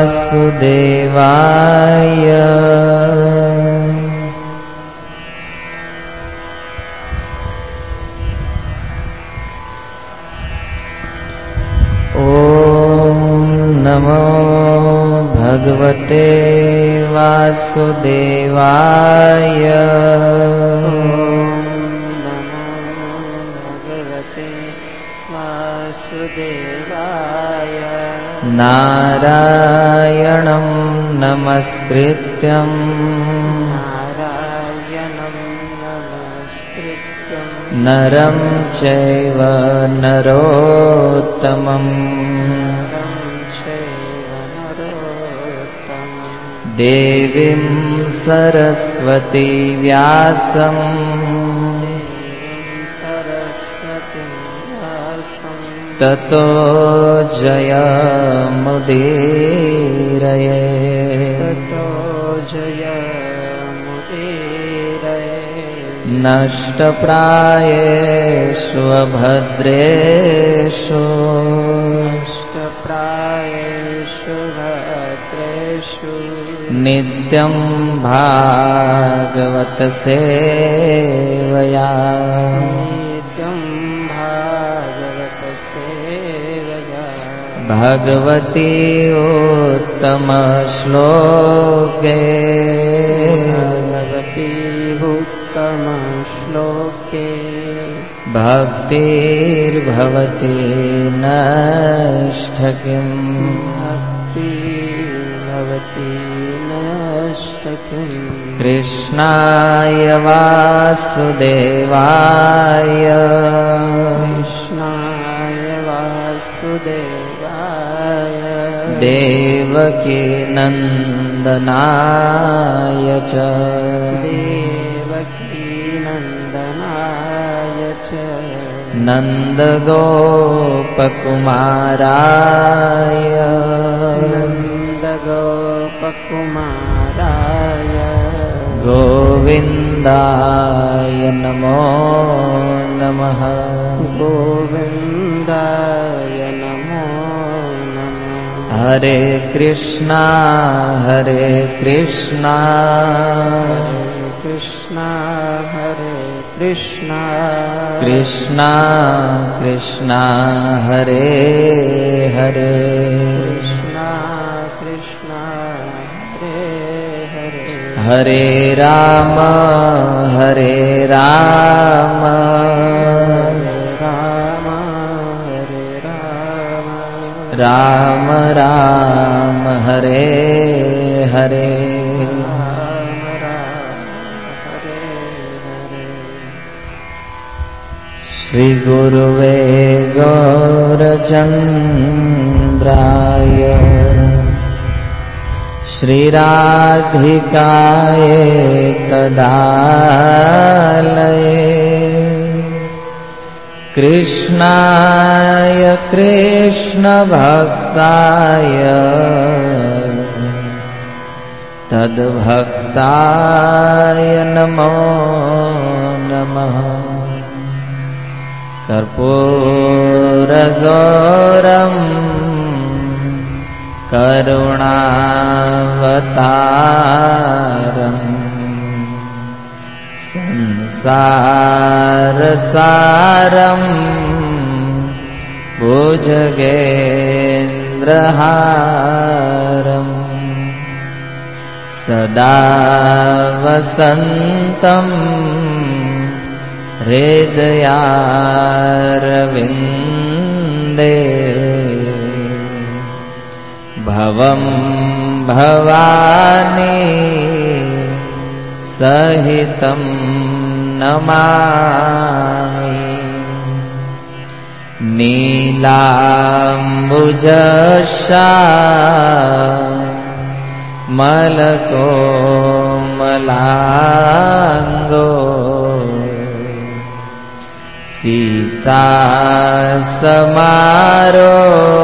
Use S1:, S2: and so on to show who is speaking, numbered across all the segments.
S1: वासुदेवाय। नमो भगवते वासुदेवाय।
S2: नमो भगवते वासुदेवाय।
S1: नारायणं नमस्कृत्यं नरं चैव नरोत्तमम् देवीं सरस्वती व्यासं ततो जयमुदीरये। नष्टप्रायेषु भद्रेषु नित्यं भागवत सेवया। भगवती उत्तम श्लोके भक्तिर्भवति नष्टकिम्। कृष्णाय वासुदेवाय। देवकी नंदनाय च। नन्दगोपकुमाराय। गोविन्दाय नमो नमः। हरे कृष्णा कृष्णा कृष्णा हरे हरे। हरे राम राम राम हरे हरे। श्री गुरुवे गौरचन्द्राय श्रीराधिकाय तदालये कृष्णाय कृष्णभक्ताय तद्भक्ताय नमो नमः। कर्पूरगौरम् करुणावतारम् संसारसारम् भुजगेन्द्रहारम् सदा वसन्तम् हृदयारविन्दे भवं भवानी सहितं नमामि। नीलाम्बुजश्यामलकोमलाङ्गो सीता समारो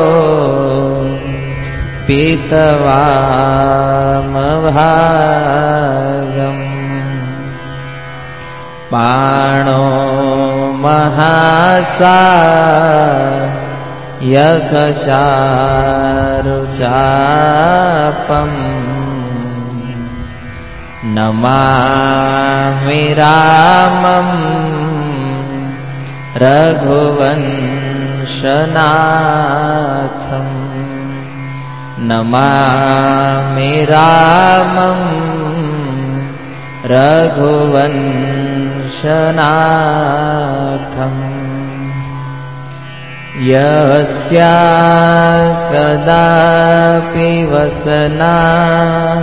S1: पीतवामभागम् पाणो महासा યક્ષારુચાપમ નમામિ રામં રઘુવંશનાથમ નમામિ રામં રઘુવંશનાથમ યસ્યા કદાપિ વસના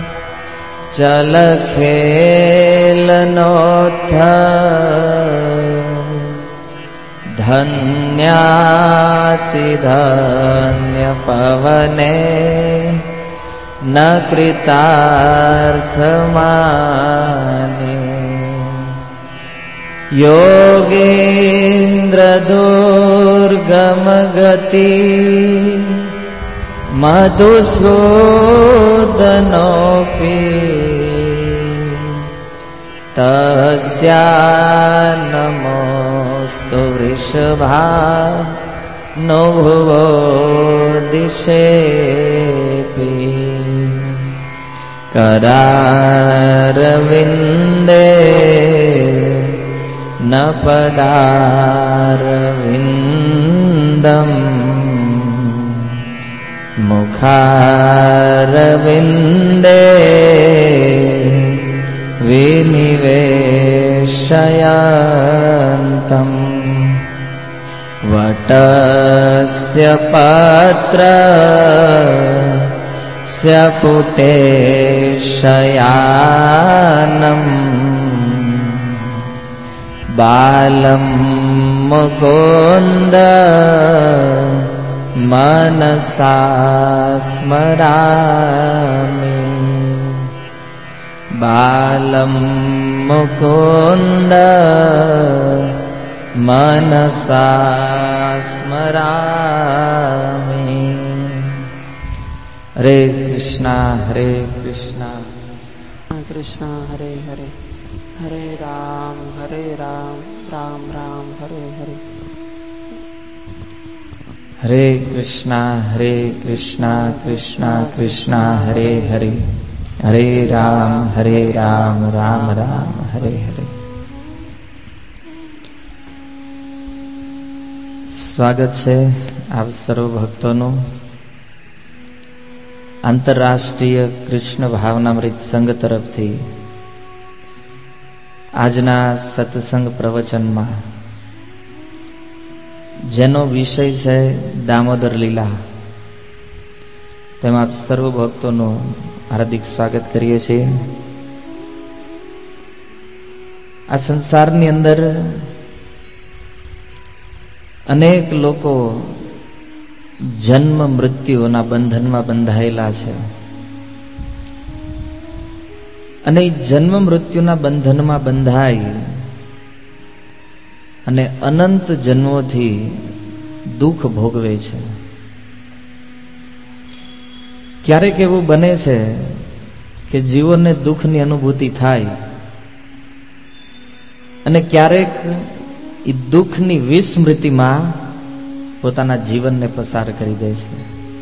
S1: ચલખેલનોત્થ ધન્યાતિધન્ય પવને ન કૃતાર્થમાને યોગેન્દ્ર દુર્ગમગતિ મધુસૂદનોપી તસ્યા નમોસ્તુ વૃષભા નો ભુવો દિશેપી કરારવિંદે ન પદારવિંદમ મુખારવિંદે વિનિવેશયંતમ વટસ્ય પત્રસ્ય પુટેશયાનમ બાલમ મુકુંદ મનસા સ્મરામિ બાલમ મુકુંદ મનસા સ્મરામિ. હરે કૃષ્ણ હરે કૃષ્ણ
S2: કૃષ્ણ હરે હરે હરે રામ રામ રામ હરે હરે.
S1: હરે કૃષ્ણ કૃષ્ણ કૃષ્ણ હરે હરે હરે રામ રામ રામ હરે હરે. સ્વાગત છે આપ સર્વ ભક્તોનું આંતરરાષ્ટ્રીય કૃષ્ણ ભાવનામૃત સંઘ તરફથી આજના સત્સંગ પ્રવચનમાં, જેનો વિષય છે દામોદર લીલા, તેમાં આપ સર્વ ભક્તોનું હાર્દિક સ્વાગત કરીએ છીએ. આ સંસારની અંદર અનેક લોકો જન્મ મૃત્યુના બંધનમાં બંધાયેલા છે અને જન્મ મૃત્યુના બંધનમાં બંધાય અને અનંત જન્મોથી દુઃખ ભોગવે છે. ક્યારેક એવું બને છે કે જીવોને દુઃખની અનુભૂતિ થાય અને ક્યારેક એ દુઃખની વિસ્મૃતિમાં પોતાના જીવનને પસાર કરી દે છે.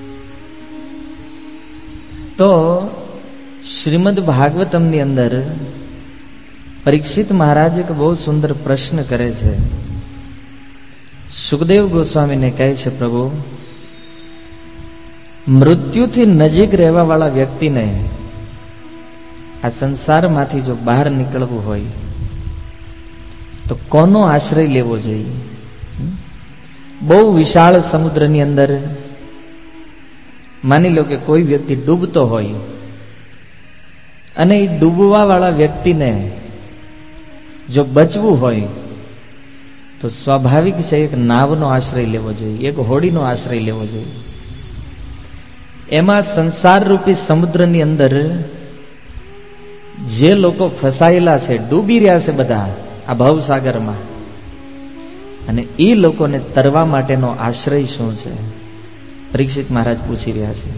S1: તો શ્રીમદ ભાગવતમની અંદર પરીક્ષિત મહારાજ એક બહુ સુંદર પ્રશ્ન કરે છે. સુખદેવ ગોસ્વામીને કહે છે, પ્રભુ, મૃત્યુથી નજીક રહેવા વાળા વ્યક્તિને આ સંસારમાંથી જો બહાર નીકળવું હોય તો કોનો આશ્રય લેવો જોઈએ? બહુ વિશાળ સમુદ્રની અંદર માની લો કે કોઈ વ્યક્તિ ડૂબતો હોય અને એ ડૂબવા વાળા વ્યક્તિને જો બચવું હોય તો સ્વાભાવિક છે એક નાવનો આશ્રય લેવો જોઈએ, એક હોડીનો આશ્રય લેવો જોઈએ. એમાં સંસાર રૂપી સમુદ્રની અંદર જે લોકો ફસાયેલા છે, ડૂબી રહ્યા છે બધા આ ભવસાગરમાં, અને એ લોકોને તરવા માટેનો આશ્રય શું છે? પરીક્ષિત મહારાજ પૂછી રહ્યા છે.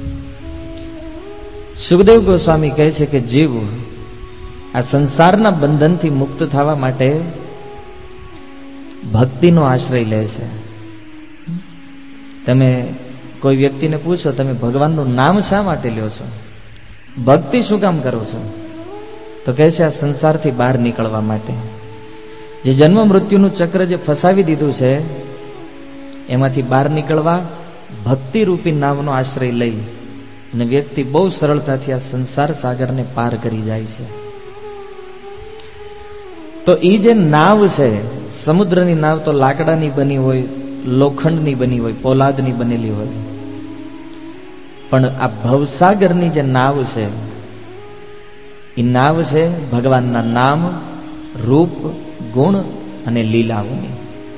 S1: સુખદેવ ગોસ્વામી કહે છે કે જીવ આ સંસારના બંધનથી મુક્ત થવા માટે ભક્તિનો આશ્રય લે છે. તમે કોઈ વ્યક્તિને પૂછો, તમે ભગવાનનું નામ શા માટે લ્યો છો, ભક્તિ શું કામ કરો છો, તો કહે છે આ સંસારથી બહાર નીકળવા માટે. જે જન્મ મૃત્યુનું ચક્ર જે ફસાવી દીધું છે એમાંથી બહાર નીકળવા ભક્તિ રૂપી નામનો આશ્રય લઈ અને વ્યક્તિ બહુ સરળતાથી આ સંસાર સાગરને પાર કરી જાય છે. તો એ જે નાવ છે, સમુદ્રની નાવ તો લાકડાની બની હોય, લોખંડની બની હોય, પોલાદની બનેલી હોય, પણ આ ભવસાગરની જે નાવ છે એ નાવ છે ભગવાનના નામ, રૂપ, ગુણ અને લીલાઓની.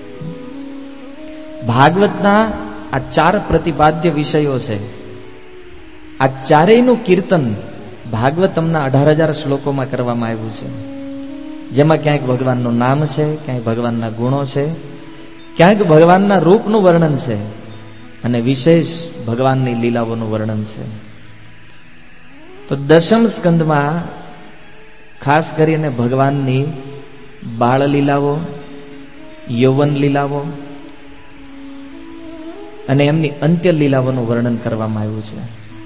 S1: ભાગવતના આ 4 પ્રતિપાદ્ય વિષયો છે. આ ચારેયનું કીર્તન ભાગવતમના 18,000 શ્લોકોમાં કરવામાં આવ્યું છે, જેમાં ક્યાંક ભગવાનનું નામ છે, ક્યાંક ભગવાનના ગુણો છે, ક્યાંક ભગવાનના રૂપનું વર્ણન છે અને વિશેષ ભગવાનની લીલાઓનું વર્ણન છે. તો દશમ સ્કંદમાં ખાસ કરીને ભગવાનની બાળ લીલાઓ, યૌવન લીલાઓ અને એમની અંત્ય લીલાઓનું વર્ણન કરવામાં આવ્યું છે.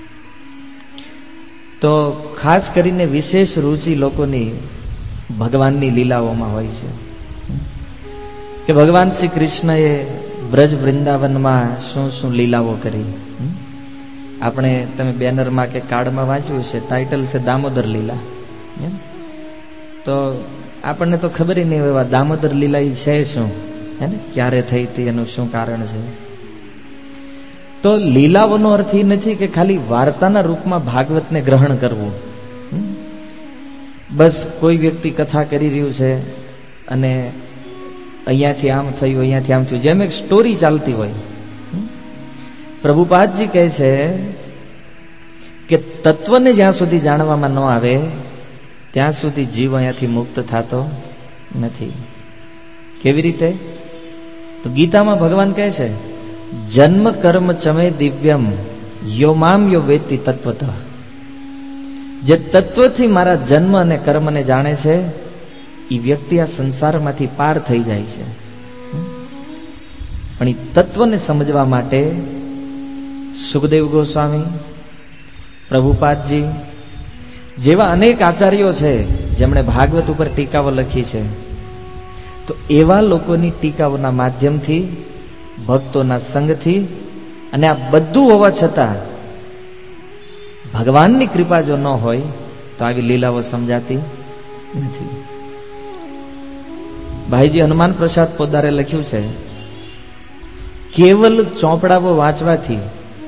S1: તો ખાસ કરીને વિશેષ રુચિ લોકોની ભગવાનની લીલાઓમાં હોય છે કે ભગવાન શ્રી કૃષ્ણએ બ્રજ વૃંદાવનમાં શું શું લીલાઓ કરી. આપણે તમે બેનરમાં કે કાર્ડમાં વાંચ્યું છે, ટાઇટલ છે દામોદર લીલા. તો આપણને તો ખબર નહીં હોય દામોદર લીલા એ છે શું, હે ને, ક્યારે થઈ હતી, એનું શું કારણ છે. તો લીલાઓનો અર્થ એ નથી કે ખાલી વાર્તાના રૂપમાં ભાગવતને ગ્રહણ કરવું. બસ કોઈ વ્યક્તિ કથા કરી રહ્યું છે અને અહીંયાથી આમ થયું, અહીંયાથી આમ થયું, જેમ એક સ્ટોરી ચાલતી હોય. પ્રભુપાદજી કહે છે કે તત્વને જ્યાં સુધી જાણવામાં ન આવે ત્યાં સુધી જીવ અહીંયાથી મુક્ત થતો નથી. કેવી રીતે? તો ગીતામાં ભગવાન કહે છે જન્મ કર્મ ચમે દિવ્યમ યો મામ યો વેત્તિ તત્વતઃ. જે તત્વથી મારા જન્મ અને કર્મને જાણે છે એ વ્યક્તિ આ સંસારમાંથી પાર થઈ જાય છે. પણ એ તત્વને સમજવા માટે સુખદેવ ગોસ્વામી, પ્રભુપાદજી જેવા અનેક આચાર્યો છે જેમણે ભાગવત ઉપર ટીકાઓ લખી છે. તો એવા લોકોની ટીકાઓના માધ્યમથી, ભક્તોના સંગથી, અને આ બધું હોવા છતાં ભગવાનની કૃપા જો ન હોય તો આવી લીલાઓ સમજાતી નથી. ભાઈજી હનુમાન પ્રસાદ પોદારે લખ્યું છે કેવલ ચોપડાઓ વાંચવાથી,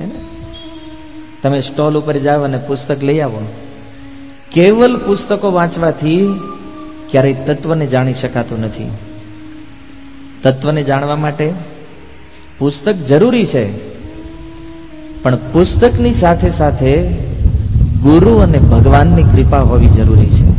S1: તમે સ્ટોલ ઉપર જાઓ અને પુસ્તક લઈ આવો, કેવલ પુસ્તકો વાંચવાથી ક્યારેય તત્વને જાણી શકાતું નથી. તત્વને જાણવા માટે પુસ્તક જરૂરી છે, પણ પુસ્તકની સાથે સાથે ગુરુ અને ભગવાનની કૃપા હોવી જરૂરી છે.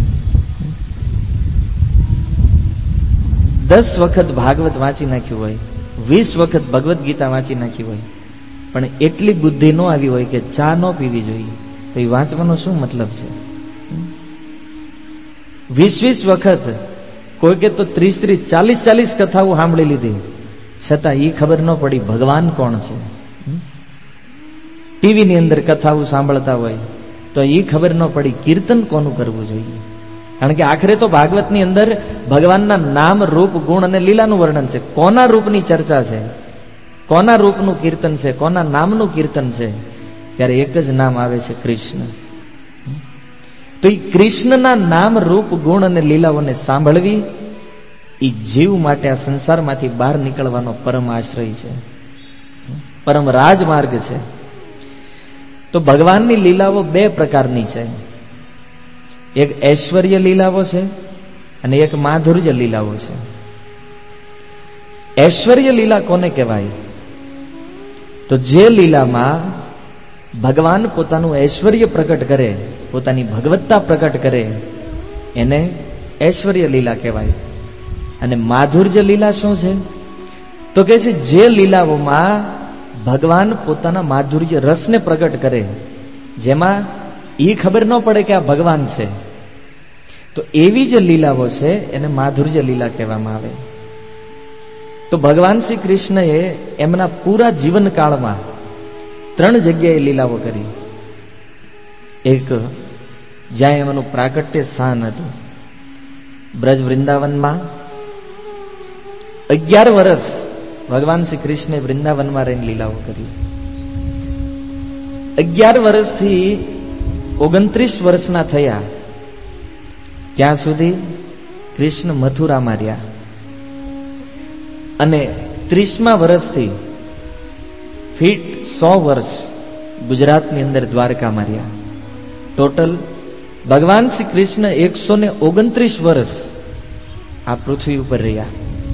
S1: 10 વખત ભાગવત વાંચી નાખ્યું હોય, 20 વખત ભગવદ્ ગીતા વાંચી નાખી હોય, પણ એટલી બુદ્ધિ ન આવી હોય કે ચા ન પીવી જોઈએ, તો એ વાંચવાનો શું મતલબ છે? 20 વખત, કોઈ કે તો 30, 40 કથાઓ સાંભળી લીધી, છતાં એ ખબર ન પડી ભગવાન કોણ છે. ટીવીની અંદર કથાઓ સાંભળતા હોય તો એ ખબર ન પડી કીર્તન કોનું કરવું જોઈએ. કારણ કે આખરે તો ભાગવતની અંદર ભગવાનના નામ, રૂપ, ગુણ અને લીલાનું વર્ણન છે. કોના રૂપની ચર્ચા છે, કોના રૂપનું કીર્તન છે, કોના નામનું કીર્તન છે, ત્યારે એક જ નામ આવે છે કૃષ્ણ. તો એ કૃષ્ણના નામ, રૂપ, ગુણ અને લીલાઓને સાંભળવી એ જીવ માટે આ સંસારમાંથી બહાર નીકળવાનો પરમ આશ્રય છે, પરમ રાજમાર્ગ છે. તો ભગવાનની લીલાઓ 2 પ્રકારની છે. એક ઐશ્વર્ય લીલાઓ છે અને એક માધુર્ય લીલાઓ છે. ઐશ્વર્ય લીલા કોને કહેવાય? તો જે લીલામાં ભગવાન પોતાનું ઐશ્વર્ય પ્રકટ કરે, પોતાની ભગવત્તા પ્રકટ કરે, એને ઐશ્વર્ય લીલા કહેવાય. અને માધુર્ય લીલા શું છે? તો કે છે જે લીલાઓમાં ભગવાન પોતાના માધુર્ય રસને પ્રગટ કરે, જેમાં એ ખબર ન પડે કે આ ભગવાન છે, તો એવી જે લીલાઓ છે એને માધુર્ય લીલા કહેવામાં આવે. તો ભગવાન શ્રી કૃષ્ણએ એમના પૂરા જીવનકાળમાં 3 જગ્યાએ લીલાઓ કરી. એક જ્યાં એમનું પ્રાકટ્ય સ્થાન હતું, બ્રજ વૃંદાવનમાં 11 વર્ષ ભગવાન શ્રી કૃષ્ણે વૃંદાવનમાં રહીને લીલાઓ કરી. 11 વર્ષથી 29 વર્ષના થયા ત્યાં સુધી કૃષ્ણ મથુરામાં રહ્યા, અને 30મા વર્ષથી ફીટ 100 વર્ષ ગુજરાતની અંદર દ્વારકામાં રહ્યા. ટોટલ ભગવાન શ્રી કૃષ્ણ 129 વર્ષ આ પૃથ્વી ઉપર રહ્યા.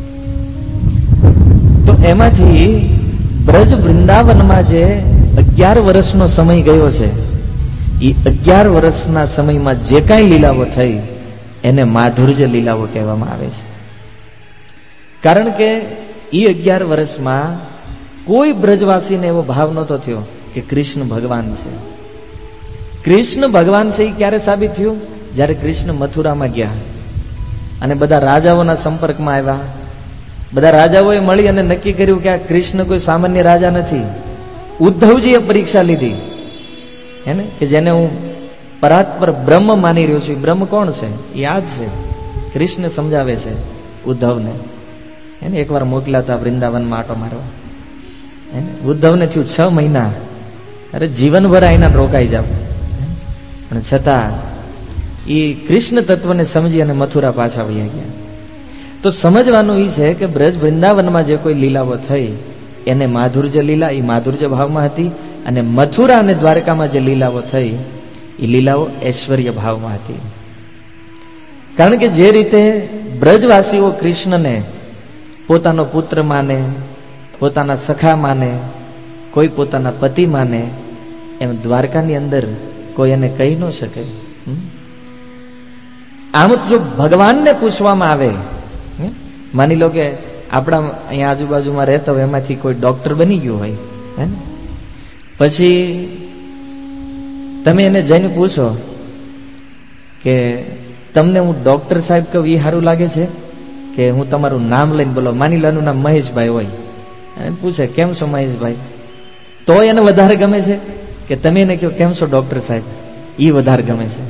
S1: તો એમાંથી બ્રજ વૃંદાવનમાં જે 11 વર્ષનો સમય ગયો છે, એ 11 વર્ષના સમયમાં જે કાંઈ લીલાઓ થઈ એને માધુર્ય લીલાઓ કહેવામાં આવે છે. કારણ કે એ 11 વર્ષમાં કોઈ બ્રજવાસીને એવો ભાવ નહોતો થયો કે કૃષ્ણ ભગવાન છે. કૃષ્ણ ભગવાન છે એ ક્યારે સાબિત થયું? જ્યારે કૃષ્ણ મથુરામાં ગયા અને બધા રાજાઓના સંપર્કમાં આવ્યા. બધા રાજાઓએ મળી અને નક્કી કર્યું કે આ કૃષ્ણ કોઈ સામાન્ય રાજા નથી. ઉદ્ધવજીએ પરીક્ષા લીધી હે ને, કે જેને હું પરાત્પર બ્રહ્મ માની રહ્યો છું. બ્રહ્મ કોણ છે? એ આ જ છે. કૃષ્ણ સમજાવે છે ઉદ્ધવને. એને એકવાર મોકલ્યા હતા વૃંદાવનમાં આટો મારવા. ઉદ્ધવને થયું 6 મહિના, અરે જીવનભર આઈના રોકાઈ જાવ. પણ છતાં એ કૃષ્ણ તત્વને સમજી અને મથુરા પાછા વયા ગયા. તો સમજવાનું એ છે કે બ્રજ વૃંદાવનમાં જે કોઈ લીલાઓ થઈ એને માધુર્ય લીલા, એ માધુર્ય ભાવમાં હતી, અને મથુરા અને દ્વારકામાં જે લીલાઓ થઈ એ લીલાઓ ઐશ્વર્ય ભાવમાં હતી. કારણ કે જે રીતે બ્રજવાસીઓ કૃષ્ણને પોતાનો પુત્ર માને, પોતાના સખા માને, કોઈ પોતાના પતિ માને, એમ દ્વારકાની અંદર કોઈ એને કહી ન શકે. આમ જો ભગવાનને પૂછવામાં આવે, માની લો કે આપણા અહીંયા આજુબાજુમાં રહેતા હોય એમાંથી કોઈ ડોક્ટર બની ગયું હોય, હે ને, પછી તમે એને જઈને પૂછો કે તમને હું ડોક્ટર સાહેબ કહું એ સારું લાગે છે કે હું તમારું નામ લઈને બોલો? માની લો એનું નામ મહેશભાઈ હોય, અને પૂછે કેમ છો મહેશભાઈ, તો એને વધારે ગમે છે કે તમે એને કહો કેમ છો ડોક્ટર સાહેબ? એ વધારે ગમે છે.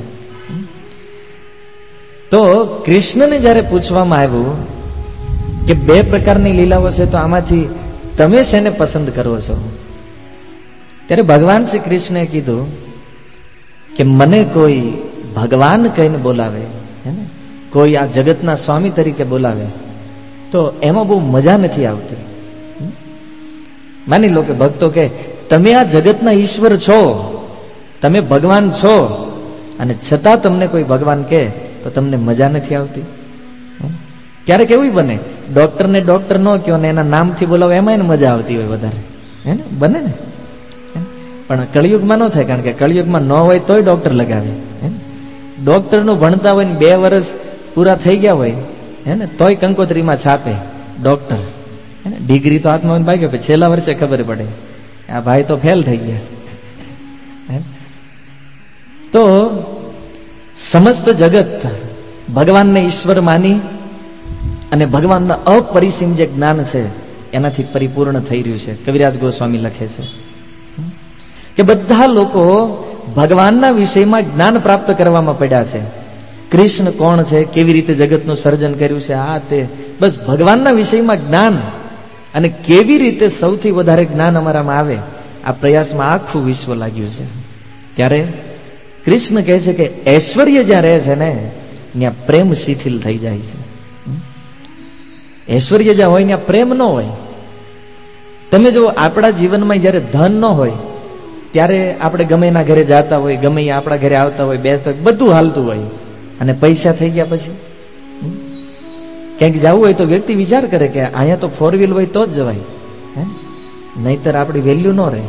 S1: તો કૃષ્ણને જયારે પૂછવામાં આવ્યું કે 2 પ્રકારની લીલાઓ છે, તો આમાંથી તમે શેને પસંદ કરો છો? ત્યારે ભગવાન શ્રી કૃષ્ણે કીધું કે મને કોઈ ભગવાન કહીને બોલાવે, હે ને, કોઈ આ જગતના સ્વામી તરીકે બોલાવે તો એમાં બહુ મજા નથી આવતી. માની લો કે ભક્તો કે તમે આ જગતના ઈશ્વર છો, તમે ભગવાન છો, અને છતાં તમને કોઈ ભગવાન કહે તો તમને મજા નથી આવતી. ક્યારેક એવું બને ડોક્ટરને ડોક્ટર ન કહો ને એના નામથી બોલાવો, એમાં એને મજા આવતી હોય વધારે, હે ને, બને ને. પણ કળિયુગમાં ન થાય, કારણ કે કળિયુગમાં ન હોય તોય ડોક્ટર લગાવે. ડોક્ટરનું ભણતા હોય ને 2 વર્ષ પૂરા થઈ ગયા હોય, હે ને, તોય કંકોત્રીમાં છાપે ડોક્ટર. ડિગ્રી તો હાથમાં ભાગ્યો, પછી છેલ્લા વર્ષે ખબર પડે આ ભાઈ તો ફેલ થઈ ગયા. તો સમસ્ત જગત ભગવાનને ઈશ્વર માની અને ભગવાનના અપરિસીમ જે જ્ઞાન છે એનાથી પરિપૂર્ણ થઈ રહ્યું છે. કવિરાજ ગોસ્વામી લખે છે કે બધા લોકો ભગવાનના વિષયમાં જ્ઞાન પ્રાપ્ત કરવામાં પડ્યા છે. કૃષ્ણ કોણ છે, કેવી રીતે જગતનું સર્જન કર્યું છે, આ તે બસ ભગવાનના વિષયમાં જ્ઞાન, અને કેવી રીતે સૌથી વધારે જ્ઞાન અમારામાં આવે, આ પ્રયાસમાં આખું વિશ્વ લાગ્યું છે. ત્યારે કૃષ્ણ કહે છે કે ઐશ્વર્ય જ્યાં રહે છે ને ત્યાં પ્રેમ શિથિલ થઈ જાય છે. ઐશ્વર્ય જ્યાં હોય ત્યાં પ્રેમ ન હોય. તમે જો આપણા જીવનમાં જયારે ધન ન હોય ત્યારે આપણે ગમે એના ઘરે જતા હોય, ગમે એ આપણા ઘરે આવતા હોય, બેસતા હોય, બધું હાલતું હોય, અને પૈસા થઈ ગયા પછી ક્યાંક જવું હોય તો વ્યક્તિ વિચાર કરે કે અહીંયા તો 4 વ્હીલ હોય તો જ જવાય, નહીતર આપણી વેલ્યુ ન રહે.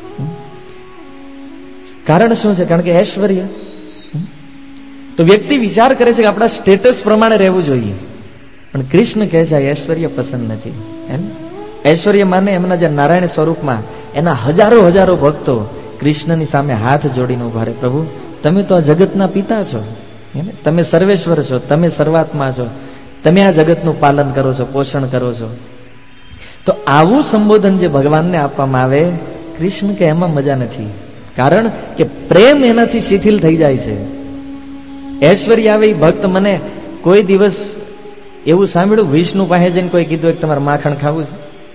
S1: કારણ શું છે? કારણ કે ઐશ્વર્ય. તો વ્યક્તિ વિચાર કરે છે કે આપણા સ્ટેટસ પ્રમાણે રહેવું જોઈએ, પણ કૃષ્ણ કહે છે ઐશ્વર્ય પસંદ નથી. ઐશ્વર્ય માને એમના જે નારાયણ સ્વરૂપમાં એના હજારો ભક્તો કૃષ્ણની સામે હાથ જોડીને ઉભા રહે, પ્રભુ તમે તો આ જગતના પિતા છો, તમે સર્વેશ્વર છો, તમે સર્વાત્મા છો, તમે આ જગતનું પાલન કરો છો, પોષણ કરો છો, તો આવું સંબોધન જે ભગવાનને આપવામાં આવે, કૃષ્ણ કે એમાં મજા નથી, કારણ કે પ્રેમ એનાથી શિથિલ થઈ જાય છે. ઐશ્વર્ય આવે ભક્ત, મને કોઈ દિવસ એવું સાંભળ્યું વિષ્ણુ પાસે જઈને કોઈ કીધું કે તમારે માખણ ખાવું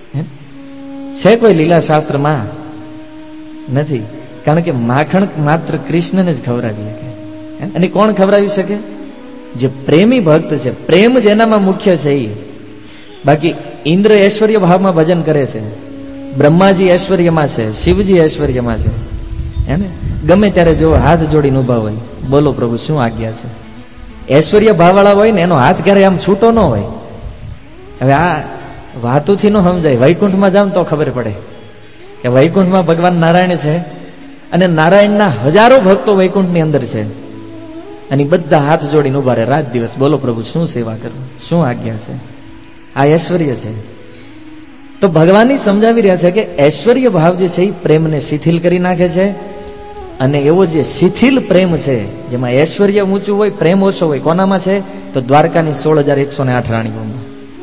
S1: છે કોઈ લીલા શાસ્ત્રમાં? નથી, કારણ કે માખણ માત્ર કૃષ્ણને જ ખવડાવી શકે. અને કોણ ખવડાવી શકે? જે પ્રેમી ભક્ત છે, પ્રેમ જેનામાં મુખ્ય છે એ. બાકી ઇન્દ્ર ઐશ્વર્ય ભાવમાં ભજન કરે છે, બ્રહ્માજી ઐશ્વર્યમાં છે, શિવજી ઐશ્વર્યમાં છે, હે ને? ગમે ત્યારે જો હાથ જોડીને ઉભા હોય, બોલો પ્રભુ શું આજ્ઞા છે. ઐશ્વર્ય ભાવવાળા હોય ને એનો હાથ ક્યારે આમ છૂટો ન હોય. હવે આ વાતુથી ન સમજાય. વૈકુંઠમાં જાવ તો ખબર પડે કે વૈકુંઠમાં ભગવાન નારાયણ છે અને નારાયણના હજારો ભક્તો વૈકુંઠની અંદર છે, અને બધા હાથ જોડીને ઉભા રહે રાત દિવસ, બોલો પ્રભુ શું સેવા કરવું, શું આજ્ઞા છે. આ ઐશ્વર્ય છે. તો ભગવાન સમજાવી રહ્યા છે કે ઐશ્વર્ય ભાવ જે છે એ પ્રેમને શિથિલ કરી નાખે છે, અને એવો જે શિથિલ પ્રેમ છે જેમાં ઐશ્વર્ય ઊંચું હોય, પ્રેમ ઓછો હોય, કોનામાં છે? તો દ્વારકાની 16,108 રાણીઓમાં.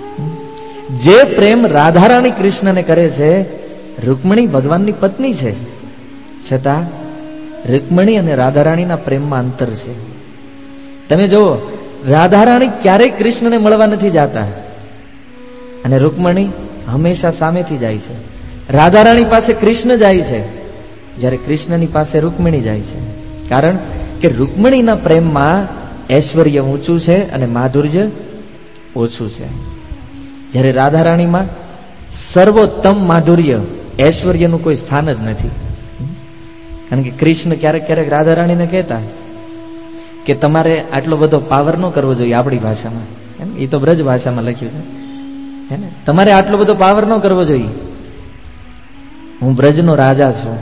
S1: જે પ્રેમ રાધારાણી કૃષ્ણને કરે છે, રૂકમણી ભગવાનની પત્ની છે, છતાં રૂકમણી અને રાધારાણીના પ્રેમમાં અંતર છે. તમે જુઓ, રાધારાણી ક્યારેય કૃષ્ણને મળવા નથી જાતા, અને રૂકમણી હંમેશા સામેથી જાય છે. રાધારાણી પાસે કૃષ્ણ જાય છે, જ્યારે કૃષ્ણની પાસે રૂકમણી જાય છે. કારણ કે રૂકમણીના પ્રેમમાં ઐશ્વર્ય ઊંચું છે અને માધુર્ય ઓછું છે, જ્યારે રાધારાણીમાં સર્વોત્તમ માધુર્ય, ઐશ્વર્યનું કોઈ સ્થાન જ નથી. કારણ કે કૃષ્ણ ક્યારેક ક્યારેક રાધારાણીને કહેતા કે તમારે આટલો બધો પાવર ન કરવો જોઈએ. આપણી ભાષામાં, એ તો બ્રજ ભાષામાં લખ્યું છે, હે ને? તમારે આટલો બધો પાવર ન કરવો જોઈએ, હું બ્રજનો રાજા છું.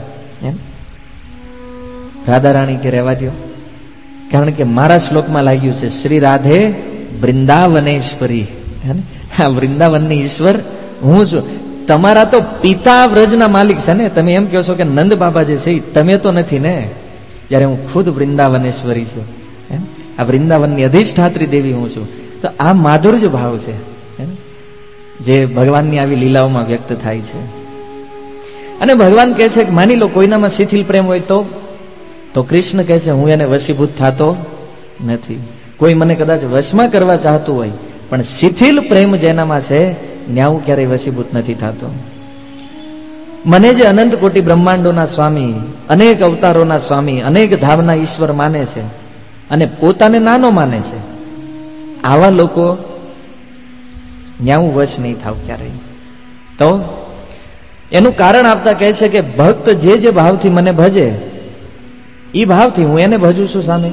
S1: રાધારાણી કે રહેવા દો, કારણ કે મારા શ્લોકમાં લાગ્યું છે શ્રી રાધે વૃંદાવનેશ્વરી, આ વૃંદાવનની ઈશ્વર હું છું. તમારા તો પિતા વ્રજના માલિક છે ને. તમે એમ કહો છો કે નંદ બાબા જે છે તમે તો નથી ને, જ્યારે હું ખુદ વૃંદાવનેશ્વરી છું. આ વૃંદાવનની અધિષ્ઠાત્રી દેવી હું છું. તો આ માધુર્ય ભાવ છે જે ભગવાનની આવી લીલાઓમાં વ્યક્ત થાય છે. અને ભગવાન કહે છે કે માની લો કોઈનામાં શિથિલ પ્રેમ હોય તો કૃષ્ણ કહે છે હું એને વશીભૂત થતો નથી. કોઈ મને કદાચ વશમાં કરવા ચાહતું હોય, પણ શિથિલ પ્રેમ જેનામાં છે ત્યાં હું ક્યારેય વશીભૂત નથી થતો. મને જે અનંત કોટી બ્રહ્માંડોના સ્વામી, અનેક અવતારોના સ્વામી, અનેક ધામના ઈશ્વર માને છે અને પોતાને નાનો માને છે, આવા લોકો ત્યાં હું વશ નહીં થાવ ક્યારેય. તો એનું કારણ આપતા કહે છે કે ભક્ત જે ભાવથી મને ભજે એ ભાવથી હું એને ભજું છું સામે.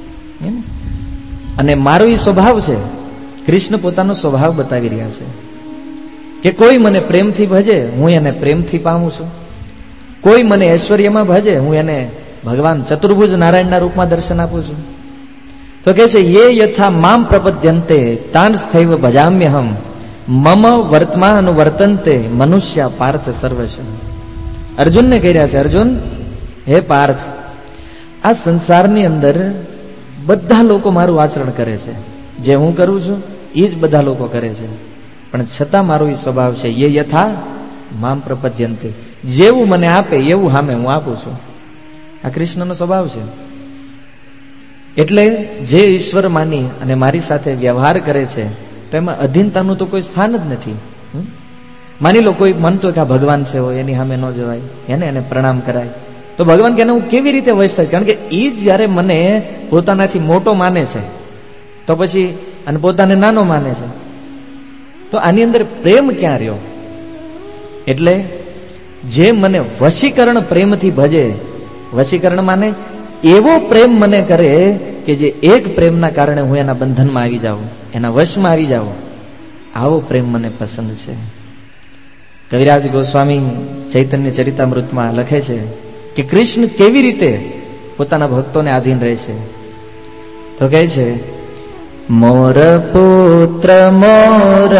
S1: અને મારો એ સ્વભાવ છે. કૃષ્ણ પોતાનો સ્વભાવ બતાવી રહ્યા છે કે કોઈ મને પ્રેમથી ભજે હું એને પ્રેમથી પામું છું, કોઈ મને ઐશ્વર્યમાં ભજે હું એને ભગવાન ચતુર્ભુજ નારાયણના રૂપમાં દર્શન આપું છું. તો કહે છે યે યથા મામ પ્રપદ્યંતે તાંસ્થૈવ ભજામ્યહમ મમ વર્તમાન વર્તન્તે મનુષ્ય પાર્થ સર્વશ. અર્જુનને કહી રહ્યા છે, અર્જુન હે પાર્થ, આ સંસારની અંદર બધા લોકો મારું આચરણ કરે છે, જે હું કરું છું એ જ બધા લોકો કરે છે, પણ છતાં મારો એ સ્વભાવ છે યે યથા મામ પ્રપદ્યંતે, જેવું મને આપે એવું સામે હું આપું છું. આ કૃષ્ણનો સ્વભાવ છે. એટલે જે ઈશ્વર માની અને મારી સાથે વ્યવહાર કરે છે તો એમાં અધીનતાનું તો કોઈ સ્થાન જ નથી. માની લો કોઈ માનતો કે આ ભગવાન છે હોય એની સામે ન જવાય, એને પ્રણામ કરાય, તો ભગવાન કે હું કેવી રીતે વશ થાય? કારણ કે એ જયારે મને પોતાનાથી મોટો માને છે તો પછી અને પોતાને નાનો માને છે, તો આની અંદર પ્રેમ ક્યાં રહ્યો? એટલે જે મને વશીકરણ પ્રેમથી ભજે, વશીકરણ માને એવો પ્રેમ મને કરે કે જે એક પ્રેમના કારણે હું એના બંધનમાં આવી જાઉં, એના વશમાં આવી જાઉં, આવો પ્રેમ મને પસંદ છે. કવિરાજ ગોસ્વામી ચૈતન્ય ચરિતામૃતમાં લખે છે કે કૃષ્ણ કેવી રીતે પોતાના ભક્તોને આધીન રહે છે. તો કહે છે મોર પુત્ર મોર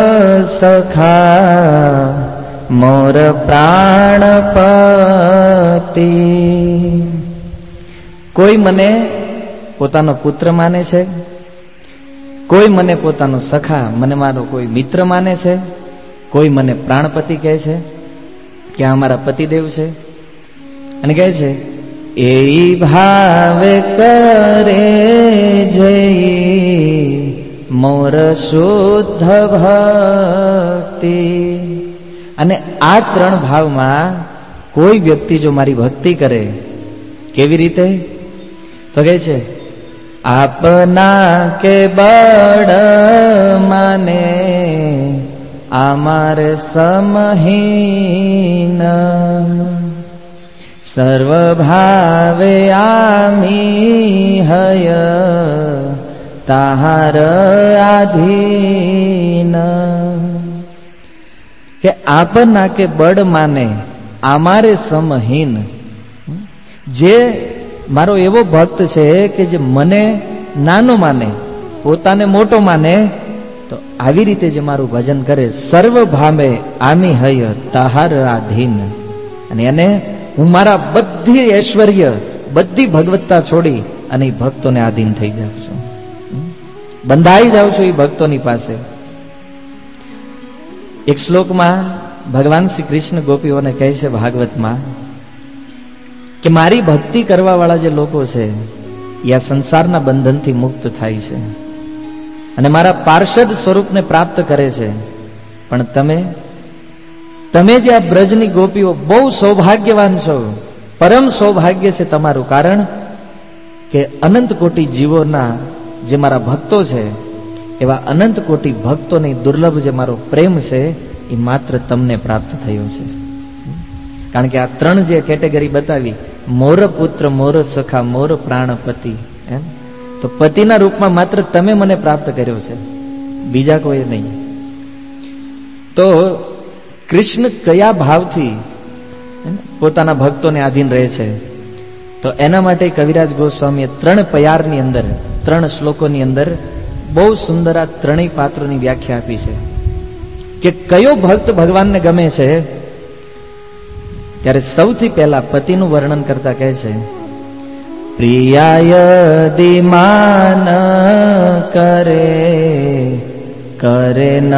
S1: સખા મોર પ્રાણપતિ. કોઈ મને પોતાનો પુત્ર માને છે, કોઈ મને પોતાનો સખા, મને મારો કોઈ મિત્ર માને છે, કોઈ મને પ્રાણપતિ કહે છે કે અમારા પતિદેવ છે, અને કહે છે એ ભાવે કરે જઈ મોર શુદ્ધ ભક્તિ. અને આ ત્રણ ભાવમાં કોઈ વ્યક્તિ જો મારી ભક્તિ કરે, કેવી રીતે? તો કહે છે આપના કે બળ માને અમાર સમહીન, સર્વ ભાવે આમી હય તાહાર આધીન. કે આપના કે બળ માને અમારે સમહીન. જે મારો એવો ભક્ત છે કે જે મને નાનો માને, પોતાને મોટો માને, તો આવી રીતે જે મારું ભજન કરે, સર્વ ભાવે આમી હય તાહાર આધીન. અને એને હું મારા બધી ઐશ્વર્ય, બધી ભગવત્તા છોડી અને એ ભક્તોને આધીન થઈ જાઉં છું, બંધાઈ જાઉં છું એ ભક્તોની પાસે. એક શ્લોકમાં ભગવાન શ્રી કૃષ્ણ ગોપીઓને કહે છે ભાગવતમાં કે મારી ભક્તિ કરવા વાળા જે લોકો છે એ આ સંસારના બંધનથી મુક્ત થાય છે અને મારા પાર્ષદ સ્વરૂપને પ્રાપ્ત કરે છે. પણ તમે જે આ બ્રજની ગોપીઓ બહુ સૌભાગ્યવાન છો, પરમ સૌભાગ્ય છે તમારું. કારણ કે અનંત કોટી જીવોના જે મારા ભક્તો છે, એવા અનંત કોટી ભક્તોની દુર્લભ જે મારો પ્રેમ છે એ માત્ર તમને પ્રાપ્ત થયો છે. કારણ કે આ ત્રણ જે કેટેગરી બતાવી, મોર પુત્ર, મોર સખા, મોર પ્રાણપતિ, એમ તો પતિના રૂપમાં માત્ર તમે મને પ્રાપ્ત કર્યો છે, બીજા કોઈ નહીં. તો કૃષ્ણ કયા ભાવથી પોતાના ભક્તોને આધીન રહે છે? તો એના માટે કવિરાજ ગોસ્વામીએ 3 પયારની અંદર, 3 શ્લોકોની અંદર બહુ સુંદર આ ત્રણેય પાત્રોની વ્યાખ્યા આપી છે કે કયો ભક્ત ભગવાનને ગમે છે. ત્યારે સૌથી પહેલા પતિનું વર્ણન કરતા કહે છે પ્રિયાય દિમાન કરે કરે ન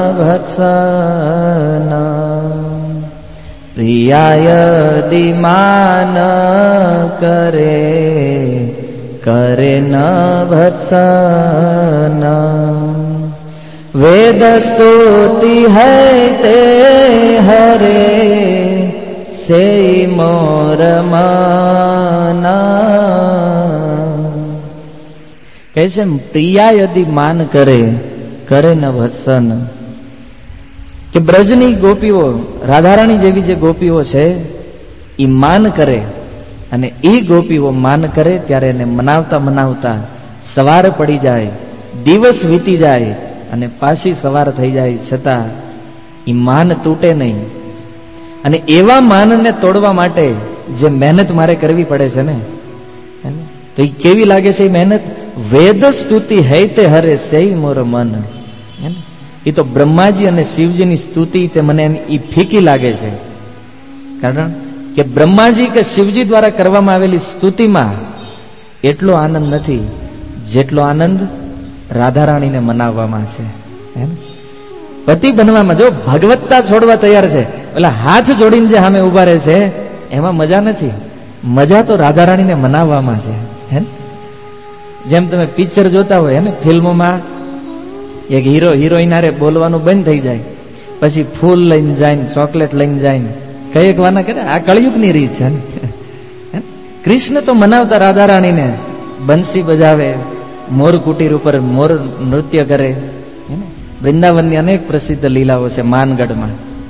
S1: ભત્સન, પ્રિયાય દિમાન કરે કરે ન ભત્સન, વેદ સ્તુતિ હૈ તે હરે સે મોર માના. કહે છે પ્રિયા યદિ માન કરે કરે ન ભત્સન. કે બ્રજની ગોપીઓ, રાધારાણી જેવી જે ગોપીઓ છે એ માન કરે, અને એ ગોપીઓ માન કરે ત્યારે એને મનાવતા મનાવતા સવાર પડી જાય, દિવસ વીતી જાય અને પાછી સવાર થઈ જાય, છતાં એ માન તૂટે નહીં. અને એવા માનને તોડવા માટે જે મહેનત મારે કરવી પડે છે ને, તો એ કેવી લાગે છે એ મહેનત? વેદ સ્તુતિ હૈ તે હરે સેઈ મોર મન. એ તો બ્રહ્માજી અને શિવજીની સ્તુતિ તે મને એ ફીકી લાગે છે. કારણ કે બ્રહ્માજી કે શિવજી દ્વારા કરવામાં આવેલી સ્તુતિમાં એટલો આનંદ નથી જેટલો આનંદ રાધારાણીને મનાવવામાં છે. પતિ બનવામાં જો ભગવત્તા છોડવા તૈયાર છે, એટલે હાથ જોડીને જે સામે ઉભા રહે છે એમાં મજા નથી. મજા તો રાધારાણીને મનાવવામાં છે. જેમ તમે પિક્ચર જોતા હોય ને, ફિલ્મોમાં એક હીરો હિરોઈન હારે બોલવાનું બંધ થઈ જાય, પછી ફૂલ લઈને જાય, ચોકલેટ લઈને જાય, કઈક વાના કરે. આ કળયુગની રીત છે. કૃષ્ણ તો મનાવતા રાધારાણીને બંસી બજાવે, મોર કુટીર ઉપર મોર નૃત્ય કરે. વૃંદાવનની અનેક પ્રસિદ્ધ લીલાઓ છે માનગઢમાં.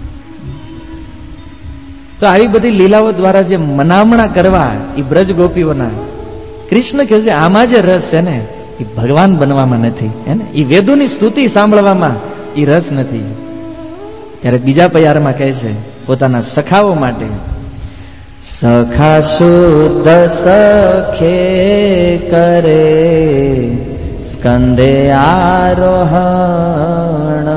S1: તો આવી બધી લીલાઓ દ્વારા જે મનામણા કરવા એ બ્રજ ગોપીઓના, કૃષ્ણ કહે છે આમાં જે રસ છે ને એ ભગવાન બનવામાં નથી, એ વેદોની સ્તુતિ સાંભળવામાં એ રસ નથી. ત્યારે બીજા પયારમાં કહે છે પોતાના સખાઓ માટે, સખા શુદ્ધ સખે કરે સ્કંદે આરોહણ,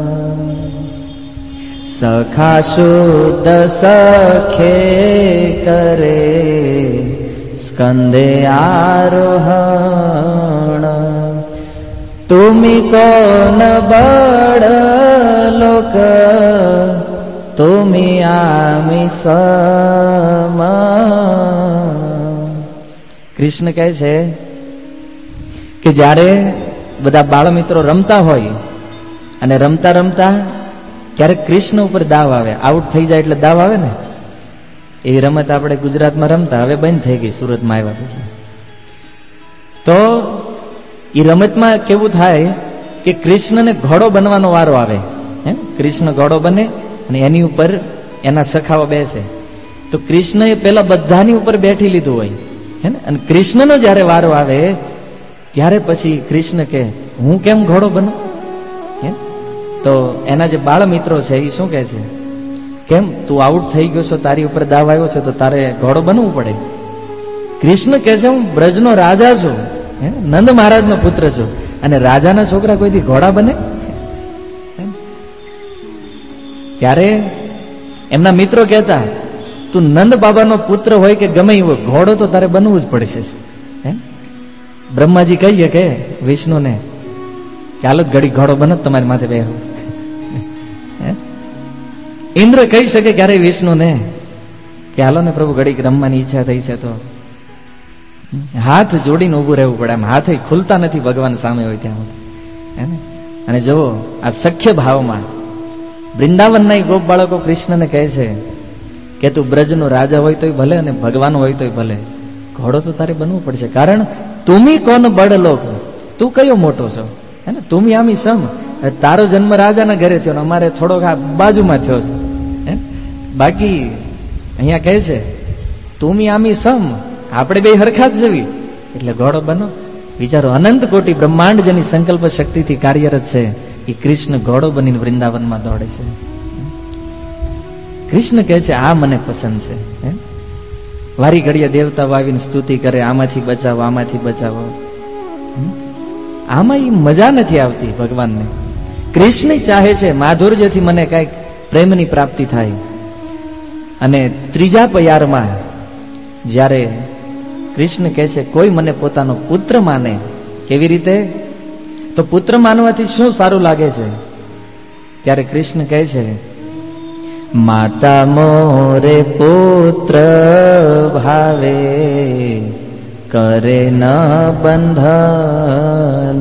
S1: સખા શુદ્ધ સખે કરે સ્કંદે આરોહણ, તુમી કોન બડ લોક તુમી આમી સમ. કૃષ્ણ કહે છે કે જ્યારે બધા બાળમિત્રો રમતા હોય અને રમતા રમતા ક્યારેક કૃષ્ણ ઉપર દાવ આવે, આઉટ થઈ જાય એટલે દાવ આવે ને, એવી રમત આપણે ગુજરાતમાં રમતા, હવે બંધ થઈ ગઈ સુરતમાં આવ્યા પછી. તો એ રમતમાં કેવું થાય કે કૃષ્ણને ઘોડો બનવાનો વારો આવે. કૃષ્ણ ઘોડો બને અને એની ઉપર એના સખાઓ બેસે. તો કૃષ્ણએ પેલા બધાની ઉપર બેઠી લીધું હોય હે ને, અને કૃષ્ણનો જયારે વારો આવે ત્યારે પછી કૃષ્ણ કે હું કેમ ઘોડો બનું? તો એના જે બાળ મિત્રો છે એ શું કહે છે, કેમ તું આઉટ થઈ ગયો છો, તારી ઉપર દાવ આવ્યો છે તો તારે ઘોડો બનવું પડે. કૃષ્ણ કહે છે હું બ્રજનો રાજા છું, નંદ મહારાજનો પુત્ર છું, અને રાજાના છોકરા કોઈથી ઘોડા બને? ત્યારે એમના મિત્રો કહેતા તું નંદ બાબાનો પુત્ર હોય કે ગમે એવો, ઘોડો તો તારે બનવું જ પડશે. બ્રહ્માજી કહીએ કે વિષ્ણુને કે હાલો ઘડી ઘોડો બનો તમારી માથે બે. ઇન્દ્ર કહી શકે ક્યારે વિષ્ણુને કે હાલો ને પ્રભુ ઘડીક રમવાની ઈચ્છા થઈ છે તો હાથ જોડીને ઉભું રહેવું પડે. આમ હાથ ખુલતા નથી ભગવાન સામે હોય ત્યાં. અને જો આ સખ્ય ભાવમાં વૃંદાવનના ગોપ બાળકો કૃષ્ણને કહે છે કે તું બ્રજનો રાજા હોય તોય ભલે અને ભગવાન હોય તોય ભલે, ઘોડો તો તારે બનવું પડશે. કારણ તુમી કોણ બડ લોક, તું કયો મોટો છો હે ને, તુમી આમી સમ. તારો જન્મ રાજાના ઘરે થયો, અમારે થોડોક આ બાજુમાં થયો છે. બાકી અહીંયા કહે છે તુમી આમી સમ, આપણે બે હરખા જ જવી, એટલે ઘોડો બનો. વિચારો, અનંત કોટી બ્રહ્માંડ જેની સંકલ્પ શક્તિથી કાર્યરત છે એ કૃષ્ણ ઘોડો બનીને વૃંદાવનમાં દોડે છે. કૃષ્ણ કહે છે આ મને પસંદ છે. વારી ઘડીએ દેવતાઓ આવીને સ્તુતિ કરે, આમાંથી બચાવો, આમાંથી બચાવો. આમાં એ મજા નથી આવતી ભગવાનને. કૃષ્ણ ચાહે છે માધુર્યથી મને કઈક પ્રેમની પ્રાપ્તિ થાય. અને ત્રીજા પયારમાં જ્યારે કૃષ્ણ કહે છે કોઈ મને પોતાનો પુત્ર માને, કેવી રીતે? તો પુત્ર માનવાથી શું સારું લાગે છે? ત્યારે કૃષ્ણ કહે છે માતા મોરે પુત્ર ભાવે કરે ન બંધન.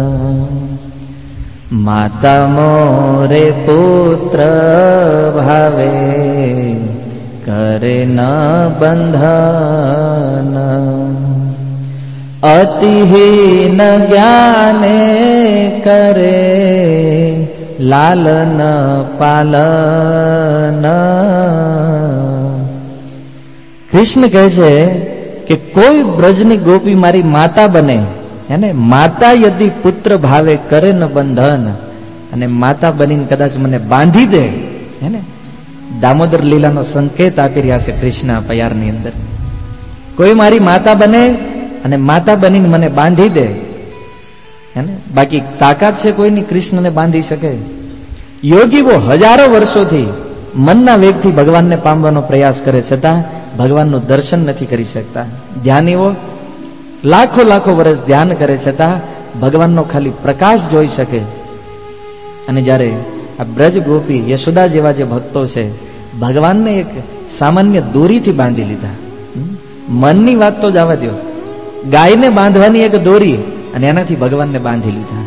S1: માતા મોરે પુત્ર ભાવે કરે ન બંધન. અતિહીન જ્ઞાને કરે લાલન પાલન. કૃષ્ણ કહે છે કે કોઈ બ્રજની ગોપી મારી માતા બને, એને માતા યદિ પુત્ર ભાવે કરે ન બંધન, અને માતા બનીને કદાચ મને બાંધી દે, એને દામોદર લીલાનો સંકેત આપી રહ્યા છે કૃષ્ણ પયારની અંદર. કોઈ મારી માતા બને અને માતા બનીને મને બાંધી દે, બાકી તાકાત છે કોઈની કૃષ્ણને બાંધી શકે? યોગીઓ હજારો વર્ષોથી મનના વેગથી ભગવાનને પામવાનો પ્રયાસ કરે છતાં ભગવાનનું દર્શન નથી કરી શકતા. ધ્યાનીઓ લાખો લાખો વર્ષ ધ્યાન કરે છતાં ભગવાનનો ખાલી પ્રકાશ જોઈ શકે. અને જ્યારે આ બ્રજ ગોપી યશોદા જેવા જે ભક્તો છે ભગવાનને એક સામાન્ય દોરીથી બાંધી લીધા. મનની વાત તો જવા દો, ગાયને બાંધવાની એક દોરી અને એનાથી ભગવાનને બાંધી લીધા.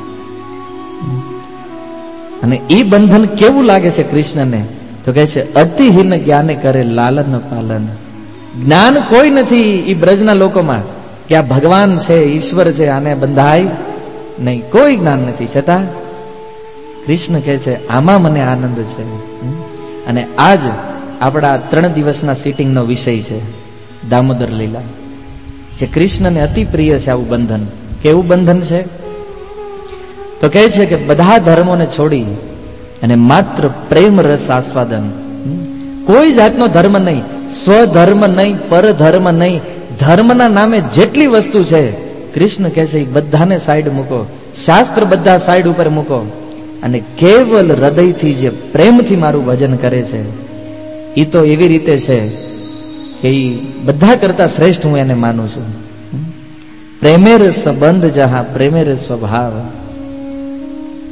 S1: અને એ બંધન કેવું લાગે છે કૃષ્ણને? તો કહે છે અતિહીન જ્ઞાને કરે લાલન પાલન. જ્ઞાન કોઈ નથી એ બ્રજના લોકોમાં કે આ ભગવાન છે, ઈશ્વર છે, આને બંધાય નહીં, કોઈ જ્ઞાન નથી. છતાં કૃષ્ણ કહે છે આમાં મને આનંદ છે. અને આજ આપણા 3 દિવસના સીટિંગનો વિષય છે દામોદર લીલા, જે કૃષ્ણને અતિ પ્રિય છે. આવું બંધન, કેવું બંધન છે? તો કહે છે કે બધા ધર્મોને છોડી અને માત્ર પ્રેમ રસ આસ્વાદન. કોઈ જાતનો ધર્મ નહીં, સ્વધર્મ નહીં, પરધર્મ નહીં, ધર્મના નામે જેટલી વસ્તુ છે કૃષ્ણ કહે છે એ બધાને સાઈડ મૂકો, શાસ્ત્ર બધા સાઈડ ઉપર મૂકો, અને કેવલ હૃદયથી જે પ્રેમથી મારું ભજન કરે છે એ તો એવી રીતે છે કે એ બધા કરતા શ્રેષ્ઠ હું એને માનું છું. પ્રેમેર સંબંધ જહા પ્રેમેર સ્વભાવ,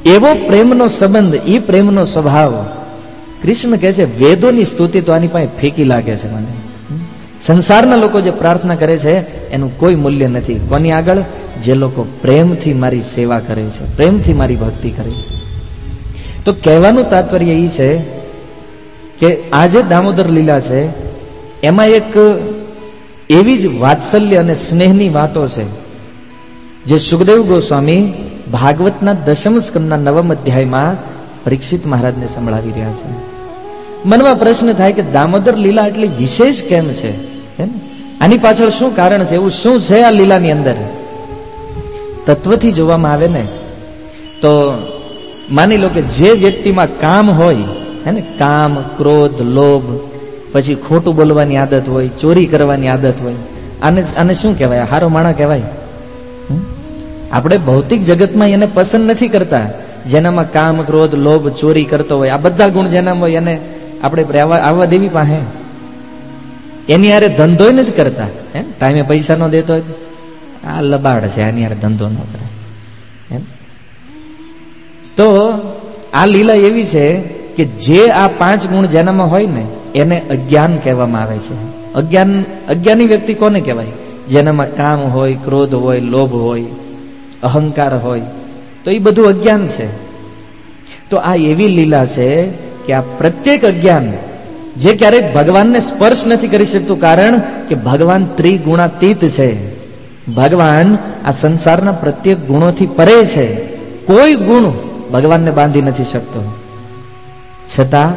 S1: એવો પ્રેમનો સંબંધ, એ પ્રેમનો સ્વભાવ. કૃષ્ણ કહે છે વેદોની સ્તુતિ તો આની પાસે ફેંકી લાગે છે મને. સંસારના લોકો જે પ્રાર્થના કરે છે એનું કોઈ મૂલ્ય નથી કોની આગળ? જે લોકો પ્રેમથી મારી સેવા કરે છે, પ્રેમથી મારી ભક્તિ કરે છે. તો કહેવાનું તાત્પર્ય એ છે કે આ જે દામોદર લીલા છે એમાં એક એવી જ વાત્સલ્ય અને સ્નેહની વાતો છે જે સુખદેવ ગોસ્વામી ભાગવતના 10મ સ્કંદના 9મ અધ્યાયમાં પરીક્ષિત મહારાજને સંભળાવી રહ્યા છે. મનમાં પ્રશ્ન થાય કે દામોદર લીલા આટલી વિશેષ કેમ છે? આની પાછળ શું કારણ છે? એવું શું છે આ લીલાની અંદર? તત્વથી જોવામાં આવે ને તો માની લો કે જે વ્યક્તિમાં કામ હોય, હે ને, કામ, ક્રોધ, લોભ, પછી ખોટું બોલવાની આદત હોય, ચોરી કરવાની આદત હોય, આને શું કહેવાય? હારો માણસ કહેવાય? આપણે ભૌતિક જગતમાં એને પસંદ નથી કરતા. જેનામાં કામ, ક્રોધ, લોભ, ચોરી કરતો હોય, આ બધા ગુણ જેનામાં હોય એને આપણે આવવા દેવી પાસે. એની હારે ધંધો નથી કરતા. ટાઈમે પૈસા ન દેતો હોય આ લબાડ છે, આની હારે ધંધો ન કરે. તો આ લીલા એવી છે કે જે આ 5 ગુણ જેનામાં હોય ને એને અજ્ઞાન કહેવામાં આવે છે. અજ્ઞાની વ્યક્તિ કોને કહેવાય? જેનામાં કામ હોય, ક્રોધ હોય, લોભ હોય, અહંકાર હોય, તો એ બધું અજ્ઞાન છે. તો આ એવી લીલા છે કે આ પ્રત્યેક અજ્ઞાન જે ક્યારેક ભગવાનને સ્પર્શ નથી કરી શકતું, કારણ કે ભગવાન ત્રિગુણાતીત છે. ભગવાન આ સંસારના પ્રત્યેક ગુણોથી પરે છે. કોઈ ગુણ ભગવાનને બાંધી નથી શકતો. છતાં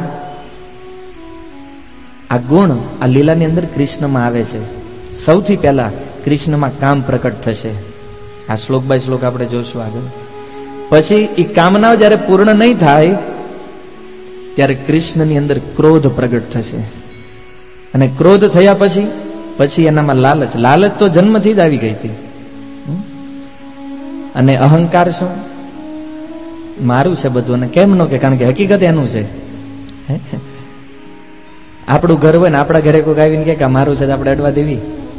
S1: આ ગુણ આ લીલાની અંદર કૃષ્ણમાં આવે છે. સૌથી પહેલા કૃષ્ણમાં કામ પ્રકટ થશે. આ શ્લોક બાય શ્લોક આપણે જોશું આગળ. પછી એ કામના જયારે પૂર્ણ નહીં થાય ત્યારે કૃષ્ણની અંદર ક્રોધ પ્રગટ થશે. અને ક્રોધ થયા પછી એનામાં લાલચ. લાલચ તો જન્મથી જ આવી ગઈ હતી. અને અહંકાર શું? મારું છે બધું. અને કેમ નો કે? કારણ કે હકીકત એનું છે. આપણું ઘર હોય ને આપણા ઘરે કોઈ આવીને કે મારું છે, આપણે અડવા દેવી?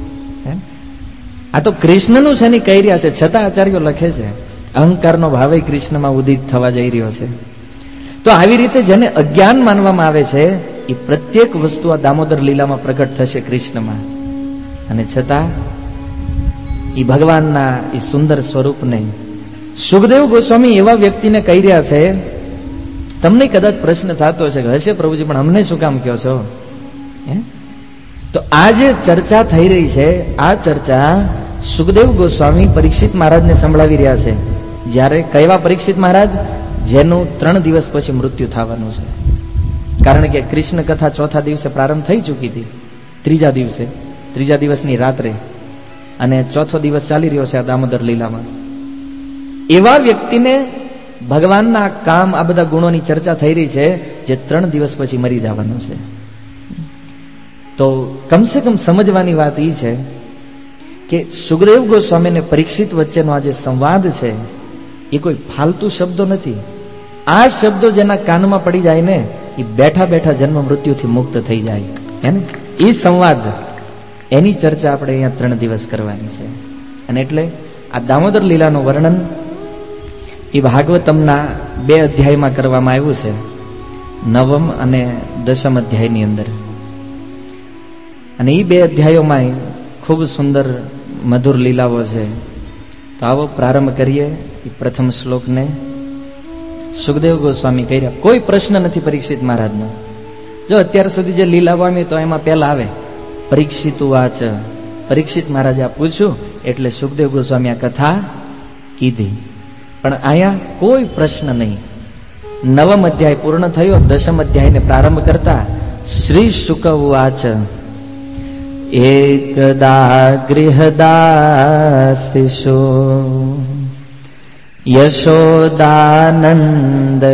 S1: આ તો કૃષ્ણનું છે ને કહી રહ્યા છે. છતાં આચાર્યો લખે છે અહંકારનો ભાવ કૃષ્ણમાં ઉદિત થવા જઈ રહ્યો છે. તો આવી રીતે જેને અજ્ઞાન માનવામાં આવે છે એ પ્રત્યેક વસ્તુ આ દામોદર લીલામાં પ્રગટ થશે કૃષ્ણમાં. અને છતાં એ ભગવાનના એ સુંદર સ્વરૂપને સુખદેવ ગોસ્વામી એવા વ્યક્તિને કહી રહ્યા છે. તમને કદાચ પ્રશ્ન થતો છે કે હશે પ્રભુજી, પણ અમને શું કામ કહો છો? તો આ જે ચર્ચા થઈ રહી છે, આ ચર્ચા સુખદેવ ગોસ્વામી પરીક્ષિત મહારાજને સંભળાવી રહ્યા છે. જ્યારે કહેવા પરીક્ષિત મહારાજ જેનું 3 દિવસ પછી મૃત્યુ થવાનું છે. કારણ કે કૃષ્ણ કથા 4થા દિવસે પ્રારંભ થઈ ચૂકી હતી. 3જા દિવસની રાત્રે, અને 4થો દિવસ ચાલી રહ્યો છે આ દામોદર લીલામાં. એવા વ્યક્તિને ભગવાનના કામ, આ બધા ગુણોની ચર્ચા થઈ રહી છે જે 3 દિવસ પછી મરી જવાનું છે. તો કમસે કમ સમજવાની વાત એ છે કે સુખદેવ ગોસ્વામી અને પરીક્ષિત વચ્ચેનો આ જે સંવાદ છે એ કોઈ ફાલતુ શબ્દો નથી. આ શબ્દો જેના કાનમાં પડી જાય ને એ બેઠા બેઠા જન્મ મૃત્યુથી મુક્ત થઈ જાય. એ સંવાદ, એની ચર્ચા આપણે અહીંયા 3 દિવસ કરવાની છે. અને એટલે આ દામોદર લીલાનું વર્ણન એ ભાગવતમના 2 અધ્યાયમાં કરવામાં આવ્યું છે, 9મ અને 10મ અધ્યાયની અંદર. અને એ 2 અધ્યાયોમાં ખૂબ સુંદર મધુર લીલાઓ છે. તો આવો પ્રારંભ કરીએ એ પ્રથમ શ્લોકને. સુખદેવ ગોસ્વામી કહી રહ્યા, કોઈ પ્રશ્ન નથી પરીક્ષિત મહારાજનો. જો અત્યાર સુધી જે લીલાઓ આવી તો એમાં પહેલા આવે પરીક્ષિત વાચ. પરીક્ષિત મહારાજે આ પૂછ્યું એટલે સુખદેવ ગોસ્વામી આ કથા કીધી. પણ અહીંયા કોઈ પ્રશ્ન નહીં. 9મ અધ્યાય પૂર્ણ થયો, 10મ અધ્યાયને પ્રારંભ કરતા શ્રી શુક વાચ. એકદા ગૃહદાસિષુ યશોદાનંદ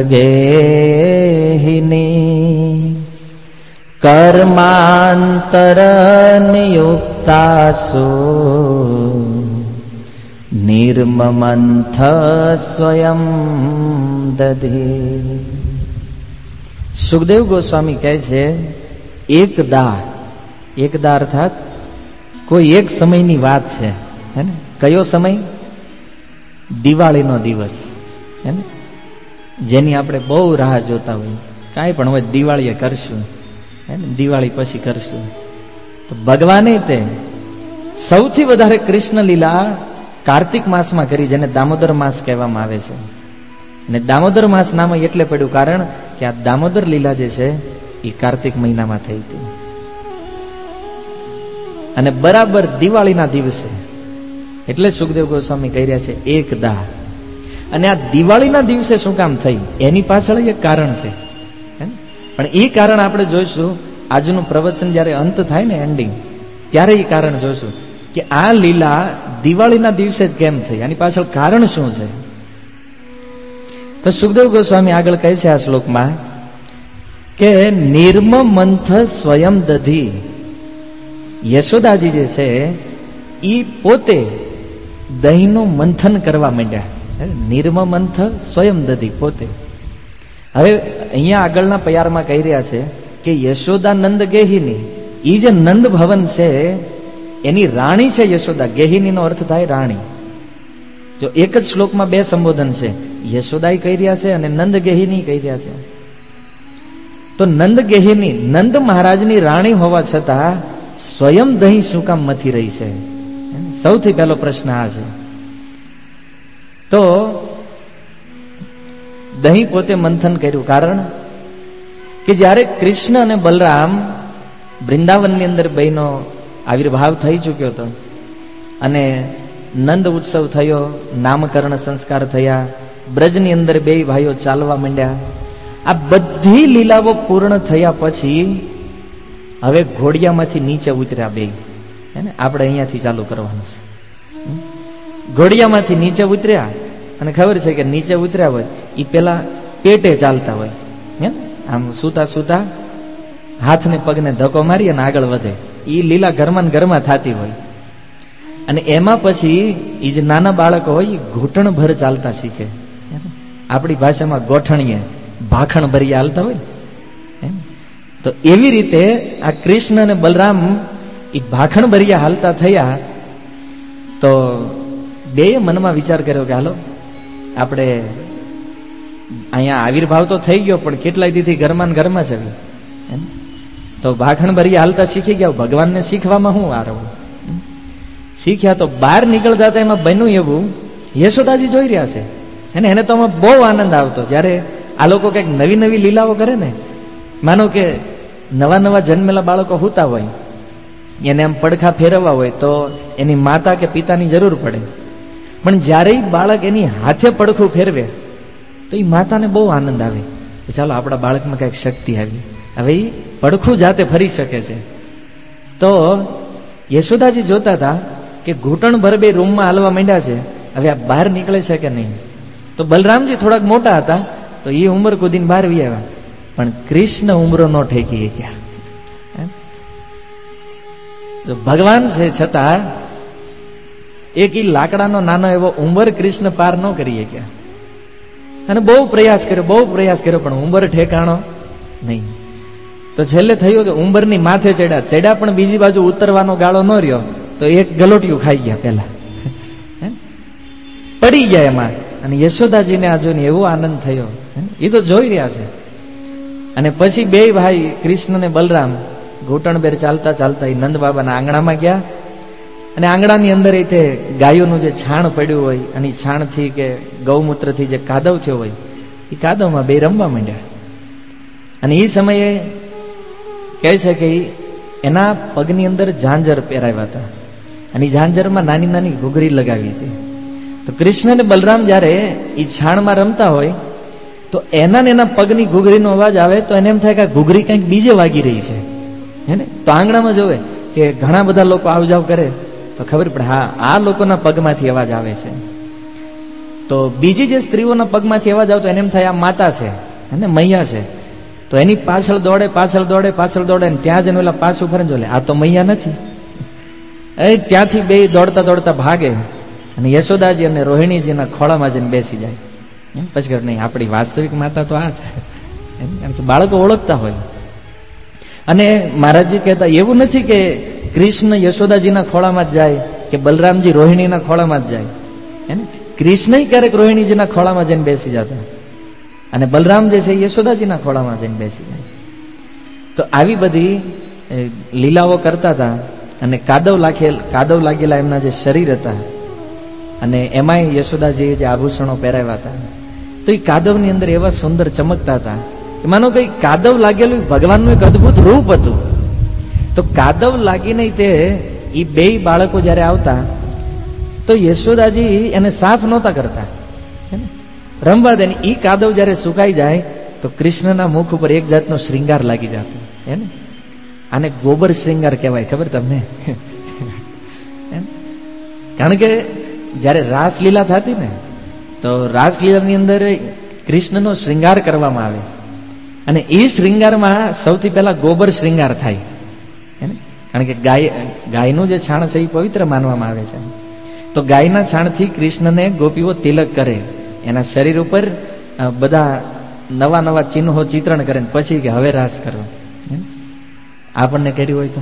S1: ગેહિની કર્માંતર નિયુક્તાસુ નિર્મમંથ સ્વયં દધી. સુખદેવ ગોસ્વામી કહે છે એકદા અર્થાત કોઈ એક સમયની વાત છે. હે ને? કયો સમય? દિવાળીનો દિવસ. હે ને? જેની આપણે બહુ રાહ જોતા હોય, કાંઈ પણ હોય, દિવાળીએ કરશું, દિવાળી પછી કરશું. તો ભગવાને તે સૌથી વધારે કૃષ્ણ લીલા કાર્તિક માસમાં કરી, જેને દામોદર માસ કહેવામાં આવે છે. અને દામોદર માસ નામ એટલે પડ્યું કારણ કે આ દામોદર લીલા જે છે એ કાર્તિક મહિનામાં થઈ હતી. અને બરાબર દિવાળીના દિવસે, એટલે સુખદેવ ગોસ્વામી કહી રહ્યા છે એકદા. અને આ દિવાળીના દિવસે શું કામ થઈ, એની પાછળ એક કારણ છે. પણ એ કારણ આપણે જોઈશું આજનું પ્રવચન જયારે અંત થાય ને, એન્ડિંગ, ત્યારે એ કારણ જોઈશું કે આ લીલા દિવાળીના દિવસે જ કેમ થઈ, આની પાછળ કારણ શું છે. તો સુખદેવ ગોસ્વામી આગળ કહે છે આ શ્લોકમાં કે નિર્મ મંથ સ્વયં દધી. યશોદાજી જે છે એ પોતે દહીંનું મંથન કરવા માંડ્યા. નિર્મ મંથ સ્વયં દધી, પોતે. હવે અહીંયા આગળના પયારમાં કહી રહ્યા છે કે યશોદા નંદ ગેહિની, એ જે નંદ ભવન છે એની રાણી છે યશોદા. ગેહિનીનો અર્થ થાય રાણી. જો એક જ શ્લોકમાં બે સંબોધન છે, યશોદા કહી રહ્યા છે અને નંદ ગેહિની કહી રહ્યા છે. તો નંદ ગેહિની, નંદ મહારાજની રાણી હોવા છતાં સ્વયં દહીં શું કામ મથી રહી છે? સૌથી પહેલો પ્રશ્ન આ છે. તો દહીં પોતે મંથન કર્યું, કારણ કે જ્યારે કૃષ્ણ અને બલરામ વૃંદાવનની અંદર બેનો આવિર્ભાવ થઈ ચૂક્યો હતો અને નંદ ઉત્સવ થયો, નામકરણ સંસ્કાર થયા, બ્રજની અંદર બે ભાઈઓ ચાલવા માંડ્યા. આ બધી લીલાઓ પૂર્ણ થયા પછી હવે ઘોડિયામાંથી નીચે ઉતર્યા બે. આપણે અહીંયાથી ચાલુ કરવાનું છે. ઘોડિયામાંથી નીચે ઉતર્યા અને ખબર છે કે નીચે ઉતર્યા હોય એ પેલા પેટે ચાલતા હોય, આમ સૂતા સૂતા હાથને પગને ધક્કો મારી અને આગળ વધે. એ લીલા ઘરમાં ને ઘરમાં થતી હોય. અને એમાં પછી એ જે નાના બાળકો હોય એ ઘૂંટણ ભર ચાલતા શીખે. આપણી ભાષામાં ગોઠણીએ ભાખણ ભરી હાલતા હોય. તો એવી રીતે આ કૃષ્ણ અને બલરામ એ ભાખણ ભર્યા હાલતા થયા. તો બે મનમાં વિચાર કર્યો કે હાલો આપણે અહીંયા આવિર્ભાવ તો થઈ ગયો, પણ કેટલાય દીથી ઘરમાં ઘરમાં છે. તો ભાખણ ભર્યા હાલતા શીખી ગયા, ભગવાનને શીખવામાં શું આ રહું. શીખ્યા તો બહાર નીકળતા હતા એમાં બન્યું એવું, યશોદાજી જોઈ રહ્યા છે અને એને તો આમાં બહુ આનંદ આવતો. જ્યારે આ લોકો કંઈક નવી નવી લીલાઓ કરે ને, માનો કે નવા નવા જન્મેલા બાળકો હોતા હોય, એને આમ પડખા ફેરવવા હોય તો એની માતા કે પિતાની જરૂર પડે. પણ જ્યારે બાળક એની હાથે પડખું ફેરવે તો એ માતાને બહુ આનંદ આવે કે ચાલો આપણા બાળકમાં કંઈક શક્તિ આવી, હવે એ પડખું જાતે ફરી શકે છે. તો યશોદાજી જોતા હતા કે ઘૂંટણ ભર બે રૂમમાં હાલવા માંડ્યા છે, હવે આ બહાર નીકળે છે કે નહીં. તો બલરામજી થોડાક મોટા હતા તો એ ઉંમર કુદીને બહાર વી આવ્યા, પણ કૃષ્ણ ઉંમરો ન ઠેકી ગયા. ભગવાન છે છતાં એક ઈ લાકડાનો નાનો એવો ઉંમર કૃષ્ણ પાર ન કરી ગયા. અને બહુ પ્રયાસ કર્યો પણ ઉંમર ઠેકાણો નહીં. તો છેલ્લે થયું કે ઉંબરની માથે ચડ્યા પણ બીજી બાજુ ઉતરવાનો ગાળો ન રહ્યો તો એક ગલોટિયું ખાઈ ગયા પેલા, પડી ગયા એમાં. અને યશોદાજીને આ જોઈને એવો આનંદ થયો, એ તો જોઈ રહ્યા છે. અને પછી બે ભાઈ કૃષ્ણ ને બલરામ ઘૂંટણ બેર ચાલતા ચાલતા નંદ બાબાના આંગણામાં ગયા. અને આંગણાની અંદર તે ગાયોનું જે છાણ પડ્યું હોય અને છાણથી કે ગૌમૂત્રથી જે કાદવ થયો હોય એ કાદવમાં બે રમવા માંડ્યા. અને એ સમયે કહે છે કે એના પગની અંદર ઝાંઝર પહેરાવ્યા હતા અને ઝાંઝરમાં નાની નાની ઘૂઘરી લગાવી હતી. તો કૃષ્ણ અને બલરામ જયારે એ છાણમાં રમતા હોય તો એના પગની ઘૂઘરીનો અવાજ આવે તો એને એમ થાય કે ઘૂઘરી કંઈક બીજે વાગી રહી છે, હે ને. તો આંગણામાં જોવે કે ઘણા બધા લોકો આવ જાવ કરે તો ખબર પડે હા આ લોકોના પગમાંથી અવાજ આવે છે. તો બીજી જે સ્ત્રીઓના પગમાંથી અવાજ આવતો એને એમ થાય આ માતા છે અને મૈયા છે. તો એની પાછળ દોડે ને ત્યાં જઈને ઓલા પાછું ફરે જોલે આ તો મૈયા નથી. ત્યાંથી બે દોડતા દોડતા ભાગે અને યશોદાજી અને રોહિણીજીના ખોળામાં જઈને બેસી જાય. પછી કહે નહીં આપણી વાસ્તવિક માતા તો આ છે. એમ તો બાળકો ઓળખતા હોય. અને મહારાજજી કહેતા એવું નથી કે કૃષ્ણ યશોદાજીના ખોળામાં જ જાય કે બલરામજી રોહિણીના ખોળામાં જ જાય. કૃષ્ણ ક્યારેક રોહિણીજીના ખોળામાં જઈને બેસી જતા. અને બલરામ જે છે યશોદાજીના ખોળામાં જઈને બેસી જાય. તો આવી બધી લીલાઓ કરતા હતા. અને કાદવ લાગેલા એમના જે શરીર હતા, અને એમાંય યશોદાજીએ જે આભૂષણો પહેરાવ્યા હતા, તો એ કાદવની અંદર એવા સુંદર ચમકતા હતા. માનો કઈ કાદવ લાગેલું ભગવાનનું એક અદભુત રૂપ હતું. તો કાદવ લાગીને તે એ બે બાળકો જયારે આવતા તો યશોદાજી એને સાફ નહોતા કરતા, રમવા દે. એ કાદવ જયારે સુકાઈ જાય તો કૃષ્ણના મુખ ઉપર એક જાતનો શ્રૃંગાર લાગી જતો. હે ને, આને ગોબર શ્રૃંગાર કહેવાય, ખબર તમને? કારણ કે જયારે રાસલીલા થતી ને, તો રાસલીલાની અંદર કૃષ્ણનો શ્રૃંગાર કરવામાં આવે, અને એ શ્રૃંગારમાં સૌથી પહેલા ગોબર શ્રૃંગાર થાય. કારણ કે ગાયનું જે છાણ છે એ પવિત્ર માનવામાં આવે છે. તો ગાયના છાણથી કૃષ્ણને ગોપીઓ તિલક કરે, એના શરીર ઉપર બધા નવા નવા ચિહ્નો ચિત્રણ કરે, પછી કે હવે રાસ કરો. આપણને કર્યું હોય તો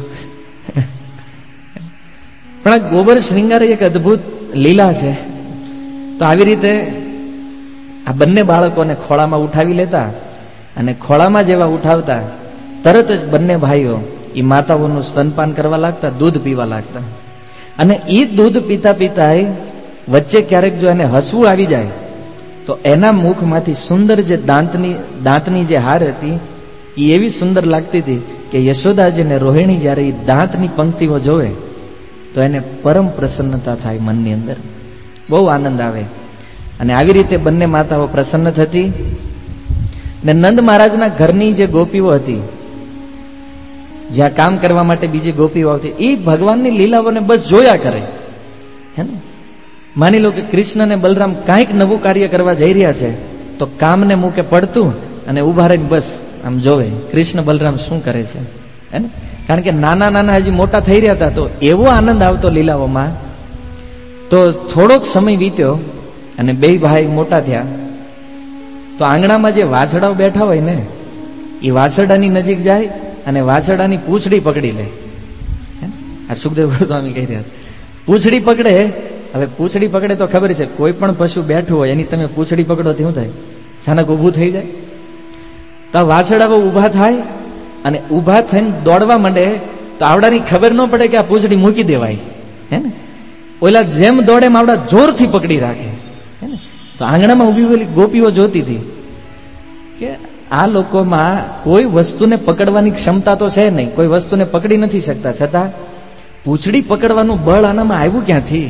S1: પણ આ ગોબર શ્રૃંગાર એક અદભુત લીલા છે. તો આવી રીતે આ બંને બાળકોને ખોળામાં ઉઠાવી લેતા, અને ખોળામાં જેવા ઉઠાવતા તરત જ બંને ભાઈઓ એ માતાઓનું સ્તનપાન કરવા લાગતા, દૂધ પીવા લાગતા. અને એ દૂધ પીતા પીતા વચ્ચે ક્યારેક જો એને હસવું આવી જાય તો એના મુખમાંથી સુંદર જે દાંતની જે હાર હતી એ એવી સુંદર લાગતી હતી કે યશોદાજી અને રોહિણી જયારે એ દાંતની પંક્તિઓ જોવે તો એને પરમ પ્રસન્નતા થાય મનની અંદર, બહુ આનંદ આવે. અને આવી રીતે બંને માતાઓ પ્રસન્ન થતી. ને નંદ મહારાજના ઘરની જે ગોપીઓ હતી, જ્યાં કામ કરવા માટે બીજી ગોપીઓ આવતી, એ ભગવાનની લીલાઓને બસ જોયા કરે. હે ને, માની લો કે કૃષ્ણ અને બલરામ કાંઈક નવું કાર્ય કરવા જઈ રહ્યા છે તો કામને મૂકે પડતું અને ઉભા રહીને બસ આમ જોવે કૃષ્ણ બલરામ શું કરે છે. હે ને, કારણ કે નાના નાના હજી મોટા થઈ રહ્યા હતા, તો એવો આનંદ આવતો લીલાઓમાં. તો થોડોક સમય વીત્યો અને બે ભાઈ મોટા થયા. તો આંગણામાં જે વાછડાઓ બેઠા હોય ને, એ વાછરડાની નજીક જાય અને વાછરડાની પૂંછડી પકડી લે. આ સુખદેવ ગોસ્વામી કહી રહ્યા, પૂંછડી પકડે. હવે પૂંછડી પકડે તો ખબર છે, કોઈ પણ પશુ બેઠું હોય એની તમે પૂંછડી પકડો તો શું થાય? અચાનક ઊભું થઈ જાય. તો વાછરડાઓ ઊભા થાય અને ઊભા થઈને દોડવા માંડે તો આવડાની ખબર ન પડે કે આ પૂંછડી મૂકી દેવાય. હે ને, ઓલા જેમ દોડે આવડા જોરથી પકડી રાખે. હે ને, તો આંગણામાં ઊભી પેલી ગોપીઓ જોતી હતી કે આ લોકોમાં કોઈ વસ્તુને પકડવાની ક્ષમતા તો છે નહીં, કોઈ વસ્તુને પકડી નથી શકતા, છતાં પૂંછડી પકડવાનું બળ આનામાં આવ્યું ક્યાંથી?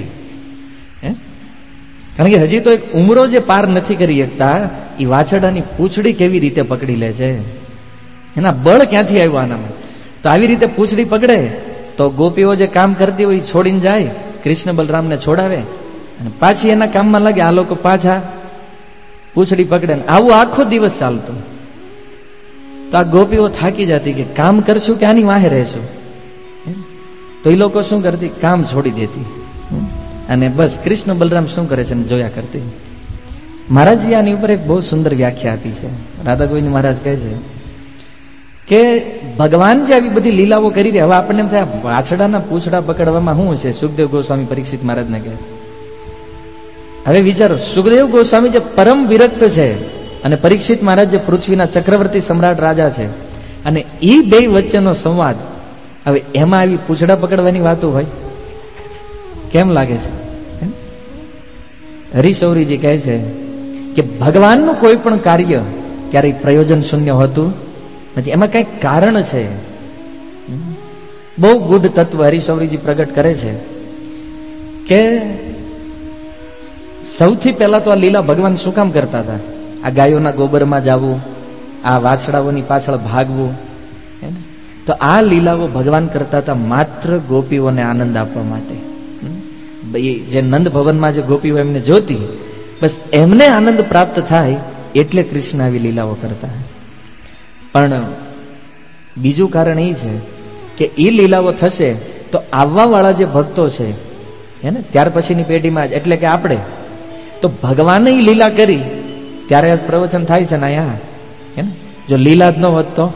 S1: કારણ કે હજી તો એક ઉમરો જે પાર નથી કરી શકતા, એ વાછરડાની પૂંછડી કેવી રીતે પકડી લે છે, એના બળ ક્યાંથી આવ્યું આનામાં? તો આવી રીતે પૂંછડી પકડે તો ગોપીઓ જે કામ કરતી હોય છોડીને જાય, કૃષ્ણ બલરામને છોડાવે અને પાછી એના કામમાં લાગે. આ લોકો પાછા પૂંછડી પકડે. આવું આખો દિવસ ચાલતું. તો આ ગોપીઓ થાકી જતી કે કામ કરશું કે આની વાહે રહેશું. તો એ લોકો શું કરતી, કામ છોડી દેતી અને બસ કૃષ્ણ બલરામ શું કરે છે જોયા કરતી. મહારાજજી આની ઉપર એક બહુ સુંદર વ્યાખ્યા આપી છે. રાધા ગોવિંદ મહારાજ કહે છે કે ભગવાન જે આવી બધી લીલાઓ કરી રહ્યા, હવે આપણને એમ થાય વાછડાના પૂંછડા પકડવામાં શું છે? સુખદેવ ગોસ્વામી પરીક્ષિત મહારાજને કહે છે. હવે વિચારો, સુખદેવ ગોસ્વામી જે પરમ વિરક્ત છે અને પરીક્ષિત મહારાજ જે પૃથ્વીના ચક્રવર્તી સમ્રાટ રાજા છે, અને એ બે વચ્ચેનો સંવાદ, હવે એમાં આવી પૂંછડા પકડવાની વાતો હોય? કેમ લાગે છે? હરિશૌરીજી કહે છે કે ભગવાનનું કોઈ પણ કાર્ય ક્યારેય પ્રયોજન શૂન્ય હોતું નથી, એમાં કઈક કારણ છે. બહુ ગુઢ તત્વ હરિશૌરીજી પ્રગટ કરે છે કે સૌથી પહેલા તો આ લીલા ભગવાન શું કામ કરતા હતા? આ ગાયોના ગોબરમાં જવું, આ વાછડાઓની પાછળ ભાગવું, તો આ લીલાઓ ભગવાન કરતા હતા માત્ર ગોપીઓને આનંદ આપવા માટે. જે નંદ ભવનમાં જે ગોપીઓ એમને જોતી, બસ એમને આનંદ પ્રાપ્ત થાય એટલે કૃષ્ણ આવી લીલાઓ કરતા. પણ બીજું કારણ એ છે કે એ લીલાઓ થશે તો આવવા વાળા જે ભક્તો છે, હે ને, ત્યાર પછીની પેઢીમાં, એટલે કે આપણે તો ભગવાને લીલા કરી ત્યારે આજ પ્રવચન થાય છે ને અહીંયા. હે ને, જો લીલા જ ન હોત તો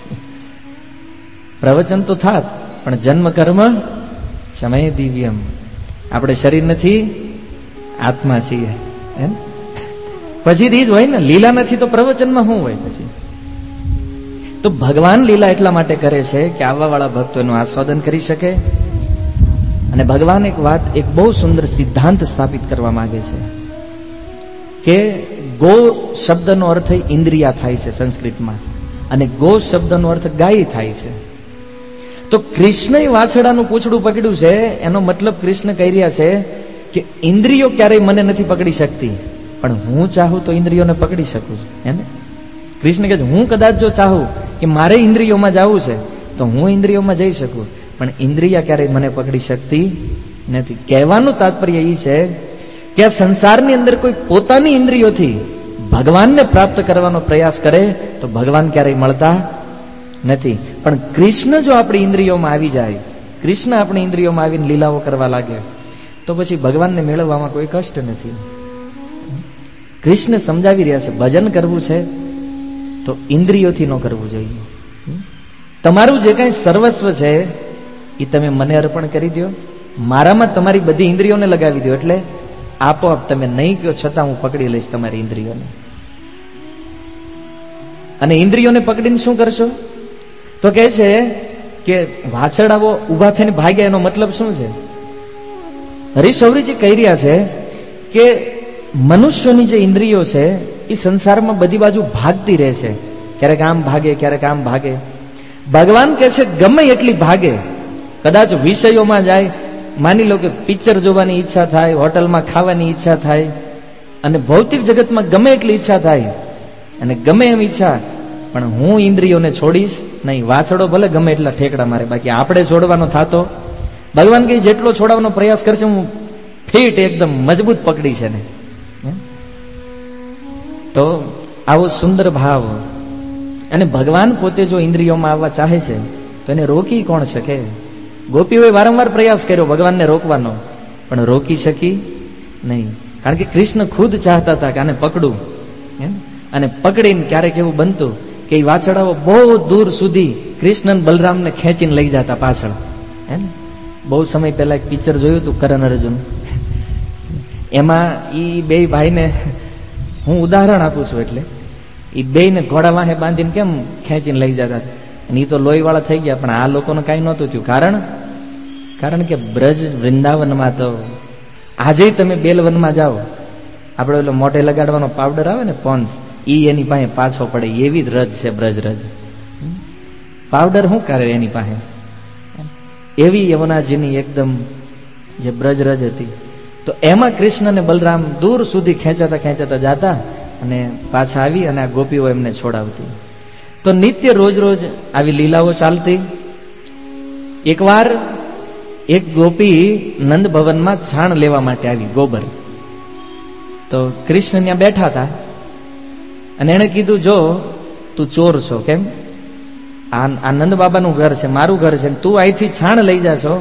S1: પ્રવચન તો થાત, પણ જન્મ કર્મ સમય દિવ્યમ. આપણે શરીર નથી, આત્મા છીએ. પછી જ હોય ને, લીલા નથી તો પ્રવચનમાં શું હોય પછી? તો ભગવાન લીલા એટલા માટે કરે છે કે આવવા વાળા ભક્તો એનું આસ્વાદન કરી શકે. અને ભગવાન એક વાત, એક બહુ સુંદર સિદ્ધાંત સ્થાપિત કરવા માંગે છે કે ગો શબ્દનો અર્થ ઇન્દ્રિયા થાય છે સંસ્કૃતમાં, અને ગો શબ્દનો અર્થ ગાય થાય છે. તો કૃષ્ણએ વાછડાનું પૂંછડું પકડ્યું છે, એનો મતલબ કૃષ્ણ કહી રહ્યા છે કે ઇન્દ્રિયો ક્યારેય મને નથી પકડી શકતી, પણ હું ચાહું તો ઇન્દ્રિયોને પકડી શકું છું. હે ને? કૃષ્ણ કહે છે હું કદાચ જો ચાહું કે મારે ઇન્દ્રિયોમાં જવું છે તો હું ઇન્દ્રિયોમાં જઈ શકું, પણ ઇન્દ્રિયા ક્યારેય મને પકડી શકતી નથી. કહેવાનું તાત્પર્ય એ છે કે આ સંસારની અંદર કોઈ પોતાની ઇન્દ્રિયોથી ભગવાનને પ્રાપ્ત કરવાનો પ્રયાસ કરે તો ભગવાન ક્યારેય મળતા નથી. પણ કૃષ્ણ જો આપણી ઇન્દ્રિયોમાં આવી જાય, કૃષ્ણ આપણી ઇન્દ્રિયોમાં આવીને લીલાઓ કરવા લાગે તો પછી ભગવાનને મેળવવામાં કોઈ કષ્ટ નથી. કૃષ્ણ સમજાવી રહ્યા છે ભજન કરવું છે તો ઇન્દ્રિયોથી ન કરવું જોઈએ. તમારું જે કાંઈ સર્વસ્વ છે એ તમે મને અર્પણ કરી દો, મારામાં તમારી બધી ઇન્દ્રિયોને લગાવી દો, એટલે આપોઆપ તમે નહીં કહો છતાં હું પકડી લઈશ તમારી ઇન્દ્રિયોને. અને ઇન્દ્રિયોને પકડીને શું કરશો? તો કહે છે કે વાછરડાઓ ઉભા થઈને ભાગ્યા, એનો મતલબ શું છે? હરિશૌરીજી કહી રહ્યા છે કે મનુષ્યની જે ઇન્દ્રિયો છે એ સંસારમાં બધી બાજુ ભાગતી રહે છે, ક્યારેક આમ ભાગે ક્યારેક આમ ભાગે. ભગવાન કહે છે ગમે એટલી ભાગે, કદાચ વિષયોમાં જાય, માની લો કે પિક્ચર જોવાની ઈચ્છા થાય, હોટલમાં ખાવાની ઈચ્છા થાય, અને ભૌતિક જગતમાં ગમે એટલી ઈચ્છા થાય અને ગમે એમ ઈચ્છા, પણ હું ઇન્દ્રિયોને છોડીશ નહીં. વાછડો ભલે ગમે એટલા ઠેકડા મારે, બાકી આપણે છોડવાનો થાતો. ભગવાન કહે જેટલો છોડાવવાનો પ્રયાસ કરશે હું ફીટ એકદમ મજબૂત પકડી છે ને. તો આવો સુંદર ભાવ. અને ભગવાન પોતે જો ઇન્દ્રિયોમાં આવવા ચાહે છે તો એને રોકી કોણ શકે? ગોપીઓએ વારંવાર પ્રયાસ કર્યો ભગવાનને રોકવાનો, પણ રોકી શકી નહીં. કારણ કે કૃષ્ણ ખુદ ચાહતા હતા કે આને પકડું, અને પકડીને ક્યારેક એવું બનતું કે એ વાછડાઓ બહુ દૂર સુધી કૃષ્ણ બલરામને ખેંચીને લઈ જતા પાછળ. હે ને? બહુ સમય પહેલા એક પિક્ચર જોયું હતું કરણ અર્જુન, એમાં ઈ બે ભાઈને હું ઉદાહરણ આપું છું, એટલે એ બેને ઘોડા વાહે બાંધીને કેમ ખેંચીને લઈ જતા, અને એ તો લોહીવાળા થઈ ગયા, પણ આ લોકોને કાંઈ નહોતું થયું. કારણ કે બ્રજ વૃંદાવનમાં તો આજે તમે બેલવનમાં જાઓ, આપણે ઓલો મોઢે લગાડવાનો પાવડર આવે ને પોન્સ, ઈ એની પાસે પાછો પડે એવી જ રજ છે બ્રજ રજ. પાવડર શું કરે એની પાસે? એવી યમુનાજીની એકદમ જે બ્રજ રજ હતી. તો એમાં કૃષ્ણ અને બલરામ દૂર સુધી ખેંચાતા ખેંચાતા જાતા અને પાછા આવી અને આ ગોપીઓ એમને છોડાવતી. તો નિત્ય રોજ રોજ આવી લીલાઓ ચાલતી. એકવાર એક ગોપી નંદ ભવનમાં છાણ લેવા માટે આવી, ગોબર. તો કૃષ્ણ ત્યાં બેઠા હતા અને એને કીધું જો તું ચોર છો, કેમ? આ નંદ બાબાનું ઘર છે, મારું ઘર છે, તું અહીંથી છાણ લઈ જા છો.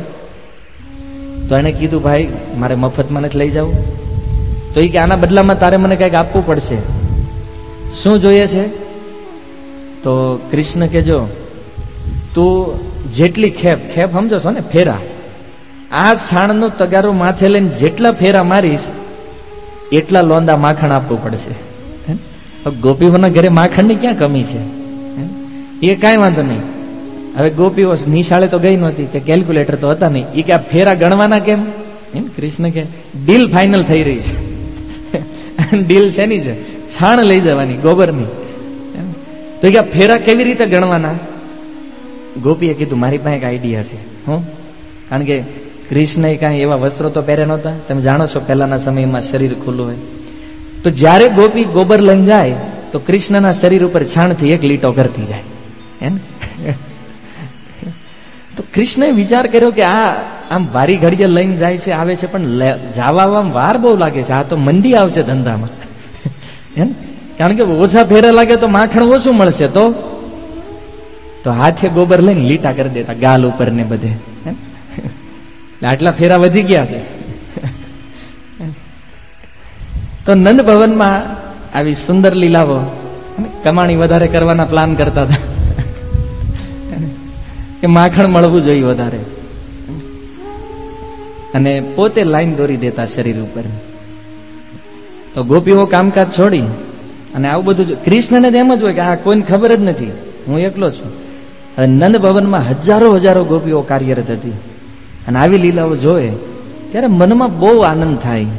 S1: તો એને કીધું ભાઈ મારે મફતમાં નથી લઈ જવું. તો એ કે આના બદલામાં તારે મને કંઈક આપવું પડશે. શું જોઈએ છે? તો કૃષ્ણ કે જો તું જેટલી ખેપ સમજો છો ને, ફેરા, આ છાણનો તગારો માથે લઈને જેટલા ફેરા મારીશ એટલા લોંદા માખણ આપવું પડશે. ગોપીઓના ઘરે માખણની ક્યાં કમી છે? એ કાંઈ વાંધો નહીં. હવે ગોપીઓ નિશાળે તો ગઈ નહોતી, કે કેલ્ક્યુલેટર તો હતા નહીં. એ કે આ ફેરા ગણવાના કેમ? એમ કૃષ્ણ કે ડીલ ફાઇનલ થઈ રહી છે. ડીલ શેની છે? છાણ લઈ જવાની, ગોબરની. તો કે આ ફેરા કેવી રીતે ગણવાના? ગોપીએ કીધું મારી પાસે એક આઈડિયા છે. હું? કારણ કે કૃષ્ણએ કાંઈ એવા વસ્ત્રો તો પહેર્યા નહોતા, તમે જાણો છો પહેલાના સમયમાં શરીર ખુલ્લું હોય. તો જ્યારે ગોપી ગોબર લઈને જાય તો કૃષ્ણના શરીર ઉપર છાણથી એક લીટો કરતી જાય. એમ તો કૃષ્ણએ વિચાર કર્યો કે આ આમ વારી ઘડીએ લઈને જાય છે, આવે છે, પણ જવામાં વાર બહુ લાગે છે, આ તો મંદી આવશે ધંધામાં. એમ કારણ કે ઓછા ફેરા લાગે તો માખણ ઓછું મળશે. તો હાથે ગોબર લઈને લીટા કરી દેતા ગાલ ઉપર ને બધે. આટલા ફેરા વધી ગયા છે. તો નંદ ભવનમાં આવી સુંદર લીલાઓ, કમાણી વધારે કરવાના પ્લાન કરતા હતા કે માખણ મળવું જોઈએ વધારે, અને પોતે લાઈન દોરી દેતા શરીર ઉપર. તો ગોપીઓ કામકાજ છોડી અને આવું બધું કૃષ્ણને એમ જ હોય કે આ કોઈને ખબર જ નથી, હું એકલો છું. હવે નંદ ભવનમાં હજારો ગોપીઓ કાર્યરત હતી અને આવી લીલાઓ જોવે ત્યારે મનમાં બહુ આનંદ થાય.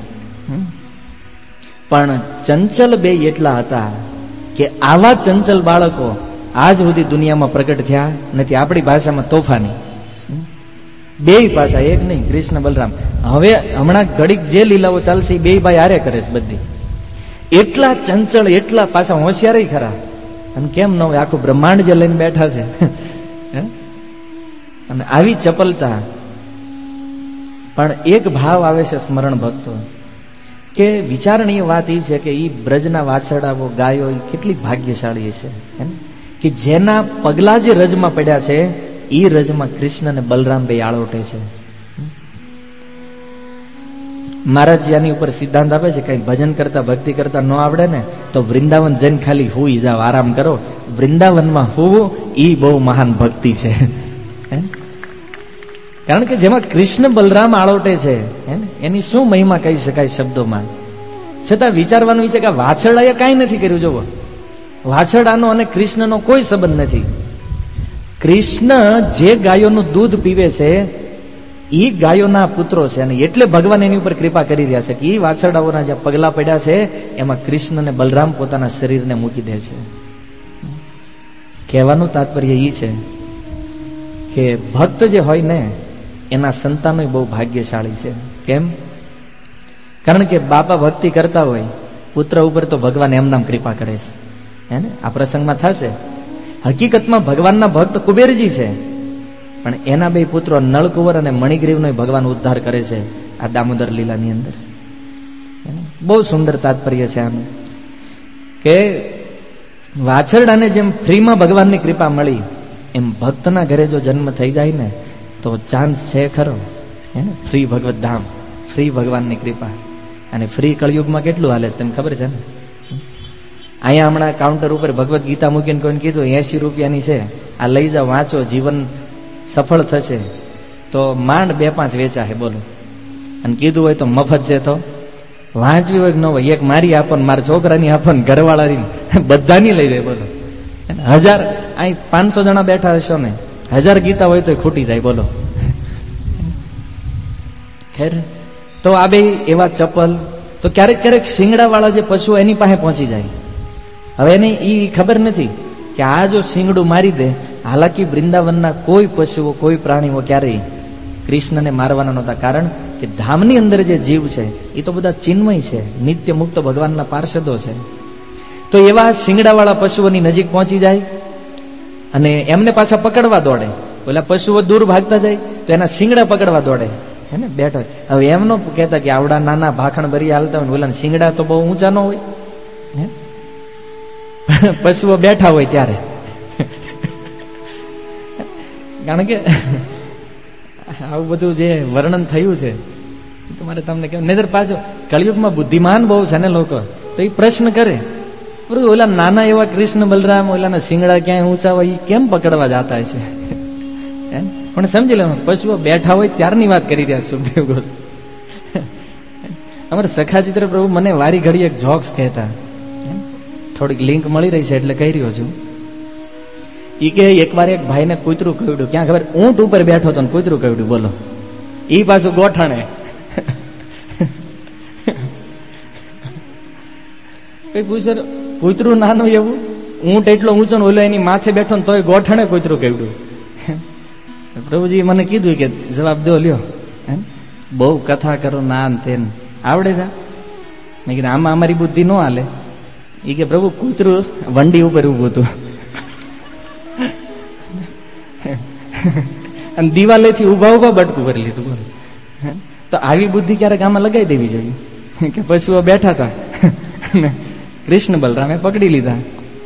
S1: પણ ચંચલ બે એટલા હતા કે આવા ચંચલ બાળકો આજ સુધી દુનિયામાં પ્રગટ થયા નથી. આપણી ભાષામાં તોફાની, બે પાછા, એક નહીં, કૃષ્ણ બલરામ. હવે હમણાં ઘડીક જે લીલાઓ ચાલશે બે ભાઈ હારે કરે છે બધી. એટલા ચંચળ, એટલા પાછા હોશિયાર ખરા. અને કેમ ન હોય, આખું બ્રહ્માંડ જે લઈને બેઠા છે. અને આવી ચપલતા. પણ એક ભાવ આવે છે સ્મરણ ભક્તો, કે વિચારણીય વાત એ છે કે એ બ્રજના વાછરડાઓ, ગાયો એ કેટલી ભાગ્યશાળી છે કે જેના પગલા જે રજમાં પડ્યા છે એ રજમાં કૃષ્ણ અને બલરામ બે આળોટે છે. મહારાજ આની ઉપર સિદ્ધાંત આપે છે, કઈ ભજન કરતા ભક્તિ કરતા ન આવડે ને તો વૃંદાવન જઈને ખાલી હુઈ જાવ, આરામ કરો. વૃંદાવનમાં હોવું એ બહુ મહાન ભક્તિ છે. કારણ કે જેમાં કૃષ્ણ બલરામ આળોટે છે એની શું મહિમા કહી શકાય શબ્દોમાં. છતાં વિચારવાનું છે કે વાછરડાએ કાંઈ નથી કર્યું. જોવો, વાછરડાનો અને કૃષ્ણનો કોઈ સંબંધ નથી. કૃષ્ણ જે ગાયોનું દૂધ પીવે છે એ ગાયોના પુત્રો છે અને એટલે ભગવાન એની ઉપર કૃપા કરી રહ્યા છે કે એ વાછરડાઓના જે પગલા પડ્યા છે એમાં કૃષ્ણ અને બલરામ પોતાના શરીરને મૂકી દે છે. કહેવાનું તાત્પર્ય એ છે કે ભક્ત જે હોય ને એના સંતાનો બહુ ભાગ્યશાળી છે. કેમ? કારણ કે બાપા ભક્તિ કરતા હોય, પુત્ર ઉપર તો ભગવાન એમ નામ કૃપા કરે છે. હે ને? આ પ્રસંગમાં થશે. હકીકતમાં ભગવાનના ભક્ત કુબેરજી છે, પણ એના બે પુત્રો નળકુંવર અને મણિગ્રીવનો ભગવાન ઉદ્ધાર કરે છે આ દામોદર લીલાની અંદર. બહુ સુંદર તાત્પર્ય છે આનું, કે વાછરડાને જેમ ફ્રીમાં ભગવાનની કૃપા મળી એમ ભક્તના ઘરે જો જન્મ થઈ જાય ને તો ચાન્સ છે ખરો. હે ને? ફ્રી ભગવત ધામ, ફ્રી ભગવાનની કૃપા. અને ફ્રી કળિયુગમાં કેટલું હાલે છે તમને ખબર છે ને? અહીંયા હમણાં કાઉન્ટર ઉપર ભગવદ્ ગીતા મૂકીને કોઈને કીધું 80 રૂપિયાની છે, આ લઈ જાઓ, વાંચો, જીવન સફળ થશે. તો માંડ 2-5 વેચા છે, બોલો. અને કીધું હોય તો મફત છે તો વાંચવી હોય કે ન હોય, એક મારી આપો ને મારા છોકરાની આપો ને ઘરવાળાની, બધાની લઈ જાય, બોલો. 1000 અહીં 500 જણા બેઠા હશો ને, 1000 ગીતા હોય તો ખૂટી જાય, બોલો. ખેર, તો આ બે એવા ચપ્પલ. તો ક્યારેક શિંગડા વાળા જે પશુ એની પાસે પહોંચી જાય. હવે એને ઈ ખબર નથી કે આ જો શિંગડું મારી દે, હાલાકી વૃંદાવનના કોઈ પશુઓ, કોઈ પ્રાણીઓ ક્યારેય કૃષ્ણને મારવાના નહોતા. કારણ કે ધામની અંદર જે જીવ છે એ તો બધા ચિન્મય છે, નિત્ય મુક્ત ભગવાનના પાર્ષદો છે. તો એવા શિંગડાવાળા પશુઓની નજીક પહોંચી જાય અને એમને પાછા પકડવા દોડે. ઓલા પશુઓ દૂર ભાગતા જાય તો એના શિંગડા પકડવા દોડે. હે ને? બેઠો. હવે એમ નો કહેતા કે આવડા નાના ભાખણ ભરી હાલતા હોય, ઓલા શિંગડા તો બહુ ઊંચા ન હોય. પશુઓ બેઠા હોય ત્યારે. કારણ કે આવું બધું જે વર્ણન થયું છે તમારે તમને કેમ નજર પાછો. કળિયુગમાં બુદ્ધિમાન બહુ છે ને લોકો, તો એ પ્રશ્ન કરે, ઓલા નાના એવા કૃષ્ણ બલરામ, ઓલાના શિંગડા ક્યાંય ઊંચા હોય એ કેમ પકડવા જતા છે? પણ સમજી લો, પશુઓ બેઠા હોય ત્યારની વાત કરી રહ્યા સુખદેવ ગોસ્વામી. અમારે સખાચિત્ર પ્રભુ મને વારી ઘડી એક જોક્સ કહેતા, થોડીક લિંક મળી રહી છે એટલે કહી રહ્યો છું. ઈ કે એકવાર એક ભાઈને કૂતરું કવડ્યું, ક્યાં ખબર, ઊંટ ઉપર બેઠો હતો ને કૂતરું કવડ્યું, બોલો. ઈ પાછું ગોઠાણે. કઈ પૂછે, કૂતરું નાનું એવું, ઊંટ એટલો ઊંચો ને ઓલો એની માથે બેઠો ને તોય ગોઠાણે કૂતરું કવડ્યું. પ્રભુજી મને કીધું કે જવાબ દો, લ્યો. બહુ કથા કરો ના તેન આવડે છે. મેં કીધું આમાં અમારી બુદ્ધિ ન હાલે. એ કે પ્રભુ કૂતરું વંડી ઉપર ઉભું હતું અને દિવાલેથી ઉભા બટકું કરી લીધું. તો આવી બુદ્ધિ ક્યારેક આમાં લગાવી દેવી જોઈએ કે પશુઓ બેઠા હતા કૃષ્ણ બલરામે પકડી લીધા.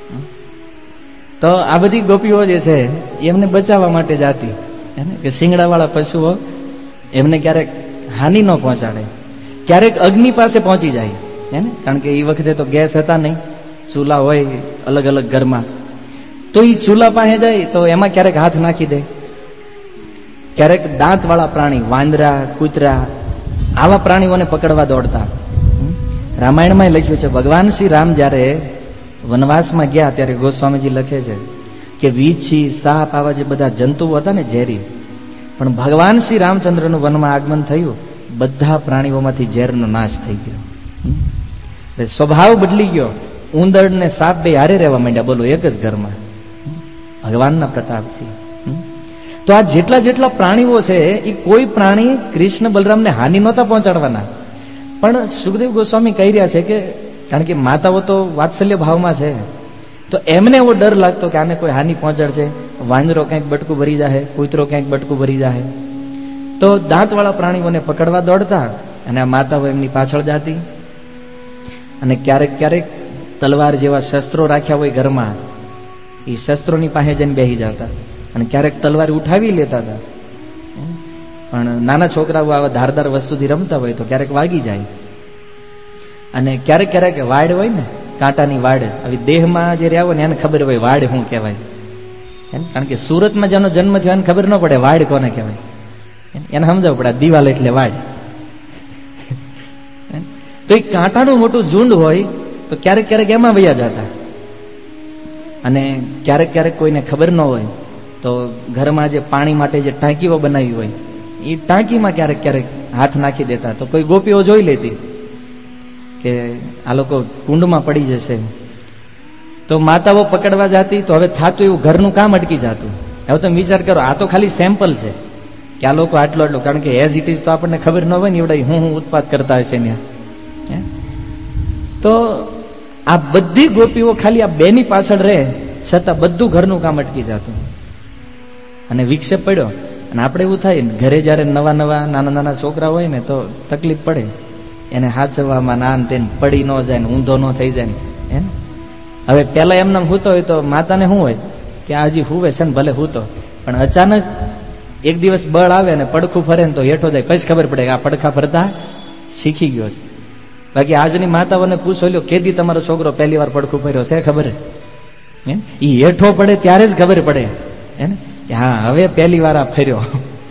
S1: તો આ બધી ગોપીઓ જે છે એમને બચાવવા માટે જાતી કે શિંગડા વાળા પશુઓ એમને ક્યારેક હાનિ ન પહોંચાડે. ક્યારેક અગ્નિ પાસે પહોંચી જાય, હે ને? કારણ કે એ વખતે તો ગેસ હતા નહીં, ચૂલા હોય અલગ અલગ ઘરમાં. તો એ ચૂલા પાસે જાય તો એમાં ક્યારેક હાથ નાખી દે. ક્યારેક દાંત વાળા પ્રાણી, વાંદરા, કૂતરા, આવા પ્રાણીઓને પકડવા દોડતા. રામાયણમાં લખ્યું છે, ભગવાન શ્રી રામ જયારે વનવાસમાં ગયા ત્યારે ગોસ્વામીજી લખે છે કે વીછી, સાપ આવા જે બધા જંતુઓ હતા ને ઝેરી, પણ ભગવાન શ્રી રામચંદ્રનું વનમાં આગમન થયું, બધા પ્રાણીઓમાંથી ઝેરનો નાશ થઈ ગયો. એટલે સ્વભાવ બદલી ગયો. ઉંદર ને સાપ બે હારે રહેવા માંડ્યા, બોલો, એક જ ઘરમાં, ભગવાનના પ્રતાપથી. તો આ જેટલા જેટલા પ્રાણીઓ છે એ કોઈ પ્રાણી કૃષ્ણ બલરામને હાનિ નહોતા પહોંચાડવાના, પણ સુખદેવ ગોસ્વામી કહી રહ્યા છે કે કારણ કે માતાઓ તો વાત્સલ્ય ભાવમાં છે, તો એમને એવો ડર લાગતો કે આને કોઈ હાનિ પહોંચાડશે, વાંદરો ક્યાંક બટકું ભરી જાય, કૂતરો ક્યાંક બટકું ભરી જાય, તો દાંતવાળા પ્રાણીઓને પકડવા દોડતા અને આ માતાઓ એમની પાછળ જાતી. અને ક્યારેક ક્યારેક તલવાર જેવા શસ્ત્રો રાખ્યા હોય ઘરમાં, એ શસ્ત્રોની પાસે જઈને બેસી જતા અને ક્યારેક તલવાર ઉઠાવી લેતા હતા. પણ નાના છોકરાઓ આવા ધારદાર વસ્તુથી રમતા હોય તો ક્યારેક વાગી જાય. અને ક્યારેક ક્યારેક વાડ હોય ને, કાંટાની વાડ, આવી દેહમાં જે રહ્યા હોય ને એને ખબર હોય વાડ શું કહેવાય. કારણ કે સુરતમાં જેનો જન્મ છે એને ખબર ન પડે વાડ કોને કહેવાય, એને સમજાવવું પડે દિવાલ એટલે વાડ. તો એ કાંટાનું મોટું ઝુંડ હોય તો ક્યારેક ક્યારેક એમાં વયા જતા. અને ક્યારેક ક્યારેક કોઈને ખબર ન હોય તો ઘરમાં જે પાણી માટે જે ટાંકીઓ બનાવી હોય એ ટાંકીમાં ક્યારેક ક્યારેક હાથ નાખી દેતા. તો કોઈ ગોપીઓ જોઈ લેતી કે આ લોકો કુંડમાં પડી જશે, તો માતાઓ પકડવા જતી. તો હવે થાતું એવું ઘરનું કામ અટકી જતું. હવે તમે વિચાર કરો, આ તો ખાલી સેમ્પલ છે કે આ લોકો આટલો આટલો, કારણ કે એઝ ઇટ ઇઝ તો આપણને ખબર ન હોય ને એવડા હું ઉત્પાદ કરતા હશે ત્યાં. તો આ બધી ગોપીઓ ખાલી આ બેની પાછળ રહે છતાં બધું ઘરનું કામ અટકી જતું. અને વિક્ષેપ પડ્યો. અને આપણે એવું થાય, ઘરે જયારે નવા નવા નાના નાના છોકરા હોય ને તો તકલીફ પડે, એને હાચવવામાં નાન તેને પડી ન જાય ને ઊંધો ન થઈ જાય ને. હવે પેલા એમને હૂતો હોય તો માતાને શું હોય કે આ હજી હુવે છે ને ભલે હૂતો, પણ અચાનક એક દિવસ બળ આવે ને પડખું ફરે ને તો હેઠો જાય, પછી ખબર પડે કે આ પડખા ફરતા શીખી ગયો છે. બાકી આજની માતાઓને પૂછો લ્યો, કેદી તમારો છોકરો પહેલી વાર પડખું ફર્યો છે ખબર? એ હેઠો પડે ત્યારે જ ખબર પડે હા હવે પહેલી વાર આ ફર્યો.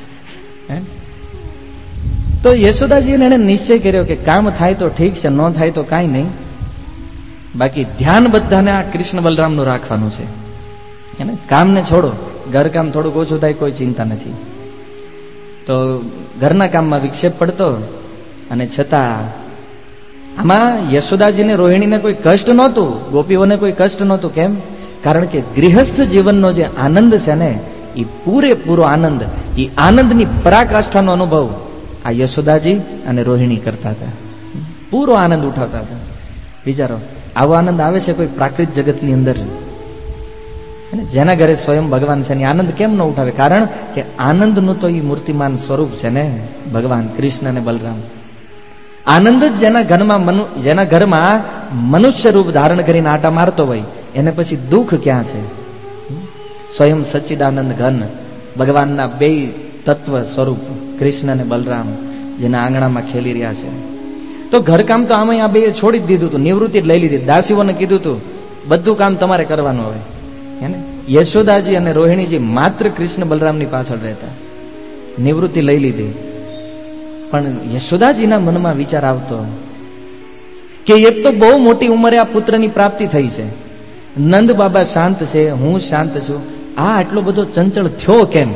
S1: તો યશોદાજીને એને નિશ્ચય કર્યો કે કામ થાય તો ઠીક છે, ન થાય તો કાંઈ નહીં, બાકી ધ્યાન બધાને આ કૃષ્ણ બલરામનું રાખવાનું છે. કામને છોડો, ઘરકામ થોડુંક ઓછું થાય કોઈ ચિંતા નથી. તો ઘરના કામમાં વિક્ષેપ પડતો, અને છતાં આમાં યશોદાજીને રોહિણીને કોઈ કષ્ટ નહોતું, ગોપીઓને કોઈ કષ્ટ નહોતું. કેમ? કારણ કે ગૃહસ્થ જીવનનો જે આનંદ છે ને એ પૂરેપૂરો આનંદ, એ આનંદની પરાકાષ્ઠાનો અનુભવ આ યશોદાજી અને રોહિણી કરતા હતા, પૂરો આનંદ ઉઠાવતા હતા. વિચારો, આવો આનંદ આવે છે કોઈ પ્રાકૃત જગતની અંદર? જેના ઘરે સ્વયં ભગવાન છે એ આનંદ કેમ ન ઉઠાવે? કારણ કે આનંદનું તો એ મૂર્તિમાન સ્વરૂપ છે ને ભગવાન કૃષ્ણ અને બલરામ. આનંદ જ જેના ઘરમાં મનુષ્ય રૂપ ધારણ કરીને આટા મારતો હોય એને પછી દુઃખ ક્યાં છે? સ્વયં સચ્ચિદાનંદ ઘન ભગવાનના બે તત્વ સ્વરૂપ કૃષ્ણ અને બલરામ જેના આંગણામાં ખેલી રહ્યા છે. તો ઘરકામ તો આમાં આ બે છોડી જ દીધું હતું, નિવૃત્તિ જ લઈ લીધી. દાસીઓને કીધું હતું બધું કામ તમારે કરવાનું હોય. યશોદાજી અને રોહિણીજી માત્ર કૃષ્ણ બલરામની પાછળ રહેતા, નિવૃત્તિ લઈ લીધી. પણ યશોદાજીના મનમાં વિચાર આવતો કે એક તો બહુ મોટી ઉંમરે આ પુત્રની પ્રાપ્તિ થઈ છે, નંદ બાબા શાંત છે, હું શાંત છું, આ આટલો બધો ચંચળ થયો કેમ?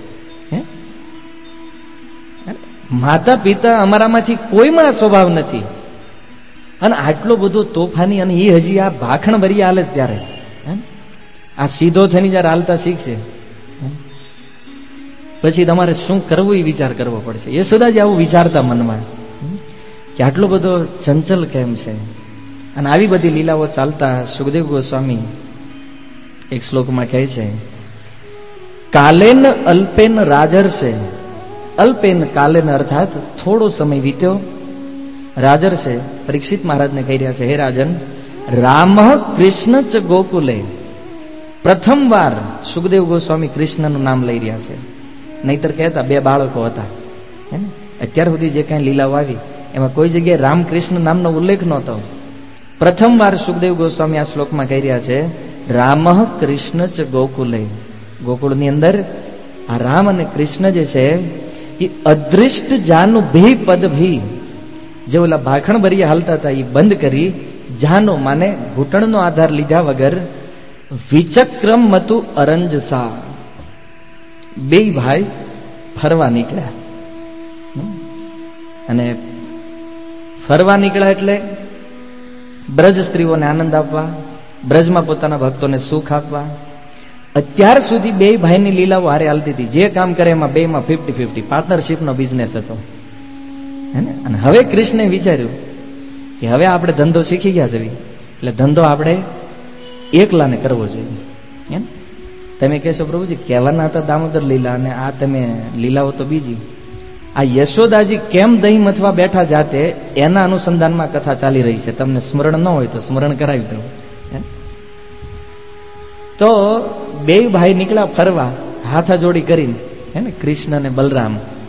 S1: માતા પિતા અમારામાંથી કોઈમાં સ્વભાવ નથી, અને આટલો બધો તોફાની, અને એ હજી આ ભાખણ ભરી હાલે ત્યારે આ સીધો થઈને જયારે હાલતા શીખશે પછી તમારે શું કરવું એ વિચાર કરવો પડશે. યશોદાજી આવું વિચારતા મનમાં કે આટલો બધો ચંચલ કેમ છે. અને આવી બધી લીલાઓ ચાલતા સુખદેવ ગોસ્વામી એક શ્લોકમાં કહે છે, કાલેન અલ્પેન રાજર્ષે, અલ્પેન કાલેન અર્થાત થોડો સમય વીત્યો. રાજર્ષે પરીક્ષિત મહારાજને કહી રહ્યા છે, હે રાજન, રામ કૃષ્ણ ચ ગોકુલે. પ્રથમ વાર સુખદેવ ગોસ્વામી કૃષ્ણનું નામ લઈ રહ્યા છે. નહીતર કહેતા બે બાળકો હતા. અત્યાર સુધી જે કઈ લીલાઓ આવી એમાં કોઈ જગ્યાએ રામકૃષ્ણ નામનો ઉલ્લેખ નહોતો. પ્રથમ વાર સુખદેવ ગોસ્વામી આ શ્લોકમાં કહી રહ્યા છે, રામ કૃષ્ણ ચ ગોકુલે. ગોકુળની અંદર આ રામ અને કૃષ્ણ જે છે એ અદૃષ્ટ જાનુ ભી પદ ભી, જે ઓલા ભાખણ ભરીયા હાલતા હતા એ બંધ કરી જાનો માને ઘૂંટણનો આધાર લીધા વગર વિચક્રમ મતું અરંજસા બે ભાઈ ફરવા નીકળ્યા. અને ફરવા નીકળ્યા એટલે બ્રજ સ્ત્રીઓને આનંદ આપવા, બ્રજમાં પોતાના ભક્તોને સુખ આપવા. અત્યાર સુધી બે ભાઈની લીલાઓ હારે હાલતી હતી. જે કામ કરે એમાં બેમાં 50-50 પાર્ટનરશીપનો બિઝનેસ હતો. અને હવે કૃષ્ણે વિચાર્યું કે હવે આપણે ધંધો શીખી ગયા છે, એટલે ધંધો આપણે એકલાને કરવો જોઈએ. તમે કહેશો પ્રભુજી કહેવાના હતા દામોદર લીલા અને આ તમે લીલાઓ તો બીજી. આ યશોદાજી કેમ દહીં મથવા બેઠા જાતે એના અનુસંધાનમાં કથા ચાલી રહી છે. તમને સ્મરણ ન હોય તો સ્મરણ કરાવી દઉં. તો બે ભાઈ નીકળ્યા ફરવા હાથા જોડી કરીને, હે ને, કૃષ્ણ અને બલરામ.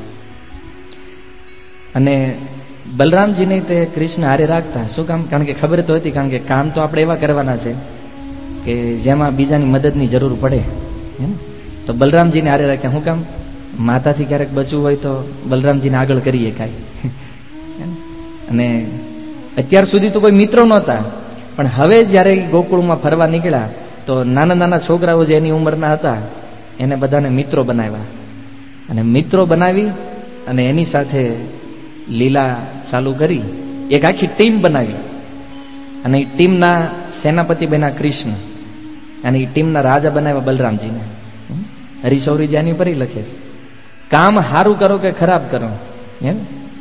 S1: અને બલરામજીને તે કૃષ્ણ હારે રાખતા. શું કામ? કારણ કે ખબર તો હતી, કારણ કે કામ તો આપણે એવા કરવાના છે કે જેમાં બીજાની મદદની જરૂર પડે. તો બલરામજીને હારે રાખ્યા. શું કામ? માતાથી ક્યારેક બચવું હોય તો બલરામજીને આગળ કરીએ કાંઈ. અને અત્યાર સુધી તો કોઈ મિત્રો નહોતા, પણ હવે જ્યારે ગોકુળમાં ફરવા નીકળ્યા તો નાના નાના છોકરાઓ જે એની ઉંમરના હતા એને બધાને મિત્રો બનાવ્યા. અને મિત્રો બનાવી અને એની સાથે લીલા ચાલુ કરી. એક આખી ટીમ બનાવી અને એ ટીમના સેનાપતિ બન્યા કૃષ્ણ અને એ ટીમના રાજા બનાવ્યા બલરામજીને. હરિશૌરીજી આની પર લખે છે, કામ સારું કરો કે ખરાબ કરો, એમ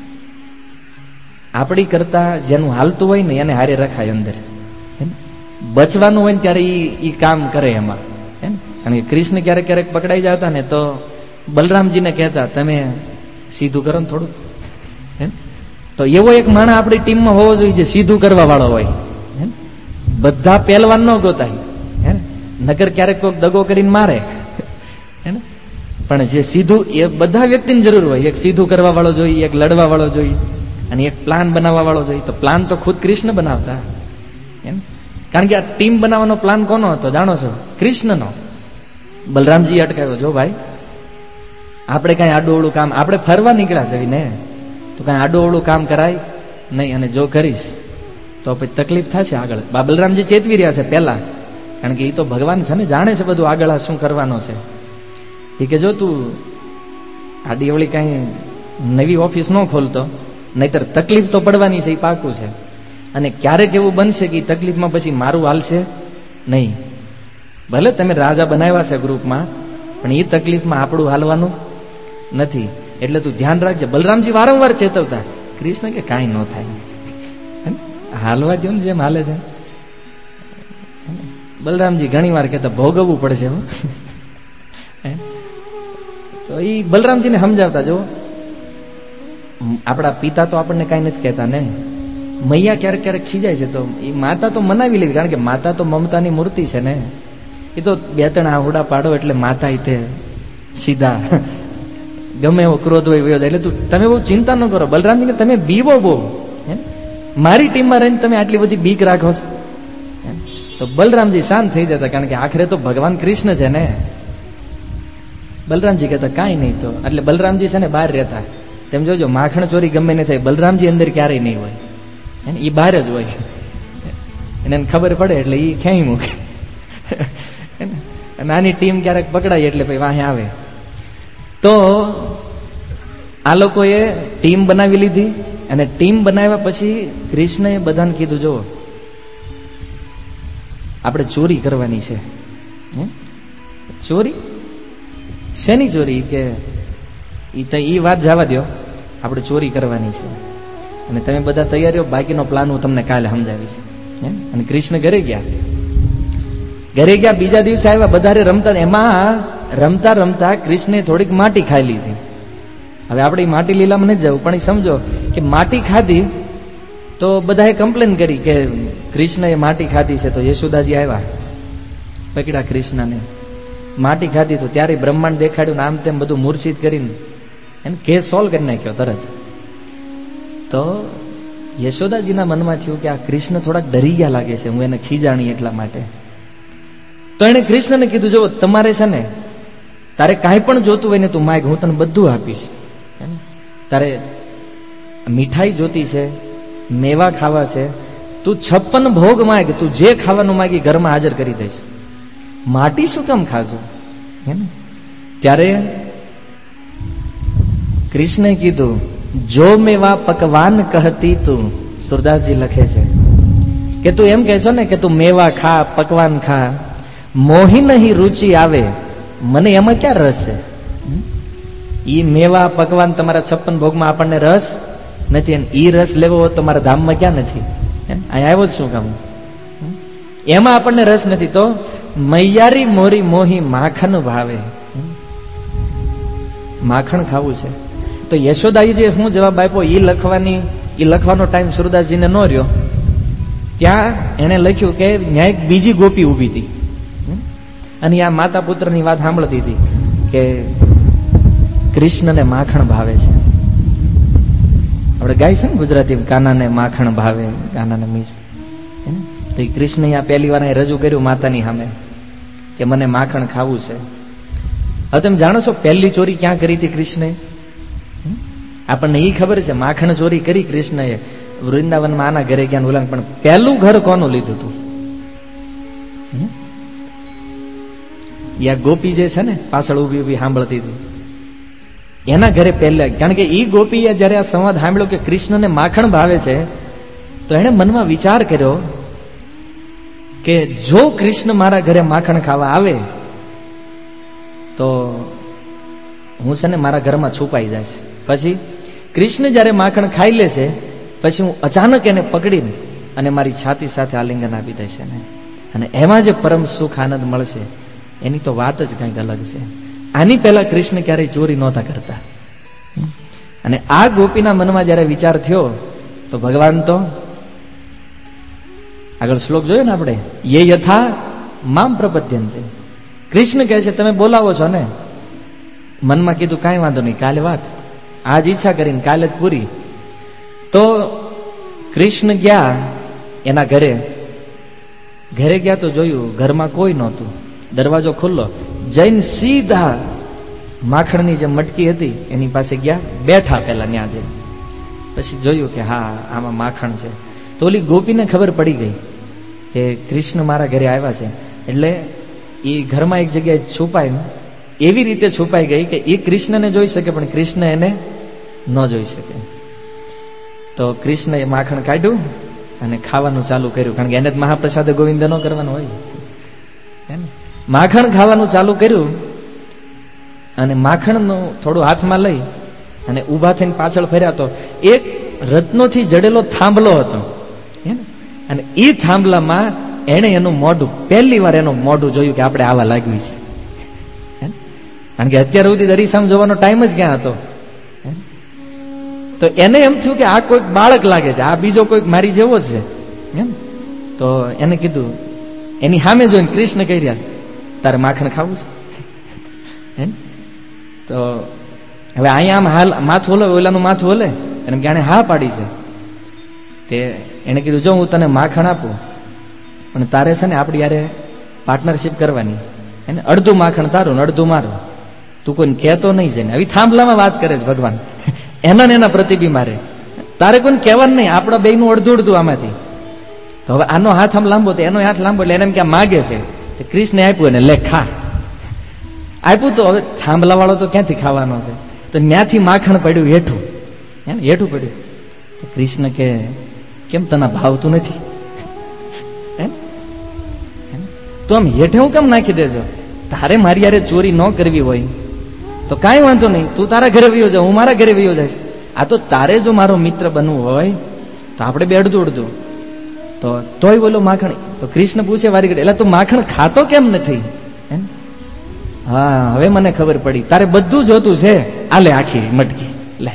S1: આપણી કરતા જેનું હાલતું હોય ને એને હારે રખાય અંદર. બચવાનું હોય ને ત્યારે એ કામ કરે એમાં. કારણ કે કૃષ્ણ ક્યારેક ક્યારેક પકડાઈ જતા ને તો બલરામજીને કહેતા તમે સીધું કરો ને થોડું. તો એવો એક માણસ આપણી ટીમમાં હોવો જોઈએ જે સીધું કરવા વાળો હોય. બધા પહેલવાન ન ગોતાય, નગર ક્યારેક કોઈક દગો કરીને મારે, પણ જે સીધું, એ બધા વ્યક્તિની જરૂર હોય. એક સીધું કરવા વાળો જોઈએ, એક લડવા વાળો જોઈએ અને એક પ્લાન બનાવવા વાળો જોઈએ. તો પ્લાન તો ખુદ કૃષ્ણ બનાવતા. કારણ કે આ ટીમ બનાવવાનો પ્લાન કોનો હતો જાણો છો? કૃષ્ણનો. બલરામજી અટકાવ્યો, જો ભાઈ આપણે કઈ આડું કામ, આપણે ફરવા નીકળ્યા છે ને, તો કઈ આડું કામ કરાય નહીં. અને જો કરીશ તો પછી તકલીફ થશે આગળ. બલરામજી ચેતવી રહ્યા છે પહેલા, કારણ કે એ તો ભગવાન છે ને, જાણે છે બધું આગળ શું કરવાનો છે. એ કે જો તું આડી અવળી કઈ નવી ઓફિસ ન ખોલતો, નહીતર તકલીફ તો પડવાની છે, એ પાકું છે. અને ક્યારેક એવું બનશે કે તકલીફમાં પછી મારું હાલશે નહીં. ભલે તમે રાજા બનાવ્યા છે ગ્રુપમાં, પણ એ તકલીફમાં આપણું હાલવાનું નથી. એટલે તું ધ્યાન રાખજે. બલરામજી વારંવાર ચેતવતા. કૃષ્ણ કે કાંઈ ન થાય, હાલવા દો ને જેમ હાલે છે. બલરામજી ઘણી વાર કહેતા ભોગવવું પડશે. તો એ બલરામજીને સમજાવતા, જો આપણા પિતા તો આપણને કાંઈ નથી કહેતા ને, મૈયા ક્યારેક ક્યારેક ખીજાય છે તો એ માતા તો મનાવી લેવી, કારણ કે માતા તો મમતાની મૂર્તિ છે ને. એ તો બે ત્રણ આહુડા પાડો એટલે માતા એ તે સીધા ગમે એવો ક્રોધ હોય વયો જાય. એટલે તમે બહુ ચિંતા ન કરો. બલરામજી કે તમે બીવો બહુ, મારી ટીમમાં રહીને તમે આટલી બધી બીક રાખો છો. તો બલરામજી શાંત થઈ જતા, કારણ કે આખરે તો ભગવાન કૃષ્ણ છે ને. બલરામજી કહેતા કાંઈ નહીં. તો એટલે બલરામજી છે ને બહાર રહેતા. તેમ જોજો, માખણ ચોરી ગમે ને થાય, બલરામજી અંદર ક્યારેય નહીં હોય, એ બહાર જ હોય. એને ખબર પડે એટલે એ ક્યાંય મૂકે. નાની ટીમ ક્યારેક પકડાય એટલે ભાઈ વાહે આવે. તો આ લોકોએ ટીમ બનાવી લીધી. અને ટીમ બનાવ્યા પછી કૃષ્ણએ બધાને કીધું, જો આપણે ચોરી કરવાની છે. ચોરી શેની ચોરી? કે એ વાત જવા દો, આપણે ચોરી કરવાની છે. અને તમે બધા તૈયારીઓ, બાકીનો પ્લાન હું તમને કાલે સમજાવીશ. અને કૃષ્ણ ઘરે ગયા. બીજા દિવસે આવ્યા, બધા રમતા. એમાં રમતા રમતા કૃષ્ણે થોડીક માટી ખાઈ લીધી. હવે આપણે માટી લીલામાં નથી જવું, પણ સમજો કે માટી ખાધી તો બધાએ કમ્પ્લેન કરી કે કૃષ્ણએ માટી ખાધી છે. તો યશોદાજી આવ્યા, પકડ્યા કૃષ્ણને. માટી ખાધી તો ત્યારે બ્રહ્માંડ દેખાડ્યું, આમ તેમ બધું મૂર્છિત કરીને એને કેસ સોલ્વ કરી નાખ્યો તરત. તો યશોદાજીના મનમાં થયું કે આ કૃષ્ણ થોડાક ડરી ગયા લાગે છે, હું એને ખીજાણી એટલા માટે. તો એને કૃષ્ણને કીધું, જો તમારે છે ને, તારે કાંઈ પણ જોતું હોય ને તું માગ, હું તને બધું આપીશ. તારે મીઠાઈ જોતી છે, મેવા ખાવા છે, તું 56 ભોગ માંગ, તું જે ખાવાનું માંગી ઘરમાં હાજર કરી દઈશ, માટી શું કેમ ખાજો? હે ને? ત્યારે કૃષ્ણે કીધું, જો મેવા પકવાન કહતી તું. સુરદાસજી લખે છે કે તું એમ કહે છો ને કે તું મેવા ખા, પકવાન ખા, મોહી નહીં રુચિ આવે, મને એમાં ક્યાં રસ છે? ઈ મેવા પકવાન તમારા 56 ભોગમાં આપણને રસ નથી, અને ઈ રસ લેવો હોય તો મારા ધામમાં ક્યાં નથી? અહીં આવ્યો જ શું કામ? એમાં આપણને રસ નથી. તો મૈયારી મોરી મોહી માખણ ભાવે, માખણ ખાવું છે. તો યશોદાઈ જે હું જવાબ આપ્યો એ લખવાનો ટાઈમ સુરદાસજીને ન રહ્યો. ત્યાં એને લખ્યું કે ત્યાં એક બીજી ગોપી ઉભી હતી અને આ માતા પુત્રની વાત સાંભળતી હતી કે કૃષ્ણને માખણ ભાવે છે. આપણે ગાય છે ને ગુજરાતી, કાનાને માખણ ભાવે, કાનાને મીસ. તો એ કૃષ્ણ અહીંયા પહેલી વાર રજૂ કર્યું માતાની સામે કે મને માખણ ખાવું છે. હવે તમે જાણો છો પહેલી ચોરી ક્યાં કરી હતી કૃષ્ણે? આપણને એ ખબર છે માખણ ચોરી કરી કૃષ્ણએ વૃંદાવનમાં, આના ઘરે ગયા ઓલા, પણ પહેલું ઘર કોનું લીધું હતું? યા ગોપી જે છે ને પાછળ ઉભી ઉભી સાંભળતી હતી, એના ઘરે પહેલા. કારણ કે એ ગોપીએ જયારે આ સંવાદ સાંભળ્યો કે કૃષ્ણને માખણ ભાવે છે, તો એને મનમાં વિચાર કર્યો કે જો કૃષ્ણ મારા ઘરે માખણ ખાવા આવે તો હું છે ને મારા ઘરમાં છુપાઈ જાય છે. પછી કૃષ્ણ જયારે માખણ ખાઈ લેશે પછી હું અચાનક એને પકડીને અને મારી છાતી સાથે આલિંગન આપી દેશે ને, અને એમાં જે પરમ સુખ આનંદ મળશે એની તો વાત જ કંઈક અલગ છે. આની પહેલા કૃષ્ણ ક્યારેય ચોરી નહોતા કરતા. અને આ ગોપીના મનમાં જયારે વિચાર થયો તો ભગવાન તો આગળ શ્લોક જોયો ને આપણે, યે યથા મામ પ્રપદ્યન્તે. કૃષ્ણ કહે છે તમે બોલાવો છો ને. મનમાં કીધું કાંઈ વાંધો નહીં, કાલે વાત, આજ ઈચ્છા કરીને કાલે જ પૂરી. તો કૃષ્ણ ગયા એના ઘરે ગયા તો જોયું ઘરમાં કોઈ નહોતું, દરવાજો ખુલ્લો. જઈને સીધા માખણની જે મટકી હતી એની પાસે ગયા, બેઠા પેલા ત્યાં જઈને. પછી જોયું કે હા આમાં માખણ છે. તો ઓલી ગોપીને ખબર પડી ગઈ કે કૃષ્ણ મારા ઘરે આવ્યા છે. એટલે એ ઘરમાં એક જગ્યાએ છુપાઈ, એવી રીતે છુપાઈ ગઈ કે એ કૃષ્ણને જોઈ શકે પણ કૃષ્ણ એને ન જોઈ શકે. તો કૃષ્ણએ માખણ કાઢ્યું અને ખાવાનું ચાલુ કર્યું, કારણ કે એને જ મહાપ્રસાદ ગોવિંદ ન કરવાનો હોય. માખણ ખાવાનું ચાલુ કર્યું અને માખણનું થોડું હાથમાં લઈ અને ઊભા થઈને પાછળ ફર્યા તો એક રત્નોથી જડેલો થાંભલો હતો, અને એ થાંભલામાં એને એનું મોઢું, પહેલી વાર એનું મોઢું જોયું કે આપણે આવા લાગ્યું છે. કારણ કે અત્યાર સુધી દરીસામ જોવાનો ટાઈમ જ ક્યાં હતો. તો એને એમ થયું કે આ કોઈક બાળક લાગે છે, આ બીજો કોઈક મારી જેવો છે. તો એને કીધું, એની સામે જોઈને કૃષ્ણ કહી રહ્યા, તારે માખણ ખાવું છે? તો હવે અહીંયા આમ હાલ માથું ઓલે, ઓલાનું માથું ઓલે, અને જાણે હા પાડી છે. તે એને કીધું જો હું તને માખણ આપું પણ તારે છે ને આપણી યારે પાર્ટનરશિપ કરવાની, એને અડધું માખણ તારું ને અડધું મારું, તું કોઈને કહેતો નહીં જઈને. આવી થાંભલામાં વાત કરે છે ભગવાન, એના ને એના પ્રતિબિંબ મારે, તારે કોઈને કહેવાનું નહીં, આપણા બેયનું અડધું અડધું આમાંથી. તો હવે આનો હાથ આમ લાંબો, તો એનો હાથ લાંબો, એટલે એને એમ ક્યાં માગે છે. કૃષ્ણે આપ્યું એને, લે ખા. આપ્યું તો હવે થાંભલા વાળો તો ક્યાંથી ખાવાનો છે? તો ત્યાંથી માખણ પડ્યું હેઠું, હેઠું પડ્યું. કૃષ્ણ કે કેમ તને ભાવતું નથી? તો આમ હેઠે હું કેમ નાખી દેજો? તારે મારી યારે ચોરી ન કરવી હોય તો કાંઈ વાંધો નહીં, તું તારા ઘરે વયો જા, હું મારા ઘરે વયો જઈશ. આ તો તારે જો મારો મિત્ર બનવું હોય તો આપણે બે અડધું અડધું. તો તોય બોલો માખણ. તો કૃષ્ણ પૂછે વારી ઘડી, એટલે તું માખણ ખાતો કેમ નથી? હા હવે મને ખબર પડી, તારે બધું જોતું છે, આલે આખી મટકી લે.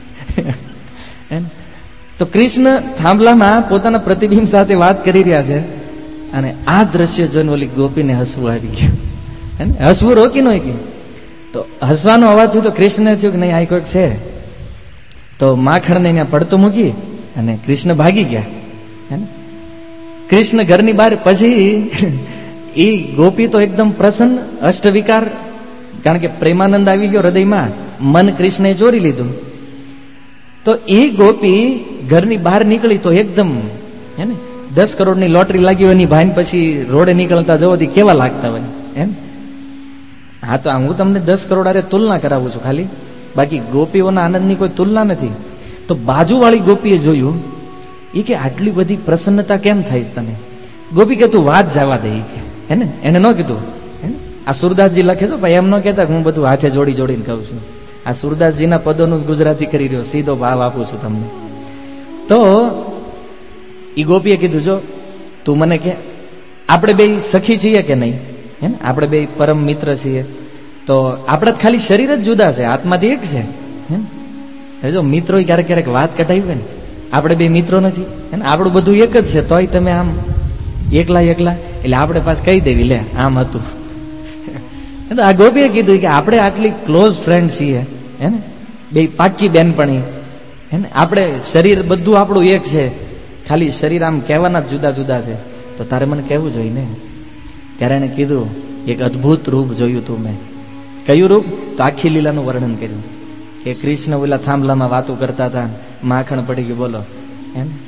S1: તો કૃષ્ણ થાંભલામાં પોતાના પ્રતિબિંબ સાથે વાત કરી રહ્યા છે, અને આ દ્રશ્ય જોઈને ઓલી ગોપીને હસવું આવી ગયું. હસવું રોકી ન ગયું. તો હસવાનો અવાજ થયો તો કૃષ્ણને થયું કે નહીં આ કોઈક છે. તો માખણને ત્યાં પડતું મૂકી અને કૃષ્ણ ભાગી ગયા. કૃષ્ણ ઘરની બહાર. પછી એ ગોપી તો એકદમ પ્રસન્ન, અષ્ટવિકાર, કારણ કે પ્રેમાનંદ આવી ગયો હૃદયમાં, મન કૃષ્ણએ ચોરી લીધું. તો એ ગોપી ઘરની બહાર નીકળી તો એકદમ હે ને 10 કરોડની લોટરી લાગી હોય એની ભાઈ પછી રોડે નીકળતા જવાથી કેવા લાગતા હોય હે ને? હા, તો હું તમને 10 કરોડ અરે તુલના કરાવું છું ખાલી, બાકી ગોપીઓના આનંદની કોઈ તુલના નથી. તો બાજુવાળી ગોપીએ જોયું, એ કે આટલી બધી પ્રસન્નતા કેમ થાય છે તને? ગોપી કે તું વાત જવા દે કે, હે ને? એને ન કીધું. આ સુરદાસજી લખે છે ભાઈ, એમ ન કહેતા હું બધું હાથે જોડી જોડીને કહું છું. આ સુરદાસજીના પદોનું ગુજરાતી કરી રહ્યો, સીધો ભાવ આપું છું તમને. તો ઈ ગોપીએ કીધું, જો તું મને કે આપણે બે સખી છીએ કે નહીં, હે ને? આપણે બે પરમ મિત્ર છીએ, તો આપણે ખાલી શરીર જ જુદા છે, આત્માથી એક છે. હે જો મિત્રો ક્યારેક ક્યારેક વાત કઢાવી હોય ને, આપણે બે મિત્રો નથી, હે ને? આપણું બધું એક જ છે, તોય તમે આમ એકલા એકલા, એટલે આપણે પાસ કહી દેવી, લે આમ હતું. આ ગોપીએ કીધું કે આપણે આટલી ક્લોઝ ફ્રેન્ડ છીએ, હે ને? બે પાકી બેનપણી, હે ને? આપણે શરીર બધું આપણું એક છે, ખાલી શરીર આમ કહેવાના જ જુદા જુદા છે, તો તારે મને કહેવું જોઈએ ને. ત્યારે એને કીધું, એક અદભુત રૂપ જોયું તું મેં. કયું રૂપ? તો આખી લીલાનું વર્ણન કર્યું કે કૃષ્ણ ઓલા થાંભલામાં વાતો કરતા હતા, માખણ પડી ગયું, બોલો, હે ને?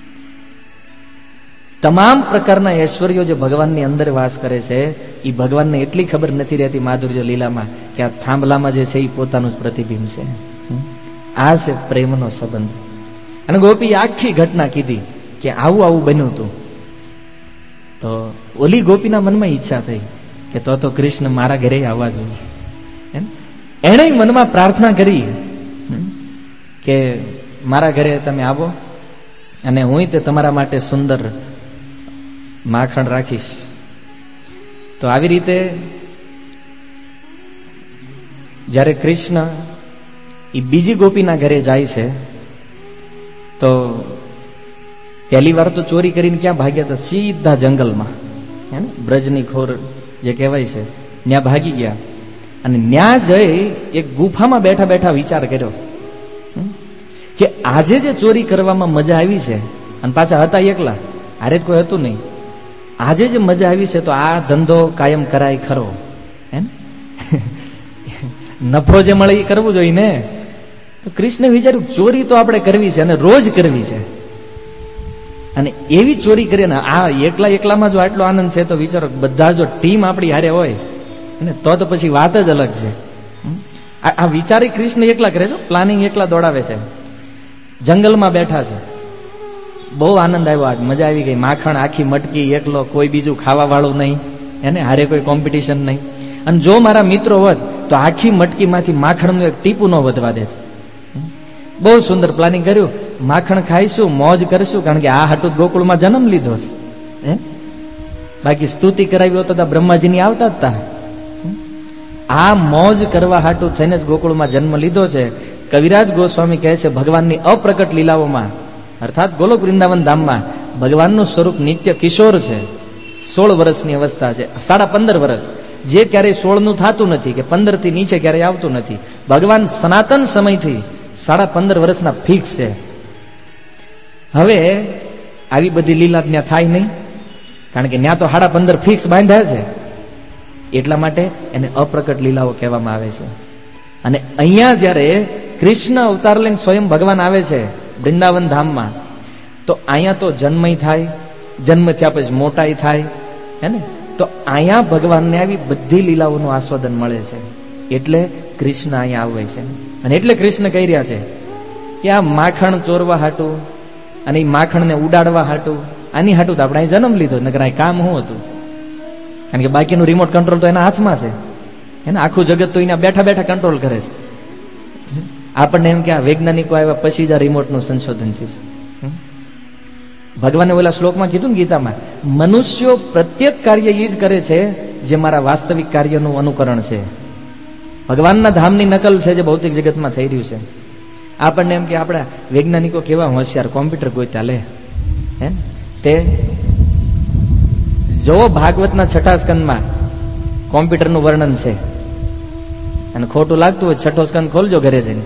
S1: તમામ પ્રકારના ઐશ્વર્યો જે ભગવાનની અંદર વાસ કરે છે, એ ભગવાનને એટલી ખબર નથી રહેતી માધુર્ય લીલામાં કે આ થાંભલામાં જે છે એ પોતાનું જ પ્રતિબિંબ છે. આ છે પ્રેમનો સંબંધ. અને ગોપી આખી ઘટના કીધી કે આવું આવું બન્યું હતું. તો ઓલી ગોપીના મનમાં ઈચ્છા થઈ કે તો કૃષ્ણ મારા ઘરે આવવા જોઈએ. એણે મનમાં પ્રાર્થના કરી કે મારા ઘરે તમે આવો અને હું તે તમારા માટે સુંદર માખણ રાખીશ. તો આવી રીતે જ્યારે કૃષ્ણ એ બીજી ગોપીના ઘરે જાય છે, તો પહેલી વાર તો ચોરી કરીને ક્યાં ભાગ્યા હતા? સીધા જંગલમાં, હે ને? બ્રજની ખોર જે કહેવાય છે, ત્યાં ભાગી ગયા. અને ત્યાં જઈ એક ગુફામાં બેઠા બેઠા વિચાર કર્યો કે આજે જે ચોરી કરવામાં મજા આવી છે, અને પાછા હતા એકલા, હારે જ કોઈ હતું નહીં, આજે જે મજા આવી છે તો આ ધંધો કાયમ કરાય ખરો, હે ને? નફો જે મળે એ કરવું જોઈએ ને. તો કૃષ્ણે વિચાર્યું ચોરી તો આપણે કરવી છે અને રોજ કરવી છે, અને એવી ચોરી કરીએ ને, આ એકલા એકલામાં જો આટલો આનંદ છે તો વિચારો બધા જો ટીમ આપણી હારે હોય ને, તો પછી વાત જ અલગ છે. આ વિચારી કૃષ્ણ એકલા કરે છે, પ્લાનિંગ એકલા દોડાવે છે. જંગલમાં બેઠા છે, બહુ આનંદ આવ્યો, આજ મજા આવી ગઈ. માખણ આખી મટકી એકલો, કોઈ બીજું ખાવા વાળું નહીં, એને હારે કોઈ કોમ્પિટિશન નહીં. અને જો મારા મિત્રો હોત તો આખી મટકીમાંથી માખણનું એક ટીપું ન વધવા દેત. બહુ સુંદર પ્લાનિંગ કર્યું. માખણ ખાઈશું, મોજ કરશું, કારણ કે આ હાટું ગોકુળમાં જન્મ લીધો છે. બાકી સ્તુતિ કરાવી હોત તો બ્રહ્માજીની આવતા જ હતા. આ મોજ કરવા હાટું થઈને જ ગોકુળમાં જન્મ લીધો છે. કવિરાજ ગોસ્વામી કહે છે, ભગવાનની અપ્રકટ લીલાઓમાં અર્થાત ગોલોક વૃંદાવન ધામમાં ભગવાનનું સ્વરૂપ નિત્ય કિશોર છે. 16 વર્ષની અવસ્થા છે, 15.5 વર્ષ, જે ક્યારેય 16 નું થતું નથી કે 15 થી નીચે ક્યારેય આવતું નથી. ભગવાન સનાતન સમયથી 15.5 વર્ષના ફિક્સ છે. હવે આવી બધી લીલા ત્યાં થાય નહીં, કારણ કે ત્યાં તો 15.5 ફિક્સ બાંધ્યા છે. એટલા માટે એને અપ્રકટ લીલાઓ કહેવામાં આવે છે. અને અહીંયા જયારે કૃષ્ણ અવતાર લઈને સ્વયં ભગવાન આવે છે વૃંદાવન ધામમાં, તો અહીંયા તો જન્મય થાય, જન્મ થયા પછી મોટાઈ થાય, હે ને? તો અહીંયા ભગવાનને આવી બધી લીલાઓનું આસ્વાદન મળે છે. એટલે કૃષ્ણ અહીંયા આવે છે. અને એટલે કૃષ્ણ કહી રહ્યા છે કે આ માખણ ચોરવા હાટું અને એ માખણને ઉડાડવા હાટું, આની હાટું તો આપણે અહીં જન્મ લીધો, નકર અહીં કામ શું હતું? કારણ કે બાકીનું રિમોટ કંટ્રોલ તો એના હાથમાં છે, એને આખું જગત તો એના બેઠા બેઠા કંટ્રોલ કરે છે. આપણને એમ કે આ વૈજ્ઞાનિકો આવ્યા પછી જ આ રિમોટનું સંશોધન છે. ભગવાને ઓલા શ્લોકમાં કીધું ને ગીતામાં, મનુષ્યો પ્રત્યેક કાર્ય એ જ કરે છે જે મારા વાસ્તવિક કાર્યનું અનુકરણ છે. ભગવાનના ધામની નકલ છે જે ભૌતિક જગતમાં થઈ રહ્યું છે. આપણને એમ કે આપણા વૈજ્ઞાનિકો કેવા હોશિયાર, કોમ્પ્યુટર ગોઈતા લે, હે? તે જોવો ભાગવતના 6 સ્કંદમાં કોમ્પ્યુટરનું વર્ણન છે. અને ખોટું લાગતું હોય 6 સ્કંદ ખોલજો ઘરે જઈને,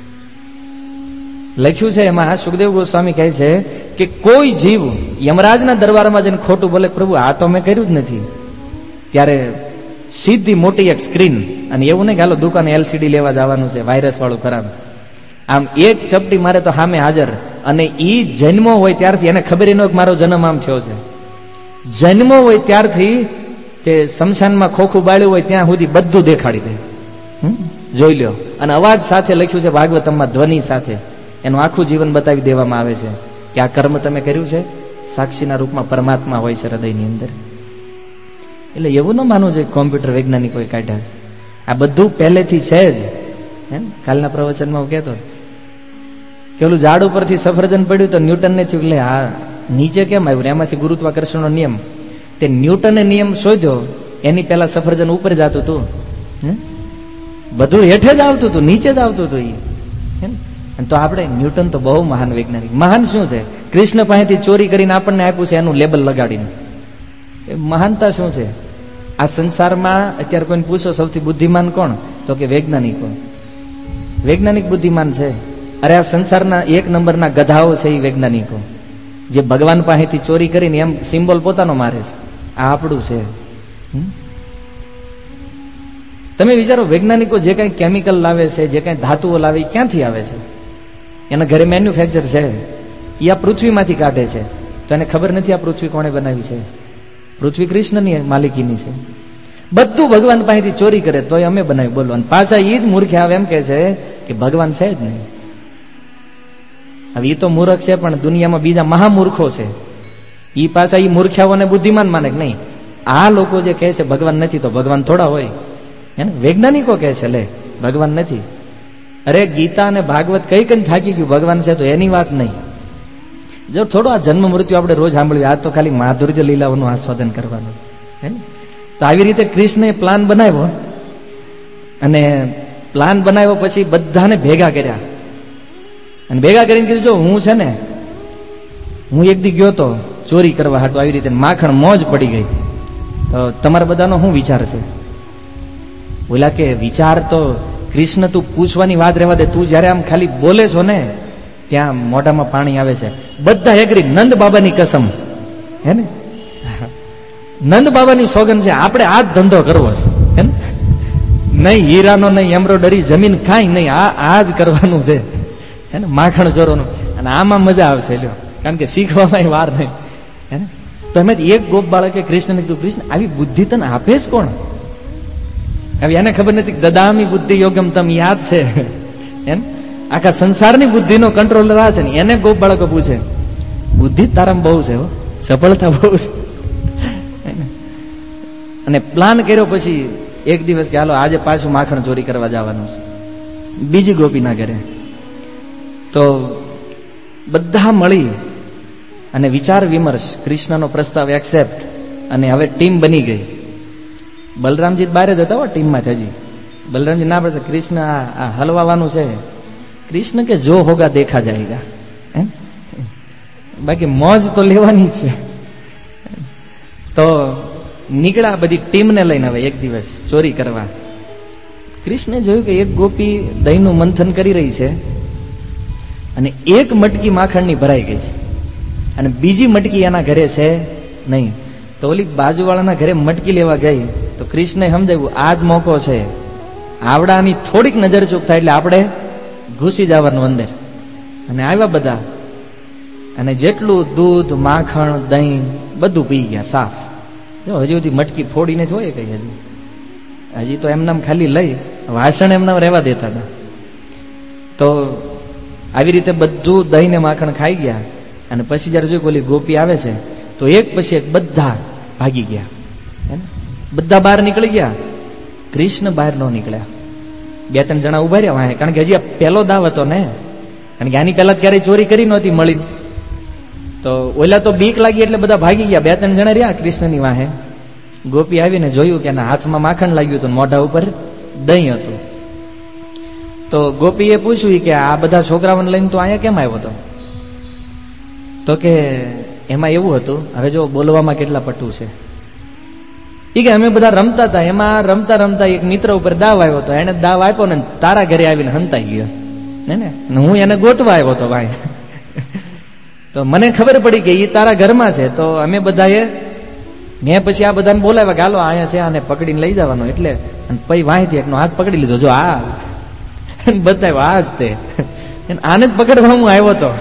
S1: લખ્યું છે એમાં. સુખદેવ ગોસ્વામી કહે છે કે કોઈ જીવ યમરાજના દરબારમાં જઈને ખોટું બોલે, પ્રભુ આ તો મેં કર્યું જ નથી, ત્યારે સીધી મોટી એક સ્ક્રીન, અને એવું નહીં કે હાલો દુકાને LCD લેવા જવાનું છે વાયરસ વાળું ખરાબ, આમ એક ચપટી મારે તો સામે હાજર. અને ઈ જન્મો હોય ત્યારથી એને ખબર ન હોય કે મારો જન્મ આમ થયો છે. જન્મો હોય ત્યારથી તે શમશાનમાં ખોખું બાળ્યું હોય ત્યાં સુધી બધું દેખાડી દે. જોઈ લ્યો. અને અવાજ સાથે લખ્યું છે ભાગવતમમાં, ધ્વનિ સાથે એનું આખું જીવન બતાવી દેવામાં આવે છે કે આ કર્મ તમે કર્યું છે, સાક્ષીના રૂપમાં પરમાત્મા હોય છે હૃદયની અંદર. એટલે એવું ન માનવું જોઈએ કોમ્પ્યુટર વૈજ્ઞાનિકોએ કાઢ્યા છે. આ બધું પહેલેથી છે જ. કાલના પ્રવચનમાં હું કહેતો કે ઓલું ઝાડ ઉપરથી સફરજન પડ્યું તો ન્યૂટનને થયું એટલે આ નીચે કેમ આવ્યું, એમાંથી ગુરુત્વાકર્ષણનો નિયમ. તે ન્યૂટને નિયમ શોધ્યો એની પહેલા સફરજન ઉપર જતું હતું, બધું હેઠે જ આવતું હતું, નીચે જ આવતું હતું. તો આપણે ન્યૂટન તો બહુ મહાન વૈજ્ઞાનિક. મહાન શું છે? કૃષ્ણ પાસેથી ચોરી કરીને આપણને આપ્યું છે એનું લેબલ લગાડીને. મહાનતા શું છે? આ સંસારમાં અત્યારે કોઈને પૂછો સૌથી બુદ્ધિમાન કોણ, તો કે વૈજ્ઞાનિકો. વૈજ્ઞાનિક બુદ્ધિમાન છે. અરે આ સંસારના એક નંબરના ગધાઓ છે એ વૈજ્ઞાનિકો, જે ભગવાન પાસેથી ચોરી કરીને એમ સિમ્બોલ પોતાનો મારે છે આ આપણું છે. તમે વિચારો, વૈજ્ઞાનિકો જે કઈ કેમિકલ લાવે છે, જે કઈ ધાતુઓ લાવે ક્યાંથી આવે છે? એના ઘરે મેન્યુફેક્ચર છે, એ આ પૃથ્વીમાંથી કાઢે છે. તો એને ખબર નથી આ પૃથ્વી કોણે બનાવી છે? પૃથ્વી કૃષ્ણની માલિકીની છે. બધું ભગવાન પાસેથી ચોરી કરે તોય અમે બનાવી. બોલો. અને પાછા ઈ જ મૂર્ખે આવે એમ કે છે કે ભગવાન છે જ નહીં. હવે એ તો મૂર્ખ છે, પણ દુનિયામાં બીજા મહામૂર્ખો છે. ઈ પાછા ઈ મૂર્ખ્યાઓને બુદ્ધિમાન માને કે નહીં. આ લોકો જે કહે છે ભગવાન નથી, તો ભગવાન થોડા હોય? એને વૈજ્ઞાનિકો કહે છે લે ભગવાન નથી. અરે ગીતા અને ભાગવત કઈ કઈ થાકી ગયું, ભગવાન છે તો એની વાત નહીં. જો થોડો આ જન્મ મૃત્યુ આપણે રોજ સાંભળ્યું, આ તો ખાલી માધુર્ય લીલાઓનું આસ્વાદન કરવાનું. તો આવી રીતે કૃષ્ણએ પ્લાન બનાવ્યો, અને પ્લાન બનાવ્યો પછી બધાને ભેગા કર્યા, અને ભેગા કરીને કીધું જો હું છે ને, હું એક દી ગયો તો ચોરી કરવા હાટું, આવી રીતે માખણ મોજ પડી ગઈ, તો તમારા બધાનો શું વિચાર છે? બોલા કે વિચાર તો કૃષ્ણ તું પૂછવાની વાત રહેવા દે, તું જયારે આમ ખાલી બોલે છો ને ત્યાં મોઢામાં પાણી આવે છે. બધા એગ્રી, નંદ બાબાની કસમ, હે ને, નંદ બાબાની સોગન છે, આપણે આ જ ધંધો કરવો છે, હે ને, નહીં હીરાનો, નહીં એમ્બ્રોડરી, જમીન કાંઈ નહીં, આ જ કરવાનું છે, હે ને, માખણ ચોરોનું. અને આમાં મજા આવશે લ્યો, કારણ કે શીખવામાં વાર નહીં, હે ને. તો એમ એક ગોપ બાળકે કૃષ્ણને કીધું, કૃષ્ણ આવી બુદ્ધિ તને આપે જ કોણ? હવે એને ખબર નથી દદામી બુદ્ધિ યોગમ તમ યાદ છે, એમ આખા સંસારની બુદ્ધિનો કંટ્રોલર આ છે ને. એને ગોપ બાળકો પૂછે, બુદ્ધિ તારામાં બહુ છે, સફળતા બહુ છે. અને પ્લાન કર્યો પછી એક દિવસ કે હાલો આજે પાછું માખણ ચોરી કરવા જવાનું છે બીજી ગોપીના ઘરે. તો બધા મળી અને વિચાર વિમર્શ, કૃષ્ણનો પ્રસ્તાવ એક્સેપ્ટ, અને હવે ટીમ બની ગઈ. બલરામજી બહાર જ હતા ટીમમાં. હજી બલરામજી ના પડે, કૃષ્ણ આ હલવાવાનું છે. કૃષ્ણ કે જો હોગા દેખા જાયગા, બાકી મોજ તો લેવાની છે. તો નીકળ્યા બધી ટીમને લઈને હવે એક દિવસ ચોરી કરવા. કૃષ્ણે જોયું કે એક ગોપી દહીંનું મંથન કરી રહી છે, અને એક મટકી માખણની ભરાઈ ગઈ છે, અને બીજી મટકી એના ઘરે છે નહીં. તો ઓલી બાજુવાળાના ઘરે મટકી લેવા ગઈ, તો કૃષ્ણે સમજાવ્યું આ જ મોકો છે, આવડાની થોડીક નજર ચૂક થાય એટલે આપણે ઘૂસી જવાનું અંદર. અને આવ્યા બધા, અને જેટલું દૂધ, માખણ, દહીં બધું પી ગયા સાફ. જો હજી સુધી મટકી ફોડીને જ હોય કઈ, હજી તો એમનામ ખાલી લઈ વાસણ એમનામ રહેવા દેતા હતા. તો આવી રીતે બધું દહીં ને માખણ ખાઈ ગયા. અને પછી જયારે જોયું ઓલી ગોપી આવે છે, તો એક પછી એક બધા ભાગી ગયા, બધા બહાર નીકળી ગયા. કૃષ્ણ બહાર ન નીકળ્યા. બે ત્રણ જણા ઉભા રહ્યા વાંહે, કારણ કે હજી આ પહેલો દાવ હતો ને, કારણ કે આની પહેલા ક્યારેય ચોરી કરી નહોતી મળી. તો ઓલા તો બીક લાગી એટલે બધા ભાગી ગયા. બે ત્રણ જણા રહ્યા કૃષ્ણની વાહે. ગોપી આવીને જોયું કે એના હાથમાં માખણ લાગ્યું હતું, મોઢા ઉપર દહીં હતું. તો ગોપીએ પૂછ્યું કે આ બધા છોકરાઓને લઈને તો અહીંયા કેમ આવ્યો હતો? તો કે એમાં એવું હતું, હવે જો બોલવામાં કેટલા પટુ છે, એ કે અમે બધા રમતા હતા, એમાં રમતા રમતા એક મિત્ર ઉપર દાવ આવ્યો હતો, એને દાવ આપ્યો ને તારા ઘરે આવીને હંતાઈ ગયો, ને હું એને ગોતવા આવ્યો હતો ભાઈ. તો મને ખબર પડી કે એ તારા ઘરમાં છે. તો અમે બધાએ, મેં પછી આ બધાને બોલાવ્યા કે હાલો અહીંયા છે, આને પકડીને લઈ જવાનો. એટલે પછી વાંચી એકનો હાથ પકડી લીધો, જો આ બતાવ્યો આ જ તે, આને જ પકડવા હું આવ્યો હતો.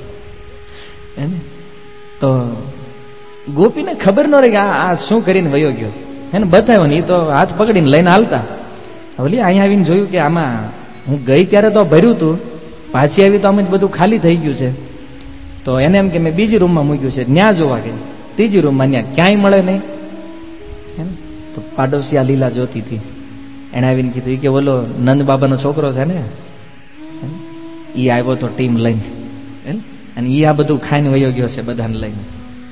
S1: તો ગોપીને ખબર ન રહી કે આ શું કરીને વયો ગયો. એને બતાવ્યો ને, એ તો હાથ પકડીને લઈને હાલતા. ઓલી અહીંયા આવીને જોયું કે આમાં હું ગઈ ત્યારે તો ભર્યું હતું, પાછી આવી તો અમે બધું ખાલી થઈ ગયું છે. તો એને એમ કે મેં બીજી રૂમમાં મૂક્યું છે, ન્યા જોવા ગઈ. ત્રીજી રૂમમાં ન્યા ક્યાંય મળે નહીં. તો પાડોશી આ લીલા જોતી હતી. એને આવીને કીધું કે બોલો નંદ બાબાનો છોકરો છે ને, એ આવ્યો તો ટીમ લઈને, અને એ આ બધું ખાઈને વયો ગયો છે બધાને લઈને.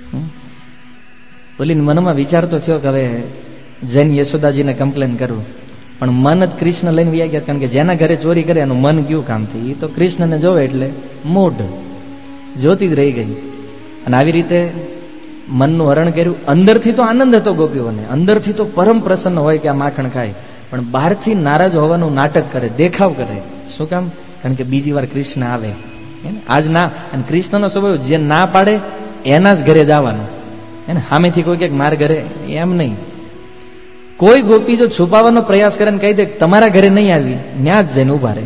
S1: બોલીને મનમાં વિચાર તો થયો કે હવે જૈન યશોદાજીને કમ્પ્લેન કરું, પણ મન જ કૃષ્ણ લઈને વયા ગયા. કારણ કે જેના ઘરે ચોરી કરે એનું મન ગયું કામથી. એ તો કૃષ્ણને જોવે એટલે મૂઢ જોતી જ રહી ગઈ. અને આવી રીતે મનનું હરણ કર્યું. અંદરથી તો આનંદ હતો ગોપીઓને, અંદરથી તો પરમ પ્રસન્ન હોય કે આ માખણ ખાય, પણ બહારથી નારાજ હોવાનું નાટક કરે, દેખાવ કરે. શું કામ? કારણ કે બીજી વાર કૃષ્ણ આવે. આજ ના, અને કૃષ્ણનો સ્વભાવ જે ના પાડે એના જ ઘરે જવાનું. એને સામેથી કોઈ કે મારા ઘરે, એમ નહીં. કોઈ ગોપી જો છુપાવવાનો પ્રયાસ કરે ને કહી દે તમારા ઘરે નહીં આવી, ત્યાં જ જઈને ઉભા રહે.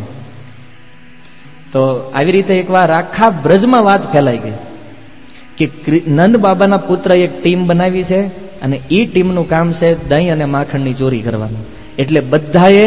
S1: તો આવી રીતે એકવાર આખા બ્રજમાં વાત ફેલાઈ ગઈ કે નંદ બાબાના પુત્ર એક ટીમ બનાવી છે, અને એ ટીમનું કામ છે દહીં અને માખણની ચોરી કરવાનું. એટલે બધાએ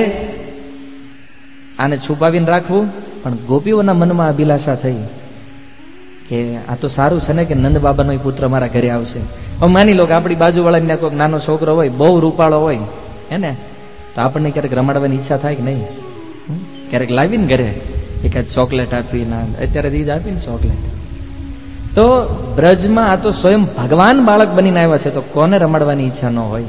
S1: આને છુપાવીને રાખવું. પણ ગોપીઓના મનમાં અભિલાષા થઈ કે આ તો સારું છે ને કે નંદ બાબાનો પુત્ર મારા ઘરે આવશે. હવે માની લો કે આપણી બાજુવાળાને કોઈક નાનો છોકરો હોય, બહુ રૂપાળો હોય, હે તો આપણને ક્યારેક રમાડવાની ઈચ્છા થાય કે નહીં? ક્યારેક લાવીને ઘરે એકાદ ચોકલેટ આપીને, અત્યારે દીદ આપીને ચોકલેટ. તો બ્રજમાં આ તો સ્વયં ભગવાન બાળક બનીને આવ્યા છે, તો કોને રમાડવાની ઈચ્છા ન હોય?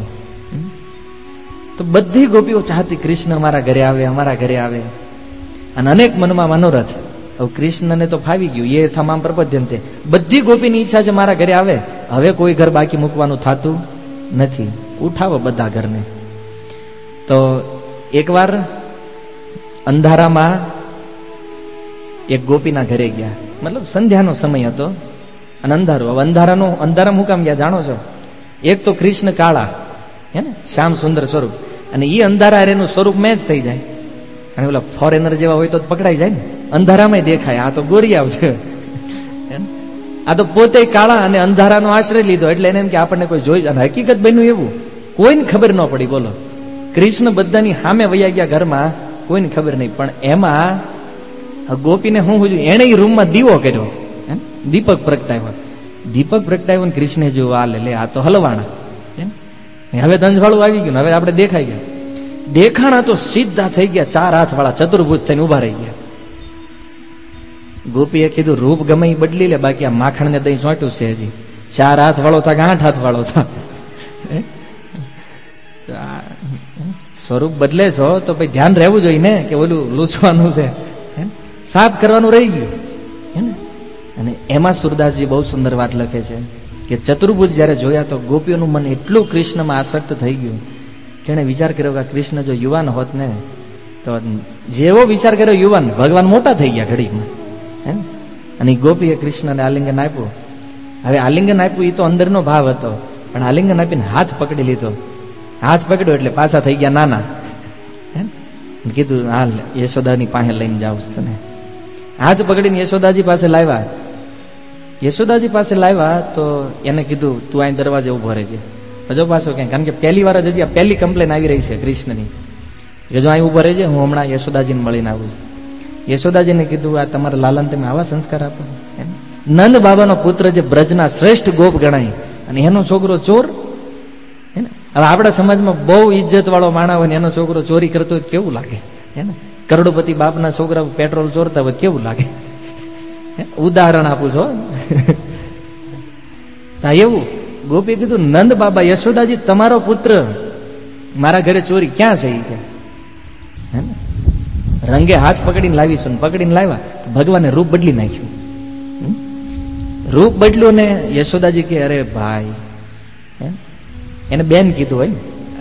S1: તો બધી ગોપીઓ ચાહતી કૃષ્ણ અમારા ઘરે આવે, અમારા ઘરે આવે. અને અનેક મનમાં મનોરથ. હવે કૃષ્ણને તો ફાવી ગયું, એ તમામ પ્રપદ્યંતે. બધી ગોપીની ઈચ્છા છે મારા ઘરે આવે. હવે કોઈ ઘર બાકી મૂકવાનું થતું નથી. ઉઠાવો બધા ઘરને. તો એકવાર અંધારામાં એક ગોપીના ઘરે ગયા, મતલબ સંધ્યાનો સમય હતો અને અંધારું. હવે અંધારામાં હું કામ ગયા જાણો છો? એક તો કૃષ્ણ કાળા, હે ને, શ્યામ સુંદર સ્વરૂપ, અને એ અંધારા એનું સ્વરૂપ મેચ થઈ જાય. કારણ કે ઓલા ફોરેનર જેવા હોય તો પકડાઈ જાય ને, અંધારામાં દેખાય. આ તો ગોરિયાવ છે, આ તો પોતે કાળા અને અંધારાનો આશ્રય લીધો. એટલે એને એમ કે આપણને કોઈ જોઈ, અને હકીકત બન્યું એવું કોઈને ખબર ન પડી. બોલો, કૃષ્ણ બધાની સામે વયા ગયા ઘરમાં, કોઈને ખબર નહીં. પણ એમાં ગોપીને શું જોયું? એને રૂમમાં દીવો કર્યો, દીપક પ્રગટાવ્યો. દીપક પ્રગટાવ્યો ને કૃષ્ણે જોયું, આ લે આ તો હલવાણા. હવે દંજવાળું આવી ગયું, હવે આપણે દેખાઈ ગયા. દેખાણા તો સીધા થઈ ગયા, 4 હાથ વાળા ચતુર્ભુજ થઈને ઉભા રહી ગયા. ગોપીએ કીધું રૂપ ગમે એ બદલી લે, બાકી આ માખણ ને દહીં ચોંટ્યું છે. હજી 4 હાથ વાળો થા કે 8 હાથ વાળો થા, સ્વરૂપ બદલે છો તો ભાઈ ધ્યાન રહેવું જોઈએ ને કે ઓલું લૂછવાનું છે, સાફ કરવાનું રહી ગયું. અને એમાં સુરદાસજી બહુ સુંદર વાત લખે છે કે ચતુર્ભુજ જયારે જોયા તો ગોપીઓનું મન એટલું કૃષ્ણમાં આસક્ત થઈ ગયું કે એને વિચાર કર્યો કે કૃષ્ણ જો યુવાન હોત ને તો જેવો વિચાર કર્યો યુવાન, ભગવાન મોટા થઈ ગયા ઘડીમાં. અને ગોપીએ કૃષ્ણને આલિંગન આપ્યું. હવે આલિંગન આપ્યું એ તો અંદરનો ભાવ હતો, પણ આલિંગન આપીને હાથ પકડી લીધો. હાથ પકડ્યો એટલે પાછા થઈ ગયા નાના. કીધું હાલ યશોદાની પાસે લઈને જાઉં તને. હાથ પકડીને યશોદાજી પાસે લાવ્યા. યશોદાજી પાસે લાવ્યા તો એને કીધું તું અહીં દરવાજે ઉભો રહેજે. હજો પાછો ક્યાંય, કારણ કે પહેલી વાર જ હજી પહેલી કમ્પ્લેન આવી રહી છે કૃષ્ણની કે જો અહીં ઉભો રહેજે, હું હમણાં યશોદાજીને મળીને આવું છું. યશોદાજીને કીધું આ તમારા લાલાને તમે આવા સંસ્કાર આપો? નંદ બાબાનો પુત્ર જે બ્રજના શ્રેષ્ઠ ગોપ ગણાય અને એનો છોકરો ચોર. હવે આપણા સમાજમાં બહુ ઇજ્જત વાળો માણસ હોય ને એનો છોકરો ચોરી કરતો હોય કેવું લાગે? કરોડપતિ બાપના છોકરા પેટ્રોલ ચોરતા હોય કેવું લાગે? ઉદાહરણ આપું છો. એવું ગોપી કીધું નંદ બાબા યશોદાજી તમારો પુત્ર મારા ઘરે ચોરી ક્યાં છે? કે રંગે હાથ પકડીને લાવીશું. પકડીને લાવ્યા તો ભગવાને રૂપ બદલી નાખ્યું. રૂપ બદલ્યું ને યશોદાજી કે અરે ભાઈ, એને બેન કીધું હોય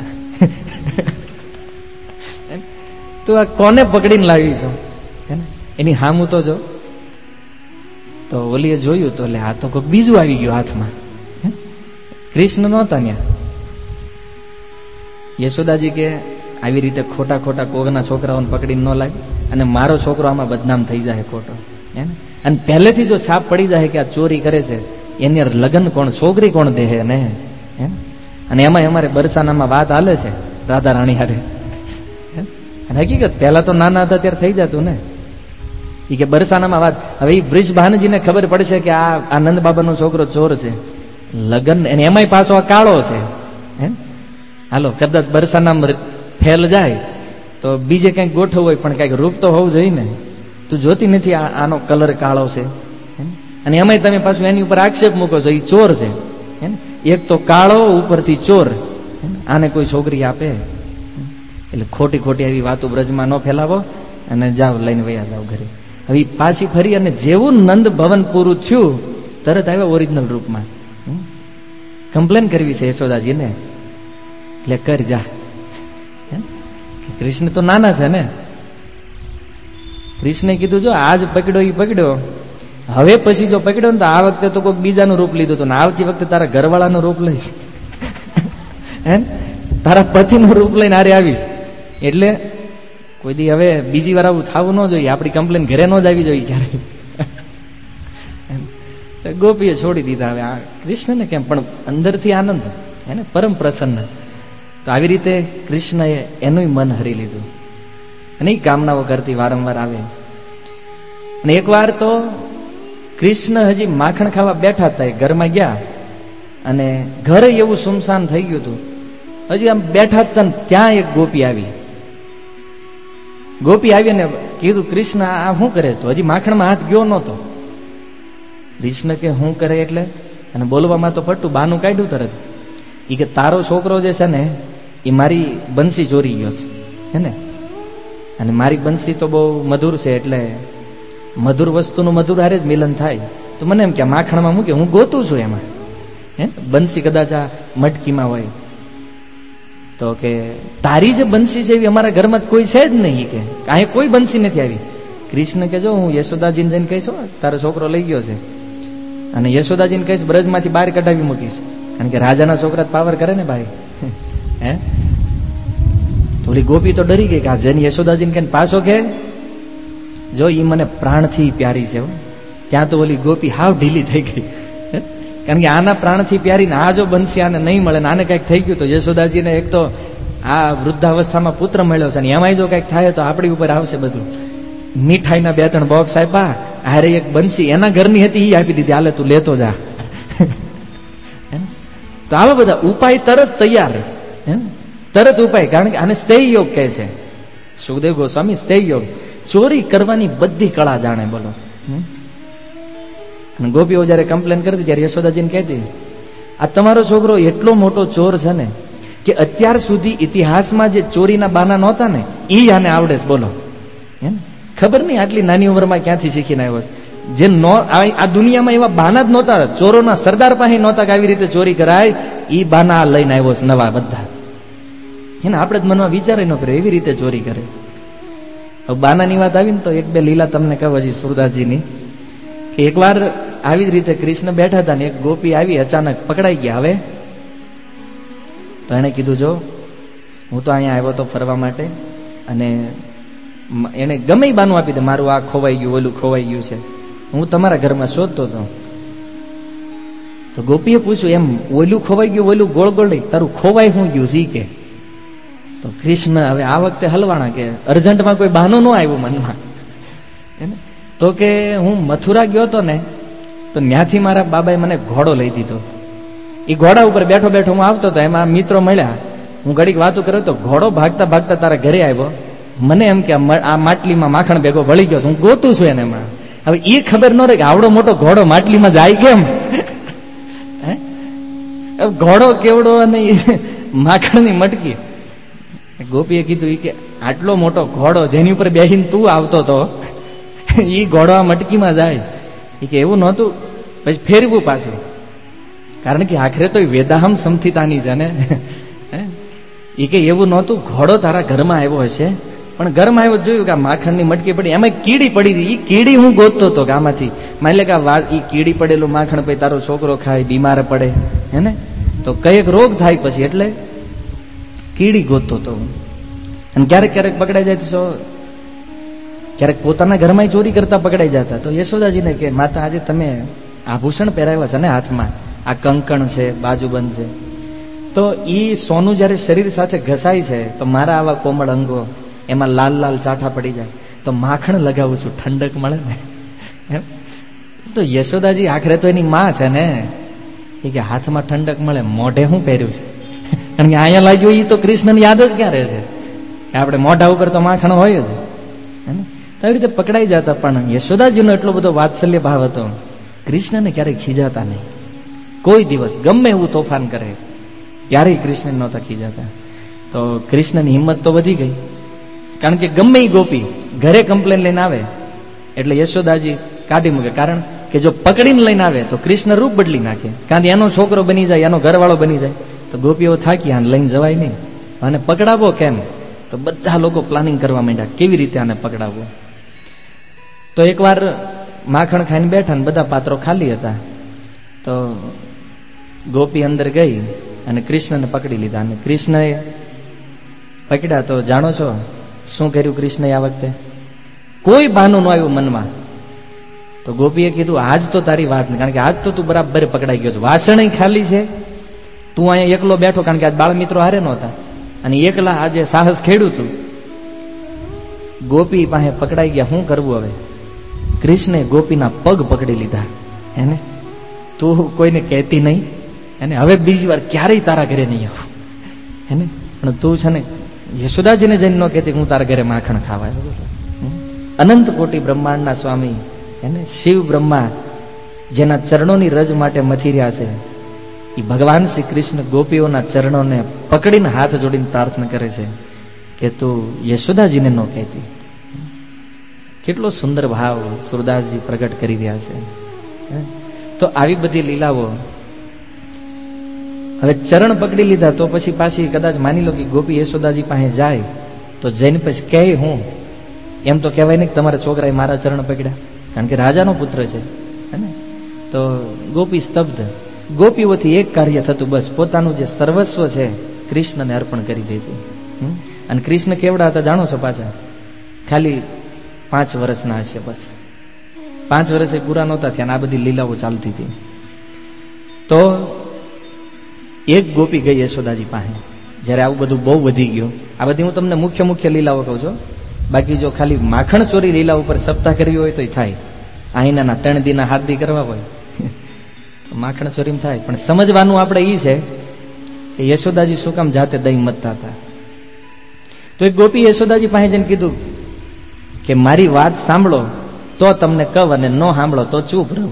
S1: તું આ કોને પકડીને લાવી છો? એની હામું તો જો. તો ઓલીએ જોયું તો એટલે આ તો કોઈક બીજું આવી ગયું હાથમાં. કૃષ્ણ નહોતા ત્યાં. યશોદાજી કે આવી રીતે ખોટા ખોટા કોગના છોકરાઓને પકડીને ન લાગે. અને મારો છોકરો આમાં બદનામ થઈ જાય ખોટો, હે ને? અને પહેલેથી જો છાપ પડી જાય કે આ ચોરી કરે છે, એની લગ્ન કોણ, છોકરી કોણ દે ને? અને એમાં અમારે બરસાનામાં વાત હાલે છે રાધા રાણી હારે. અને હકીકત પહેલા તો નાના હતા ત્યારે થઈ જતું ને, એ કે બરસાનામાં વાત. હવે એ બ્રિજભાનજીને ખબર પડશે કે આ આનંદ બાબાનો છોકરો ચોર છે, લગ્ન અને એમાંય પાછો આ કાળો છે, હે? હાલો કદાચ બરસાનામાં ફેલ જાય તો બીજે કંઈક ગોઠવું હોય, પણ કંઈક રૂપ તો હોવું જોઈએ ને. તું જોતી નથી આનો કલર કાળો છે, અને એમાંય તમે પાછું એની ઉપર આક્ષેપ મૂકો છો એ ચોર છે, હે ને? એક તો કાળો ઉપરથી ચોર, આને કોઈ છોકરી આપે? એટલે ખોટી ખોટી આવી વાતો બ્રજમાં ન ફેલાવો અને જાઓ લઈને વયા જાઓ ઘરે. હવે પાછી ફરી અને જેવું નંદ ભવન પૂરું થયું તરત આવ્યા ઓરિજિનલ રૂપમાં. કમ્પ્લેન કરવી છે યશોદાજીને, એટલે કર જા. કૃષ્ણ તો નાના છે ને, કૃષ્ણે કીધું જો આજ પકડ્યો એ પકડ્યો, હવે પછી જો પકડ્યો ને તો આ વખતે તો કોઈક બીજાનું રૂપ લીધું હતું ને આવતી વખતે તારા ઘરવાળાનું રૂપ લઈશ, હે, તારા પતિનું રૂપ લઈને આરે આવીશ. એટલે કોઈ દી હવે બીજી વાર આવું થવું ન જોઈએ, આપણી કમ્પ્લેન ઘરે ન જ આવી જોઈએ ક્યારે. ગોપીએ છોડી દીધા. હવે આ કૃષ્ણને કેમ, પણ અંદરથી આનંદ, હે ને, પરમ પ્રસન્ન. તો આવી રીતે કૃષ્ણએ એનું મન હરી લીધું અને એ કામનાઓ કરતી વારંવાર આવે. અને એકવાર તો કૃષ્ણ હજી માખણ ખાવા બેઠા હતા, ઘરમાં ગયા અને ઘર એવું સુમસાન થઈ ગયું હતું. હજી આમ બેઠા હતા ત્યાં એક ગોપી આવી. ગોપી આવીને કીધું કૃષ્ણ આ શું કરે? તો હજી માખણમાં હાથ ગયો નહોતો. કૃષ્ણ કે શું કરે એટલે? અને બોલવામાં તો ફટું બાનું કાઢ્યું તરત. એ કે તારો છોકરો જે છે ને એ મારી બંસી ચોરી ગયો છે, હે ને? અને મારી બંસી તો બહુ મધુર છે, એટલે મધુર વસ્તુનું મધુર હારે જ મિલન થાય. તો મને એમ કે માખણમાં મૂકે, હું ગોતું છું એમાં, હે, બંસી કદાચ આ મટકીમાં હોય. તો કે તારી જે બંસી છે એવી અમારા ઘરમાં કોઈ છે જ નહીં, કે અહીં કોઈ બંસી નથી આવી. કૃષ્ણ કે જો હું યશોદાજીને જઈને કહીશ તારો છોકરો લઈ ગયો છે, અને યશોદાજીને કહીશ બ્રજમાંથી બહાર કઢાવી મૂકીશ, કારણ કે રાજાના છોકરા પાવર કરે ને ભાઈ, હે? થોડી ગોપી તો ડરી ગઈ કે આ જઈને યશોદાજીને કહીને પાછો કે જો ઈ મને પ્રાણથી પ્યારી છે. ત્યાં તો ઓલી ગોપી હાવ ઢીલી થઈ ગઈ, કારણ કે આના પ્રાણથી પ્યારી ને આ જો બંસી આને નહીં મળે ને આને કંઈક થઈ ગયું તો યશોદાજીને એક તો આ વૃદ્ધાવસ્થામાં પુત્ર મળ્યો છે, ને એમાંય જો કંઈક થાય તો આપણી ઉપર આવશે બધું. મીઠાઈના 2-3 બોક્સ આપ્યા, હારે એક બંસી એના ઘરની હતી એ આપી દીધી, હાલે તું લેતો જા. તો આવા બધા ઉપાય તરત તૈયાર, તરત ઉપાય, કારણ કે આને સ્થેય યોગ કહે છે સુખદેવ ગોસ્વામી. સ્થેય યોગ, ચોરી કરવાની બધી કળા જાણે, બોલો. અને ગોપીઓ જયારે કમ્પ્લેન કરતી ત્યારે યશોદાજીને કહેતી આ તમારો છોકરો એટલો મોટો ચોર છે ને કે અત્યાર સુધી ઇતિહાસમાં જે ચોરીના બાના નહોતા ને એ આને આવડે છે, બોલો. ખબર નહીં આટલી નાની ઉંમરમાં ક્યાંથી શીખીને આવ્યો છે. જે આ દુનિયામાં એવા બાના જ નહોતા, ચોરોના સરદાર પાસે નહોતા કે આવી રીતે ચોરી કરાય, એ બાના લઈને આવ્યો છે નવા બધા. એને આપણે જ મનમાં વિચારે ન કરે એવી રીતે ચોરી કરે. હવે બાનાની વાત આવી ને તો 1-2 લીલા તમને કહું હજી સુરદાસજીની. કે એકવાર આવી જ રીતે કૃષ્ણ બેઠા હતા ને એક ગોપી આવી, અચાનક પકડાઈ ગયા. હવે તો એને કીધું જો હું તો અહીંયા આવ્યો તો ફરવા માટે, અને એને ગમે બાનું આપી દે મારું આ ખોવાઈ ગયું, ઓલું ખોવાઈ ગયું છે, હું તમારા ઘરમાં શોધતો હતો. તો ગોપીએ પૂછ્યું એમ ઓલું ખોવાઈ ગયું, ઓલું ગોળ ગોળ નહીં, તારું ખોવાઈ શું ગયું સી કે? તો કૃષ્ણ હવે આ વખતે હલવાણા, કે અર્જન્ટમાં કોઈ બહાનું ન આવ્યું મનમાં. તો કે હું મથુરા ગયો હતો ને તો ત્યાંથી મારા બાબાએ મને ઘોડો લઈ દીધો. એ ઘોડા ઉપર બેઠો બેઠો હું આવતો હતો, એમાં મિત્રો મળ્યા, હું ઘડીક વાતો કર્યો તો ઘોડો ભાગતા ભાગતા તારા ઘરે આવ્યો. મને એમ કે આ માટલીમાં માખણ ભેગો વળી ગયો, હું ગોતું છું એને. હવે એ ખબર ન રહે કે આવડો મોટો ઘોડો માટલીમાં જાય કેમ, ઘોડો કેવડો અને માખણની મટકી. ગોપીએ કીધું કે આટલો મોટો ઘોડો જેની ઉપર બેસીને તું આવતો હતો એ ઘોડો આ મટકીમાં જાય? એ કે એવું નહોતું. પછી ફેરવું પાછું, કારણ કે આખરે તો વેદાહમ સમથિતાની છે ને. એ કે એવું નહોતું, ઘોડો તારા ઘરમાં આવ્યો હશે, પણ ઘરમાં આવ્યો જોયું કે આ માખણની મટકી પડી, એમાં કીડી પડી હતી. એ કીડી હું ગોતતો હતો કે આમાંથી માની લે કે એ કીડી પડેલું માખણ પછી તારો છોકરો ખાય, બીમાર પડે, હે ને, તો કઈક રોગ થાય પછી, એટલે કીડી ગોતતો હતો. અને ક્યારેક ક્યારેક પકડાઈ જાય તો ક્યારેક પોતાના ઘરમાં ચોરી કરતા પકડાઈ જતા. તો યશોદાજીને કે માતા, આજે તમે આભૂષણ પહેરાવ્યા છે ને હાથમાં, આ કંકણ છે, બાજુબંધ છે, તો ઈ સોનું જયારે શરીર સાથે ઘસાય છે તો મારા આવા કોમળ અંગો એમાં લાલ લાલ ચાઠા પડી જાય, તો માખણ લગાવું છું, ઠંડક મળે ને. તો યશોદાજી આખરે તો એની માં છે ને, એ કે હાથમાં ઠંડક મળે, મોઢે શું પહેર્યું છે? કારણ કે અહીંયા લાગ્યું એ તો કૃષ્ણની યાદ જ ક્યાં રહે છે કે આપણે મોઢા ઉપર તો માખણ હોય જ. તો આવી રીતે પકડાઈ જતા. પણ યશોદાજીનો એટલો બધો વાત્સલ્ય ભાવ હતો, કૃષ્ણને ક્યારેય ખીજાતા નહીં. કોઈ દિવસ ગમે એવું તોફાન કરે ક્યારેય કૃષ્ણ નહોતા ખીજાતા. તો કૃષ્ણની હિંમત તો વધી ગઈ, કારણ કે ગમે એ ગોપી ઘરે કમ્પ્લેન લઈને આવે એટલે યશોદાજી કાઢી મૂકે. કારણ કે જો પકડીને લઈને આવે તો કૃષ્ણ રૂપ બદલી નાખે, કારણ કે એનો છોકરો બની જાય, એનો ઘરવાળો બની જાય, તો ગોપીઓ થાકી આને લઈને જવાય નહીં. અને પકડાવો કેમ? તો બધા લોકો પ્લાનિંગ કરવા માંડ્યા કેવી રીતે આને પકડાવવો. તો એકવાર માખણ ખાઈને બેઠા ને બધા પાત્રો ખાલી હતા, તો ગોપી અંદર ગઈ અને કૃષ્ણને પકડી લીધા. અને કૃષ્ણએ પકડ્યા તો જાણો છો શું કર્યું કૃષ્ણએ આ વખતે? કોઈ બહાનું ન આવ્યું મનમાં. તો ગોપીએ કીધું, આજ તો તારી વાત નહીં, કારણ કે આજ તો તું બરાબર પકડાઈ ગયો છે, વાસણ ખાલી છે, તું અહીંયા એકલો બેઠો, કારણ કે આજ બાળ મિત્રો હારે નહોતા અને એકલા આજે સાહસ ખેડ્યું તું. ગોપી પાસે પકડાઈ ગયા, શું કરવું હવે? કૃષ્ણે ગોપીના પગ પકડી લીધા. એને તું કોઈને કહેતી નહીં, એને હવે બીજી વાર ક્યારેય તારા ઘરે નહીં આવું, એને પણ તું છે ને યશોદાજીને જઈને ન કહેતી હું તારા ઘરે માખણ ખાવા. અનંત કોટી બ્રહ્માંડના સ્વામી એને શિવ બ્રહ્મા જેના ચરણોની રજ માટે મથી રહ્યા છે, એ ભગવાન શ્રી કૃષ્ણ ગોપીઓના ચરણોને પકડીને હાથ જોડીને પ્રાર્થના કરે છે કે તું યશોદાજીને ન કહેતી. કેટલો સુંદર ભાવ સુરદાસજી પ્રગટ કરી રહ્યા છે. તો આવી બધી લીલાઓ. હવે ચરણ પકડી લીધા તો પછી પાછી કદાચ માની લો કે ગોપી યશોદાજી પાસે જાય તો જઈને પછી કહે હું, એમ તો કહેવાય નહીં કે તમારા છોકરાએ મારા ચરણ પકડ્યા, કારણ કે રાજાનો પુત્ર છે. તો ગોપી સ્તબ્ધ. ગોપીઓથી એક કાર્ય થતું, બસ પોતાનું જે સર્વસ્વ છે કૃષ્ણને અર્પણ કરી દેતું. અને કૃષ્ણ કેવડા હતા જાણો છો? પાછા ખાલી 5 વર્ષના હશે, બસ 5 વર્ષે પૂરા નહોતા થયા, આ બધી લીલાઓ ચાલતી હતી. તો એક ગોપી ગઈ યશોદાજી પાસે, જયારે આવું બધું બહુ વધી ગયું. આ બધી હું તમને મુખ્ય લીલાઓ કહું છું, બાકી જો ખાલી માખણ ચોરી લીલા ઉપર સપ્તાહ કરવી હોય તો થાય, અહીંના 3 દીના 7 દી કરવા હોય તો માખણ ચોરીમાં થાય. પણ સમજવાનું આપણે એ છે કે યશોદાજી શું કામ જાતે દહીં મથતા હતા. તો એક ગોપી યશોદાજી પાસે જઈને કીધું કે મારી વાત સાંભળો તો તમને કહું, અને ન સાંભળો તો ચૂપ રહો.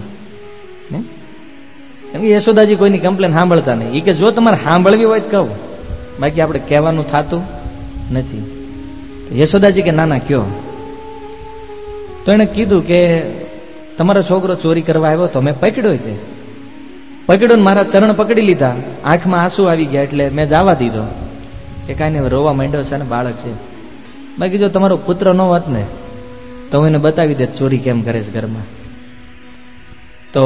S1: કેમ કે યશોદાજી કોઈની કમ્પ્લેન સાંભળતા નહીં. એ કે જો તમારે સાંભળવી હોય તો કહું, બાકી આપણે કહેવાનું થતું નથી. યશોદાજી કે ના કયો. તો એને કીધું કે તમારો છોકરો ચોરી કરવા આવ્યો તો મેં પકડ્યો, તે પકડ્યો ને મારા ચરણ પકડી લીધા, આંખમાં આંસુ આવી ગયા એટલે મેં જવા દીધો. કે કાંઈ નહીં, રોવા માંડ્યો છે ને, બાળક છે. બાકી જો તમારો પુત્ર ન હોત ને તો હું એને બતાવી દે ચોરી કેમ કરે છે ઘરમાં. તો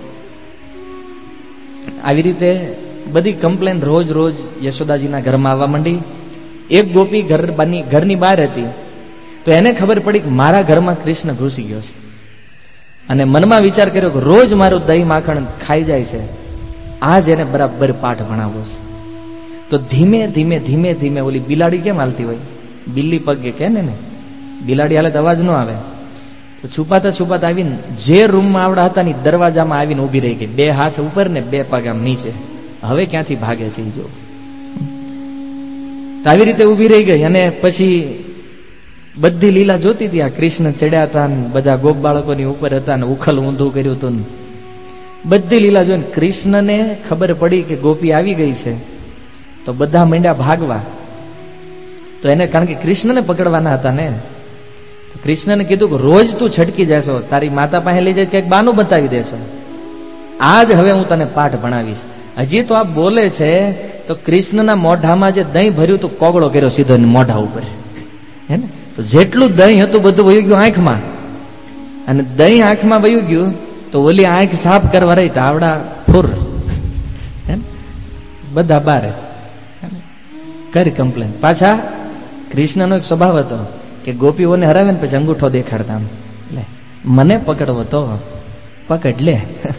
S1: આવી રીતે બધી કમ્પ્લેન રોજ યશોદાજીના ઘરમાં આવવા માંડી. એક ગોપી ઘરની બહાર હતી, તો એને ખબર પડી કે મારા ઘરમાં કૃષ્ણ ઘૂસી ગયો છે, અને મનમાં વિચાર કર્યો કે રોજ મારું દહીં માખણ ખાઈ જાય છે, આજ એને બરાબર પાઠ ભણાવવો છે. તો ધીમે ધીમે ઓલી બિલાડી કેમ હાલતી હોય, બિલ્લી પગે કે ને બિલાડી હાલે તો અવાજ ન આવે, તો છુપાતા આવીને જે રૂમમાં આવડા હતા ની દરવાજામાં આવીને ઉભી રહી ગઈ, 2 હાથ ઉપર ને 2 પગ આમ નીચે. હવે ક્યાંથી ભાગે છે જો. આવી રીતે ઉભી રહી ગઈ. અને પછી બધી લીલા જોતી હતી. આ કૃષ્ણ ચડ્યા હતા, બધા ગોપ બાળકોની ઉપર હતા ને ઉખલ ઊંધું કર્યું હતું. બધી લીલા જોઈને કૃષ્ણને ખબર પડી કે ગોપી આવી ગઈ છે, તો બધા માંડ્યા ભાગવા. તો એને કારણ કે કૃષ્ણને પકડવાના હતા ને, તો કૃષ્ણને કીધું કે રોજ તું છટકી જશો, તારી માતા પાસે લઈ જાય કંઈક બાનું બતાવી દેશો, આજ હવે હું તને પાઠ ભણાવીશ. હજી તો આ બોલે છે તો કૃષ્ણના મોઢામાં જે દહીં ભર્યું તો કોગળો કર્યો સીધો મોઢા ઉપર, હે ને. તો જેટલું દહીં હતું બધું વયું ગયું આંખમાં, અને દહીં આંખમાં વયું ગયું તો ઓલી આંખ સાફ કરવા રહી તો આવડા ફૂર, બધા બારે કરી કમ્પ્લેન. પાછા કૃષ્ણનો એક સ્વભાવ હતો કે ગોપીઓને હરાવે ને પછી અંગૂઠો દેખાડતા લે મને પકડવો તો પકડ લે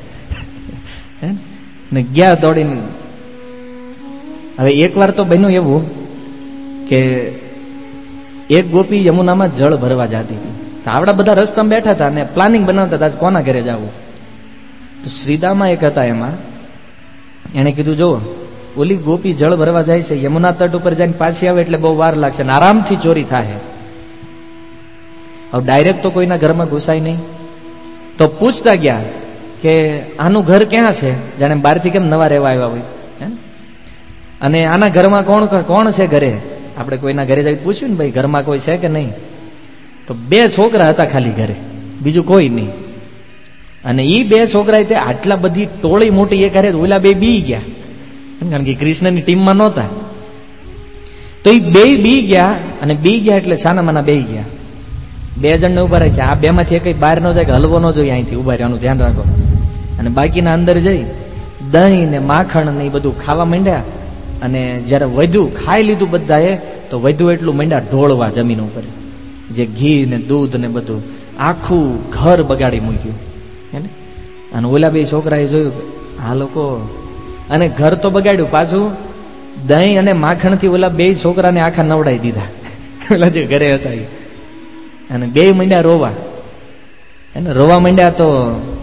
S1: ને ગયા દોડીને. હવે એક વાર તો બન્યું એવું કે એક ગોપી યમુનામાં જળ ભરવા જતી હતી. આવડા બધા રસ્તામાં બેઠા હતા અને પ્લાનિંગ બનાવતા હતા કોના ઘરે જવું. તો શ્રીદામાં એક હતા, એમાં એને કીધું જો ઓલી ગોપી જળ ભરવા જાય છે, યમુના તટ ઉપર જઈને પાછી આવે એટલે બહુ વાર લાગશે ને આરામથી ચોરી થાય. હવે ડાયરેક્ટ તો કોઈના ઘરમાં ઘુસાય નહીં. તો પૂછતા ગયા કે આનું ઘર ક્યાં છે, જાણે બહારથી કેમ નવા રહેવા આવ્યા હોય, અને આના ઘરમાં કોણ કોણ છે ઘરે. આપણે કોઈના ઘરે જઈ પૂછ્યું ને ભાઈ ઘરમાં કોઈ છે કે નહીં, તો 2 છોકરા હતા ખાલી ઘરે, બીજું કોઈ નહીં. અને એ 2 છોકરા તે આટલા બધી ટોળી મોટી એક હારે ઓલા 2 બી ગયા, કારણ કે કૃષ્ણની ટીમમાં નહોતા. તો એ 2 બી ગયા, અને બી ગયા એટલે છાનામાના બે ગયા. 2 જણને ઉભા રાખ્યા. આ 2 માંથી કઈ બહાર ન જાય કે હલવો ન જોઈએ, અહીંથી ઉભા રહેવાનું ધ્યાન રાખો. અને બાકીના અંદર જઈ દહીં ને માખણ ને એ બધું ખાવા માંડ્યા. અને જયારે વધ્યું ખાઈ લીધું બધાએ, તો વધ્યું એટલું માંડ્યા ઢોળવા જમીન ઉપર, જે ઘી ને દૂધ ને બધું, આખું ઘર બગાડી મૂક્યું. અને ઓલા 2 છોકરાએ જોયું આ લોકો, અને ઘર તો બગાડ્યું, પાછું દહીં અને માખણ થી ઓલા 2 છોકરાને આખા નવડાવી દીધા, ઓલા જે ઘરે હતા. અને 2 માંડ્યા રોવા. એને રોવા માંડ્યા. તો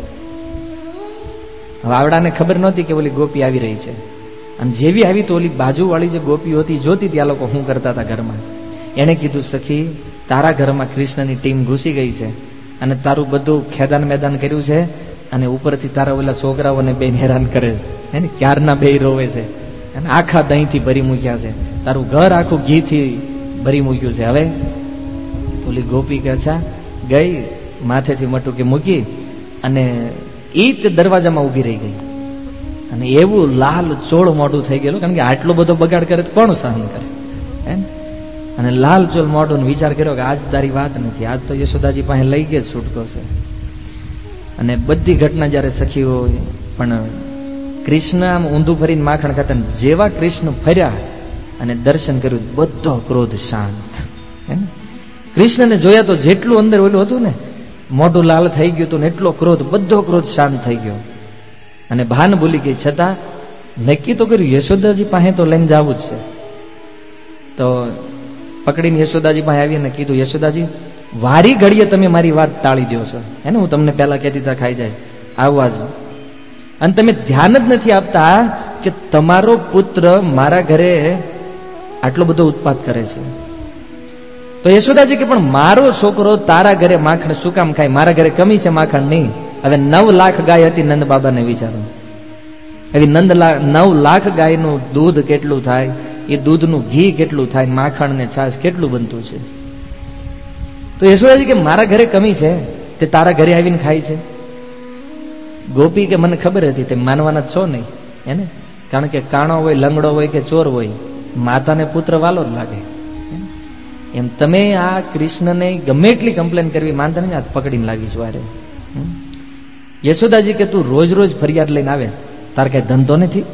S1: હવે આવડાને ખબર નહોતી કે ઓલી ગોપી આવી રહી છે. અને જેવી આવી તો ઓલી બાજુવાળી જે ગોપી હતી જોતી ત્યાં લોકો શું કરતા હતા ઘરમાં. એને કીધું સખી તારા ઘરમાં કૃષ્ણની ટીમ ઘૂસી ગઈ છે, અને તારું બધું ખેદાન મેદાન કર્યું છે, અને ઉપરથી તારા ઓલા છોકરાઓને 2 હેરાન કરે છે, એને ક્યારના 2 રોવે છે, અને આખા દહીંથી ભરી મૂક્યા છે, તારું ઘર આખું ઘીથી ભરી મૂક્યું છે. હવે ઓલી ગોપી કે અચ્છા ગઈ, માથેથી મટુકી મૂકી, અને એ દરવાજામાં ઉભી રહી ગઈ. અને એવું લાલ ચોળ મોઢું થઈ ગયેલું, કારણ કે આટલો બધો બગાડ કરે તો કોણ સહન કરે. અને લાલ ચોળ મોઢું વિચાર કર્યો કે આજ તારી વાત નથી, આજ તો યશોદાજી પાસે લઈ ગયે છૂટકો છે. અને બધી ઘટના જયારે સખીઓ, પણ કૃષ્ણ આમ ઊંધું ફરીને માખણ ખાતા, જેવા કૃષ્ણ ફર્યા અને દર્શન કર્યું, બધો ક્રોધ શાંત. કૃષ્ણને જોયા તો જેટલું અંદર ઓલું હતું ને, મોઢું લાલ થઈ ગયું હતું ને, એટલો ક્રોધ, બધો ક્રોધ શાંત થઈ ગયો. અને ભાન ભૂલી ગઈ, છતાં નક્કી તો કર્યું યશોદાજી પાસે તો લઈને જવું જ છે. તો પકડીને યશોદાજી પાસે આવીને કીધું યશોદાજી વારી ઘડીએ તમે મારી વાત ટાળી દો છો, હે ને, હું તમને પહેલા કહેતી હતા ખાઈ જાય આવવા જ, અને તમે ધ્યાન જ નથી આપતા કે તમારો પુત્ર મારા ઘરે આટલો બધો ઉત્પાત કરે છે. તો યશોદાજી કે પણ મારો છોકરો તારા ઘરે માખણ શું કામ ખાય, મારા ઘરે કમી છે માખણ નહીં. હવે 9 લાખ ગાય હતી નંદ બાબાને વિચારો, હવે 9 લાખ ગાયનું દૂધ કેટલું થાય, એ દૂધનું ઘી કેટલું થાય, માખણ ને છાશ કેટલું બનતું છે. તો યશોદાજી કે મારા ઘરે કમી છે, તે તારા ઘરે આવીને ખાય છે. ગોપી કે મને ખબર હતી, તે માનવાના છો નહીં, એને, કારણ કે કાણો હોય, લંગડો હોય કે ચોર હોય, માતાને પુત્ર વાલો જ લાગે. એમ તમે આ કૃષ્ણને ગમે એટલી કમ્પ્લેન કરવી માનતા નહીં, આ પકડીને લાગી છું. અરે યશોદાજી કે તું રોજ રોજ ફરિયાદ લઈને આવે, તાર કઈ ધંધો નથી,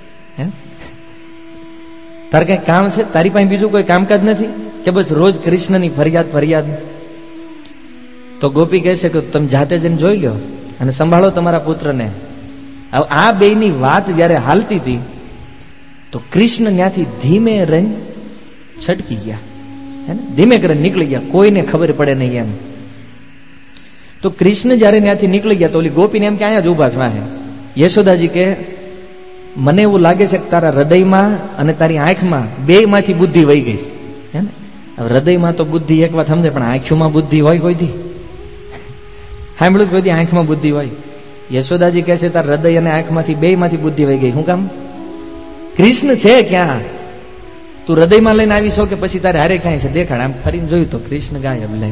S1: તાર કઈ કામ છે, તારી પાસે બીજું કોઈ કામકાજ નથી કે બસ રોજ કૃષ્ણની ફરિયાદ ફરિયાદ. તો ગોપી કહે છે કે તમે જાતે જઈને જોઈ લો અને સંભાળો તમારા પુત્રને. હવે આ 2ની વાત જયારે હાલતી હતી તો કૃષ્ણ ત્યાંથી ધીમે રહીને છટકી ગયા, ધીમે કરીને નીકળી ગયા, કોઈને ખબર પડે નહીં એમ. તો કૃષ્ણ જયારે ત્યાંથી નીકળી ગયા તો ઓલી ગોપીને એમ કે અહીંયા જ ઉભા છે. યશોદાજી કે મને એવું લાગે છે કે તારા હૃદયમાં અને તારી આંખમાં 2 માંથી બુદ્ધિ વહી ગઈ છે, હે ને. હૃદયમાં તો બુદ્ધિ એક વાત સમજે, પણ આંખોમાં બુદ્ધિ હોય કોઈ દી? સાંભળ્યું કોઈ દી આંખમાં બુદ્ધિ હોય? યશોદાજી કહે છે તારા હૃદય અને આંખમાંથી 2 માંથી બુદ્ધિ વહી ગઈ. શું કામ? કૃષ્ણ છે ક્યાં? તું હૃદયમાં લઈને આવી છો કે પછી તારે હારે કાંઈ છે દેખાડ. આમ ફરીને જોયું તો કૃષ્ણ ગાયબ. લે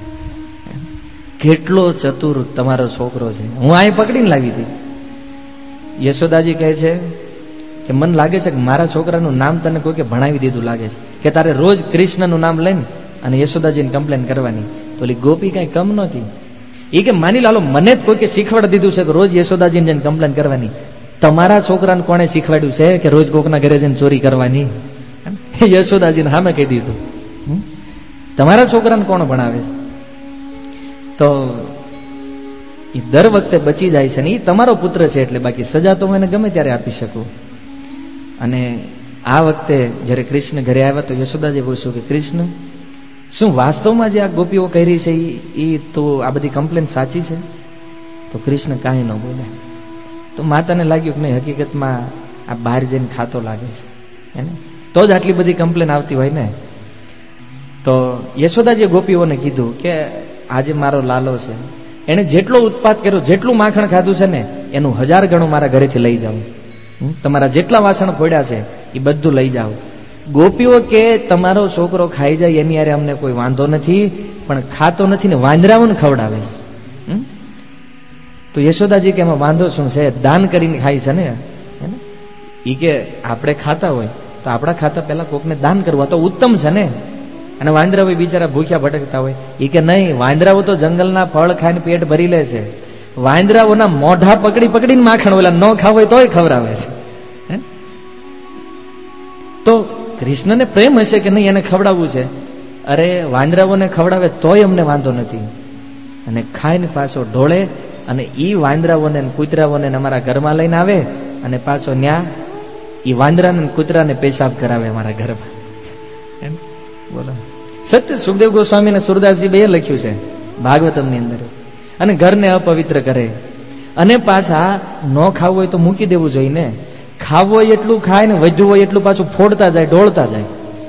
S1: કેટલો ચતુર તમારો છોકરો છે, હું અહીં પકડીને લાવી હતી. યશોદાજી કહે છે કે મને લાગે છે કે મારા છોકરાનું નામ તને કોઈ કે ભણાવી દીધું લાગે છે, કે તારે રોજ કૃષ્ણનું નામ લઈને અને યશોદાજીને કમ્પ્લેન કરવાની. તો ઓલી ગોપી કઈ કમ નહોતી, એ કે માની લાલો મને જ કોઈ કે શીખવાડી દીધું છે કે રોજ યશોદાજીને જઈને કમ્પ્લેન કરવાની. તમારા છોકરાને કોણે શીખવાડ્યું છે કે રોજ કોકના ઘરે જઈને ચોરી કરવાની? યશોદાજીને સામે કહી દીધું. તમારા છોકરાને કોણ ભણાવે છે? તો એ દર વખતે બચી જાય છે ને એ તમારો પુત્ર છે એટલે, બાકી સજા તો હું એને ગમે ત્યારે આપી શકું. અને આ વખતે જ્યારે કૃષ્ણ ઘરે આવ્યા તો યશોદાજી પૂછ્યું કે કૃષ્ણ, શું વાસ્તવમાં જે આ ગોપીઓ કરી છે એ તો આ બધી કમ્પ્લેન સાચી છે? તો કૃષ્ણ કાંઈ ન બોલ્યા. તો માતાને લાગ્યું કે નહીં, હકીકતમાં આ બહાર જઈને ખાતો લાગે છે એને, તો જ આટલી બધી કમ્પ્લેન આવતી હોય ને. તો યશોદાજીએ ગોપીઓને કીધું કે આજે મારો લાલો છે, એને જેટલો ઉત્પાત કર્યો, જેટલું માખણ ખાધું છે ને એનું 1000 ગણું મારા ઘરેથી લઈ જાઓ. તમારા જેટલા વાસણ ફોડ્યા છે એ બધું લઈ જાઓ. ગોપીઓ કે તમારો છોકરો ખાઈ જાય એની યારે અમને કોઈ વાંધો નથી, પણ ખાતો નથી ને વાંદરાઓને ખવડાવે છે. તો યશોદાજી કે એમાં વાંધો શું છે? દાન કરીને ખાય છે ને. એ કે આપણે ખાતા હોય તો આપણા ખાતા પહેલા કોકને દાન કરવું તો ઉત્તમ છે ને. અને વાંદરાઓ બિચારા ભૂખ્યા ભટકતા હોય. એ કે નહીં, વાંદરાઓ તો જંગલના ફળ ખાઈને પેટ ભરી લે છે. વાંદરાઓના મોઢા પકડી પકડીને માખણ ઓલા ન ખાવ હોય તોય ખવડાવે છે. તો કૃષ્ણને પ્રેમ હશે કે નહીં એને ખવડાવવું છે? અરે વાંદરાઓને ખવડાવે તોય અમને વાંધો નથી. અને ખાઈને પાછો ઢોળે અને ઈ વાંદરાઓને કૂતરાઓને અમારા ઘરમાં લઈને આવે અને પાછો ન્યા ઈ વાંદરાને કૂતરાને પેશાબ કરાવે અમારા ઘરમાં. એમ બોલો. સત્ય સુખદેવ ગોસ્વામી અને સુરદાસજી બે લખ્યું છે ભાગવતમની અંદર. અને ઘરને અપવિત્ર કરે. અને પાછા ન ખાવું હોય તો મૂકી દેવું જોઈએ ને. ખાવું હોય એટલું ખાય ને વધ્યું હોય એટલું પાછું ફોડતા જાય, ઢોળતા જાય.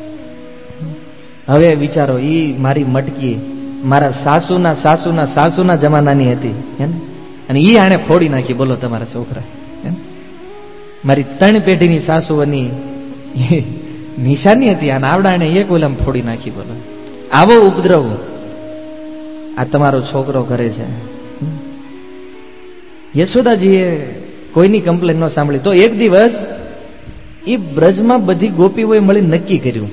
S1: હવે વિચારો, ઈ મારી મટકી મારા સાસુના સાસુના સાસુના જમાનાની હતી અને ઈ આણે ફોડી નાખી. બોલો તમારા છોકરા. મારી 3 પેઢીની સાસુઓની નિશાની હતી અને આવડાને એક ઓલામ ફોડી નાખી. બોલો આવો ઉપદ્રવ આ તમારો છોકરો કરે છે. યશોદાજીએ કોઈની કમ્પ્લેન ન સાંભળી. તો એક દિવસ એ બ્રજમાં બધી ગોપીઓએ મળી નક્કી કર્યું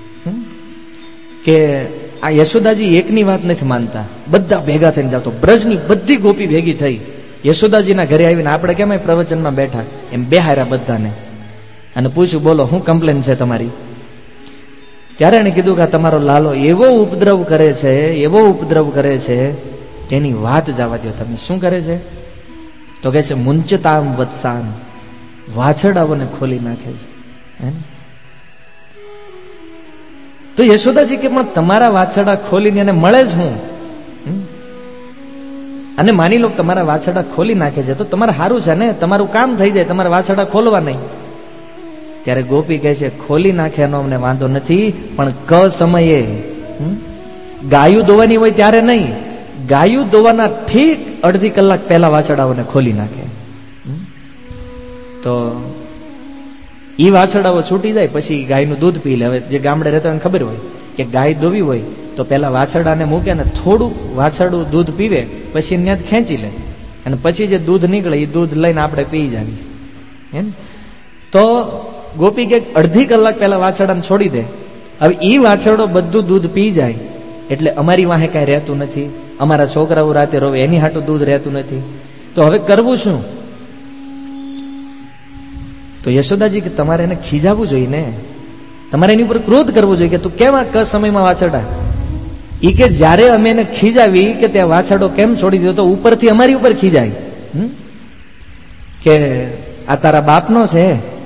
S1: કે આ યશોદાજી એકની વાત નથી માનતા, બધા ભેગા થઈને જાતો. બ્રજની બધી ગોપી ભેગી થઈ યશોદાજીના ઘરે આવીને આપણે કેમ પ્રવચનમાં બેઠા એમ બેહાર્યા બધાને અને પૂછ્યું, બોલો શું કમ્પ્લેન છે તમારી? ત્યારે એને કીધું કે તમારો લાલો એવો ઉપદ્રવ કરે છે, એવો ઉપદ્રવ કરે છે કે એની વાત જવા દો તમે. શું કરે છે? તો કહે છે મુંચતામ વત્સાન, વાછરડાઓને ખોલી નાખે છે. તો યશોદાજી કે પણ તમારા વાછરડા ખોલીને એને મળે જ હું, અને માની લો તમારા વાછરડા ખોલી નાખે છે તો તમારે સારું છે ને, તમારું કામ થઈ જાય, તમારા વાછરડા ખોલવા નહીં. ત્યારે ગોપી કહે છે ખોલી નાખે એનો અમને વાંધો નથી, પણ ક સમયે ગાયું દોવાની હોય ત્યારે નહીં, ગાયું દોવાના ઠીક અડધી કલાક પહેલા વાછરડાઓને ખોલી નાખે. તો ઈ વાછરડાઓ છૂટી જાય પછી ગાયનું દૂધ પી લે. હવે જે ગામડે રહેતા હોય ખબર હોય કે ગાય દોવી હોય તો પેલા વાછરડાને મૂકે ને થોડું વાછરડું દૂધ પીવે પછી ત્યાં ખેંચી લે અને પછી જે દૂધ નીકળે એ દૂધ લઈને આપણે પી જાવી. તો ગોપી કે અડધી કલાક પહેલા વાછરડાને છોડી દે. હવે ઈ વાછરડો બધું દૂધ પી જાય એટલે અમારી વાહે કઈ રહેતું નથી, અમારા છોકરાઓ રાતે રોવે એની હાટું દૂધ રહેતું નથી. તો હવે કરવું શું? તો યશોદાજી કે તમારે એને ખીજાવવું જોઈએ ને, તમારે એની ઉપર ક્રોધ કરવો જોઈએ કે તું કેમ આ ક સમયમાં વાછરડા. ઈ કે જયારે અમે એને ખીજાવી કે ત્યાં વાછરડો કેમ છોડી દીધો તો ઉપરથી અમારી ઉપર ખીજાય કે આ તારા બાપનો છે.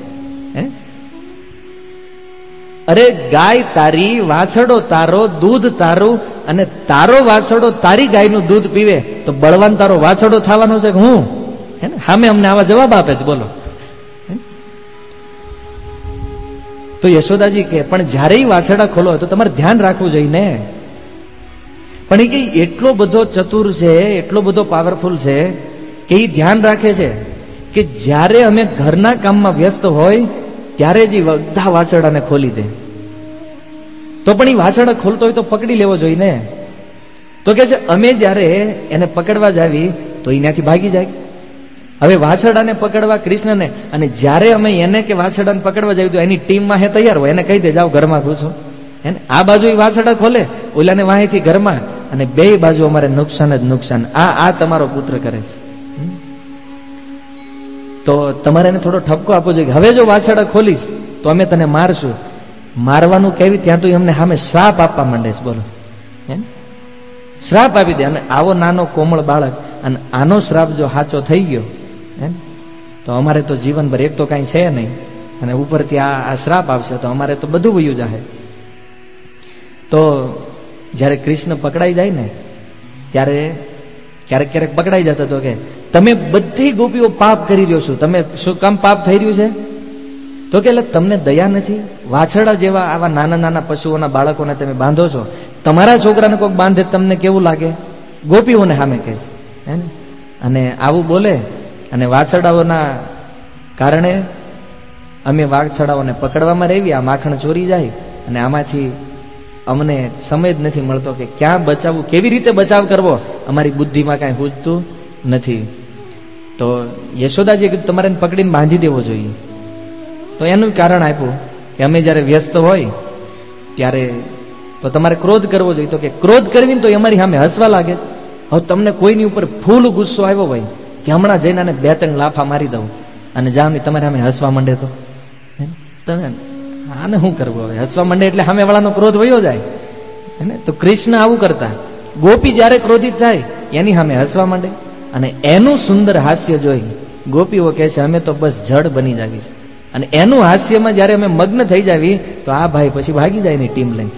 S1: અરે ગાય તારી, વાછરડો તારો, દૂધ તારું, અને તારો વાછરડો તારી ગાયનું દૂધ પીવે તો બળવાન તારો વાછરડો થવાનો છે કે હું? સામે અમને આવા જવાબ આપે છે. બોલો. તો યશોદાજી કે પણ જયારે વાછરડા ખોલો તો તમારે ધ્યાન રાખવું જોઈએ ને. પણ એ કે એટલો બધો ચતુર છે, એટલો બધો પાવરફુલ છે કે એ ધ્યાન રાખે છે કે જ્યારે અમે ઘરના કામમાં વ્યસ્ત હોય ત્યારે જ બધા વાછરડાને ખોલી દે. તો પણ એ વાછરડા ખોલતો હોય તો પકડી લેવો જોઈએ ને. તો કે છે અમે જયારે એને પકડવા જાવી તો એનાથી ભાગી જાય. હવે વાછરડાને પકડવા કૃષ્ણને, અને જયારે અમે એને કે વાછરડાને પકડવા જાવી તો એની ટીમમાં હે તૈયાર હોય, એને કહી દે જાઓ ઘરમાં ઘૂસો. આ બાજુ એ વાછરડા ખોલે, ઓલાને વાહેથી ઘરમાં, અને બે બાજુ અમારે નુકસાન જ નુકસાન. આ તમારો પુત્ર કરે છે. તો તમારે એને થોડો ઠપકો આપવો જોઈએ. હવે જો વાછરડા ખોલીશ તો અમે તને મારશું. મારવાનું કેવી ત્યાં તો અમને સામે શ્રાપ આપવા માંડે છે. બોલો. શ્રાપ આપી દે. અને આવો નાનો કોમળ બાળક અને આનો શ્રાપ જો સાચો થઈ ગયો તો અમારે તો જીવનભર એક તો કાંઈ છે નહીં, અને ઉપરથી આ શ્રાપ આવશે તો અમારે તો બધું વયું જાહે. તો જ્યારે કૃષ્ણ પકડાઈ જાય ને ત્યારે ક્યારેક ક્યારેક પકડાઈ જતો હતો કે તમે બધી ગોપીઓ પાપ કરી રહ્યો છો, તમે શું કામ પાપ થઈ રહ્યું છે? તો કે એટલે તમને દયા નથી? વાછરડા જેવા આવા નાના નાના પશુઓના બાળકોને તમે બાંધો છો, તમારા છોકરાને કોઈક બાંધે તમને કેવું લાગે? ગોપીઓને સામે કહે છે હે ને. અને આવું બોલે, અને વાછરડાઓના કારણે અમે વાછરડાઓને પકડવામાં રહેવી, આ માખણ ચોરી જાય, અને આમાંથી અમને સમય જ નથી મળતો કે ક્યાં બચાવવું, કેવી રીતે બચાવ કરવો, અમારી બુદ્ધિમાં કાંઈ સૂઝતું નથી. તો યશોદાજીએ કીધું તમારે પકડીને બાંધી દેવો જોઈએ. તો એનું કારણ આપ્યું કે અમે જ્યારે વ્યસ્ત હોય ત્યારે તો તમારે ક્રોધ કરવો જોઈએ. તો કે ક્રોધ કરવી ને તો અમારી સામે હસવા લાગે. હવે તમને કોઈની ઉપર ફૂલ ગુસ્સો આવ્યો હોય કે હમણાં જઈને આને 2-3 લાફા મારી દઉં, અને જામની તમારે સામે હસવા માંડે તો તમે આને શું કરવું? હવે હસવા માંડે એટલે સામે વાળાનો ક્રોધ વયો જાય હે. તો કૃષ્ણ આવું કરતા, ગોપી જ્યારે ક્રોધિત થાય એની સામે હસવા માંડે, અને એનું સુંદર હાસ્ય જોઈ ગોપીઓ કહે છે અમે તો બસ જડ બની જાવી છે. અને એનું હાસ્યમાં જ્યારે અમે મગ્ન થઈ જાવી તો આ ભાઈ પછી ભાગી જાય એની ટીમ લઈને.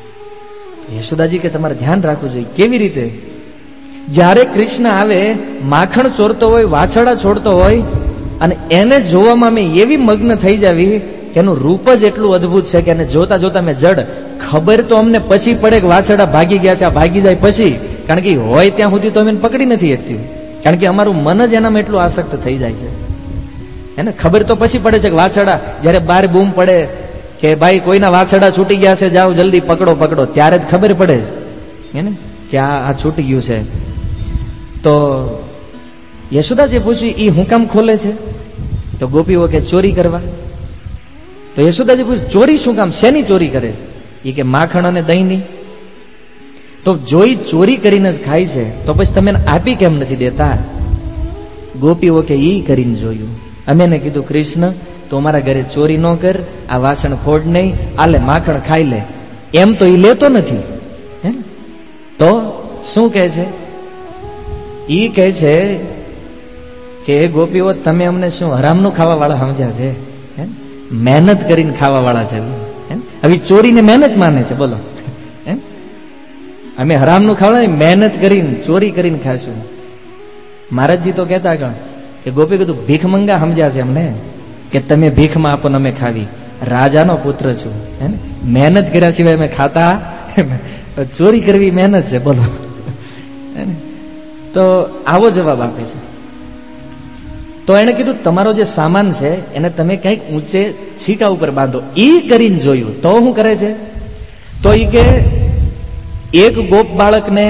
S1: યશોદાજી કે તમારે ધ્યાન રાખવું જોઈએ. કેવી રીતે? જ્યારે કૃષ્ણ આવે, માખણ ચોરતો હોય, વાછરડા છોડતો હોય, અને એને જોવામાં અમે એવી મગ્ન થઈ જાવી કે એનું રૂપ જ એટલું અદભુત છે કે એને જોતા જોતા મેં જડ, ખબર તો અમને પછી પડે કે વાછરડા ભાગી ગયા છે, આ ભાગી જાય પછી, કારણ કે હોય ત્યાં સુધી તો અમે પકડી નથી શકતી, કારણ કે અમારું મન જ એનામાં એટલું આસક્ત થઈ જાય છે એને. ખબર તો પછી પડે છે કે વાછરડા, જયારે બાર બૂમ પડે કે ભાઈ કોઈના વાછરડા છૂટી ગયા છે, જાઓ જલ્દી પકડો પકડો, ત્યારે જ ખબર પડે છે ને કે આ છૂટી ગયું છે. તો યશોદાજી પૂછ્યું ઈ હું કામ ખોલે છે? તો ગોપીઓ કે ચોરી કરવા. તો યશોદાજી પૂછ્યું ચોરી શું કામ, શેની ચોરી કરે છે? એ કે માખણ અને દહીંની. તો જોઈ ચોરી કરીને જ ખાય છે તો પછી તમે આપી કેમ નથી દેતા? ગોપીઓ કે ઈ કરીને જોયું. અમે એને કીધું કૃષ્ણ તો અમારા ઘરે ચોરી ન કર, આ વાસણ ફોડ નહીં, આલે માખણ ખાઈ લે. એમ તો ઈ લેતો નથી હે. તો શું કહે છે? ઈ કહે છે કે ગોપીઓ તમે અમને શું હરામનું ખાવા વાળા સમજ્યા છે? મહેનત કરીને ખાવા વાળા છે. હવે ચોરીને મહેનત માને છે, બોલો. અમે હરામનું ખાવા મહેનત કરીને ચોરી કરીને ખાશું. મહારાજજી તો કહેતા કે ગોપી કીધું ભીખ મંગા સમજ્યા છે અમને, કે તમે ભીખમાં આપો અમે ખાવી. રાજાનો પુત્ર છું હે ને, મહેનત કર્યા સિવાય અમે ખાતા, ચોરી કરવી મહેનત છે, બોલો. તો આવો જવાબ આપે છે. તો એને કીધું તમારો જે સામાન છે એને તમે કંઈક ઊંચે છીટા ઉપર બાંધો. ઈ કરીને જોયું તો શું કરે છે? તો ઈ કે એક ગોપ બાળકને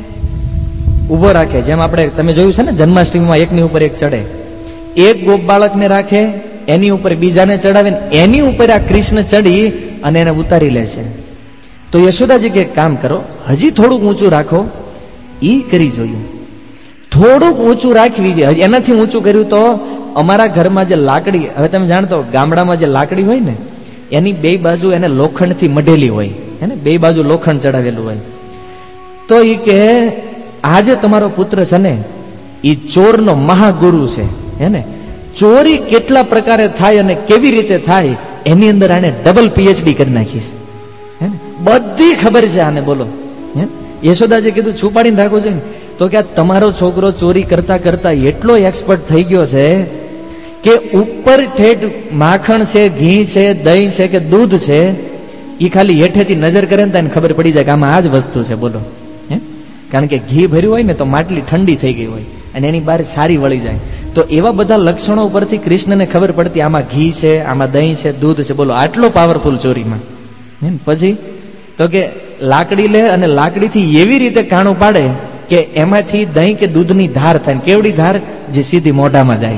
S1: ઉભો રાખે, જેમ આપણે તમે જોયું છે ને જન્માષ્ટમીમાં એકની ઉપર એક ચડે, એક ગોપ બાળકને રાખે, એની ઉપર બીજાને ચડાવે, એની ઉપર આ કૃષ્ણ ચડી અને એને ઉતારી લે છે. તો યશોદાજી કે કામ કરો, હજી થોડુંક ઊંચું રાખો. ઈ કરી જોયું, થોડુંક ઊંચું રાખવી છે. એનાથી ઊંચું કર્યું તો અમારા ઘરમાં જે લાકડી, હવે તમે જાણતો ગામડામાં જે લાકડી હોય ને એની બે બાજુ એને લોખંડથી મઢેલી હોય હે ને, બે બાજુ લોખંડ ચડાવેલું હોય. તો ઈ કે આ જે તમારો પુત્ર છે ને ઈ ચોરનો મહાગુરુ છે હે ને, ચોરી કેટલા પ્રકારે થાય અને કેવી રીતે થાય એની અંદર આને ડબલ પીએચડી કરી નાખી છે, બધી ખબર છે આને, બોલો. યશોદાજી કીધું છુપાડીને રાખવું જોઈએ. તો કે તમારો છોકરો ચોરી કરતા કરતા એટલો એક્સપર્ટ થઈ ગયો છે કે ઉપર ઠેઠ માખણ છે, ઘી છે, દહીં છે કે દૂધ છે, એ ખાલી હેઠેથી નજર કરે ને ખબર પડી જાય કે આમાં આ જ વસ્તુ છે, બોલો. કારણ કે ઘી ભર્યું હોય ને તો માટલી ઠંડી થઈ ગઈ હોય અને એની બહાર સારી વળી જાય. તો એવા બધા લક્ષણો ઉપરથી કૃષ્ણને ખબર પડતી આમાં ઘી છે, આમાં દહીં છે, દૂધ છે, બોલો. આટલો પાવરફુલ ચોરીમાં. પછી તો કે લાકડી લે અને લાકડીથી એવી રીતે કાણું પાડે કે એમાંથી દહીં કે દૂધની ધાર થાય. કેવડી ધાર? જે સીધી મોઢામાં જાય.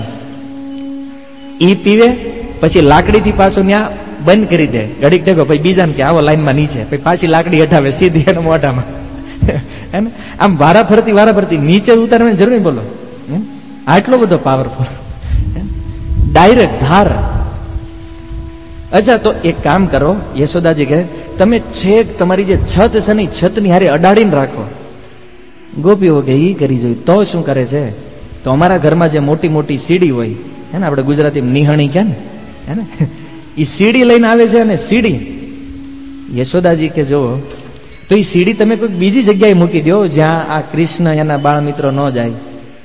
S1: ઈ પીવે, પછી લાકડીથી પાછું ત્યાં બંધ કરી દે, ઘડીક દેખો, પછી બીજાને કે આવો લાઈનમાં નીચે, પછી પાછી લાકડી હટાવે સીધી એના મોઢામાં. આમ વારા ફરતી નીચે ઉતારવાની જરૂર નહીં, બોલો. આટલો બધો પાવરફુલ, ડાયરેક્ટ ધાર. અચ્છા, તો એક કામ કરો, યશોદાજી કહે તમે છેક તમારી જે છત છે ને છતની હારે અડાડીને રાખો, ગોપીઓ કે ઈ કરી જોયું. તો શું કરે છે, તો અમારા ઘરમાં જે મોટી મોટી સીડી હોય, હે ને, આપણે ગુજરાતી નિહણી કે ને, હે ને, એ સીડી લઈને આવે છે. અને સીડી યશોદાજી કે જો, તો એ સીડી તમે કોઈ બીજી જગ્યાએ મૂકી દો જ્યાં આ કૃષ્ણ એના બાળ મિત્રો ન જાય,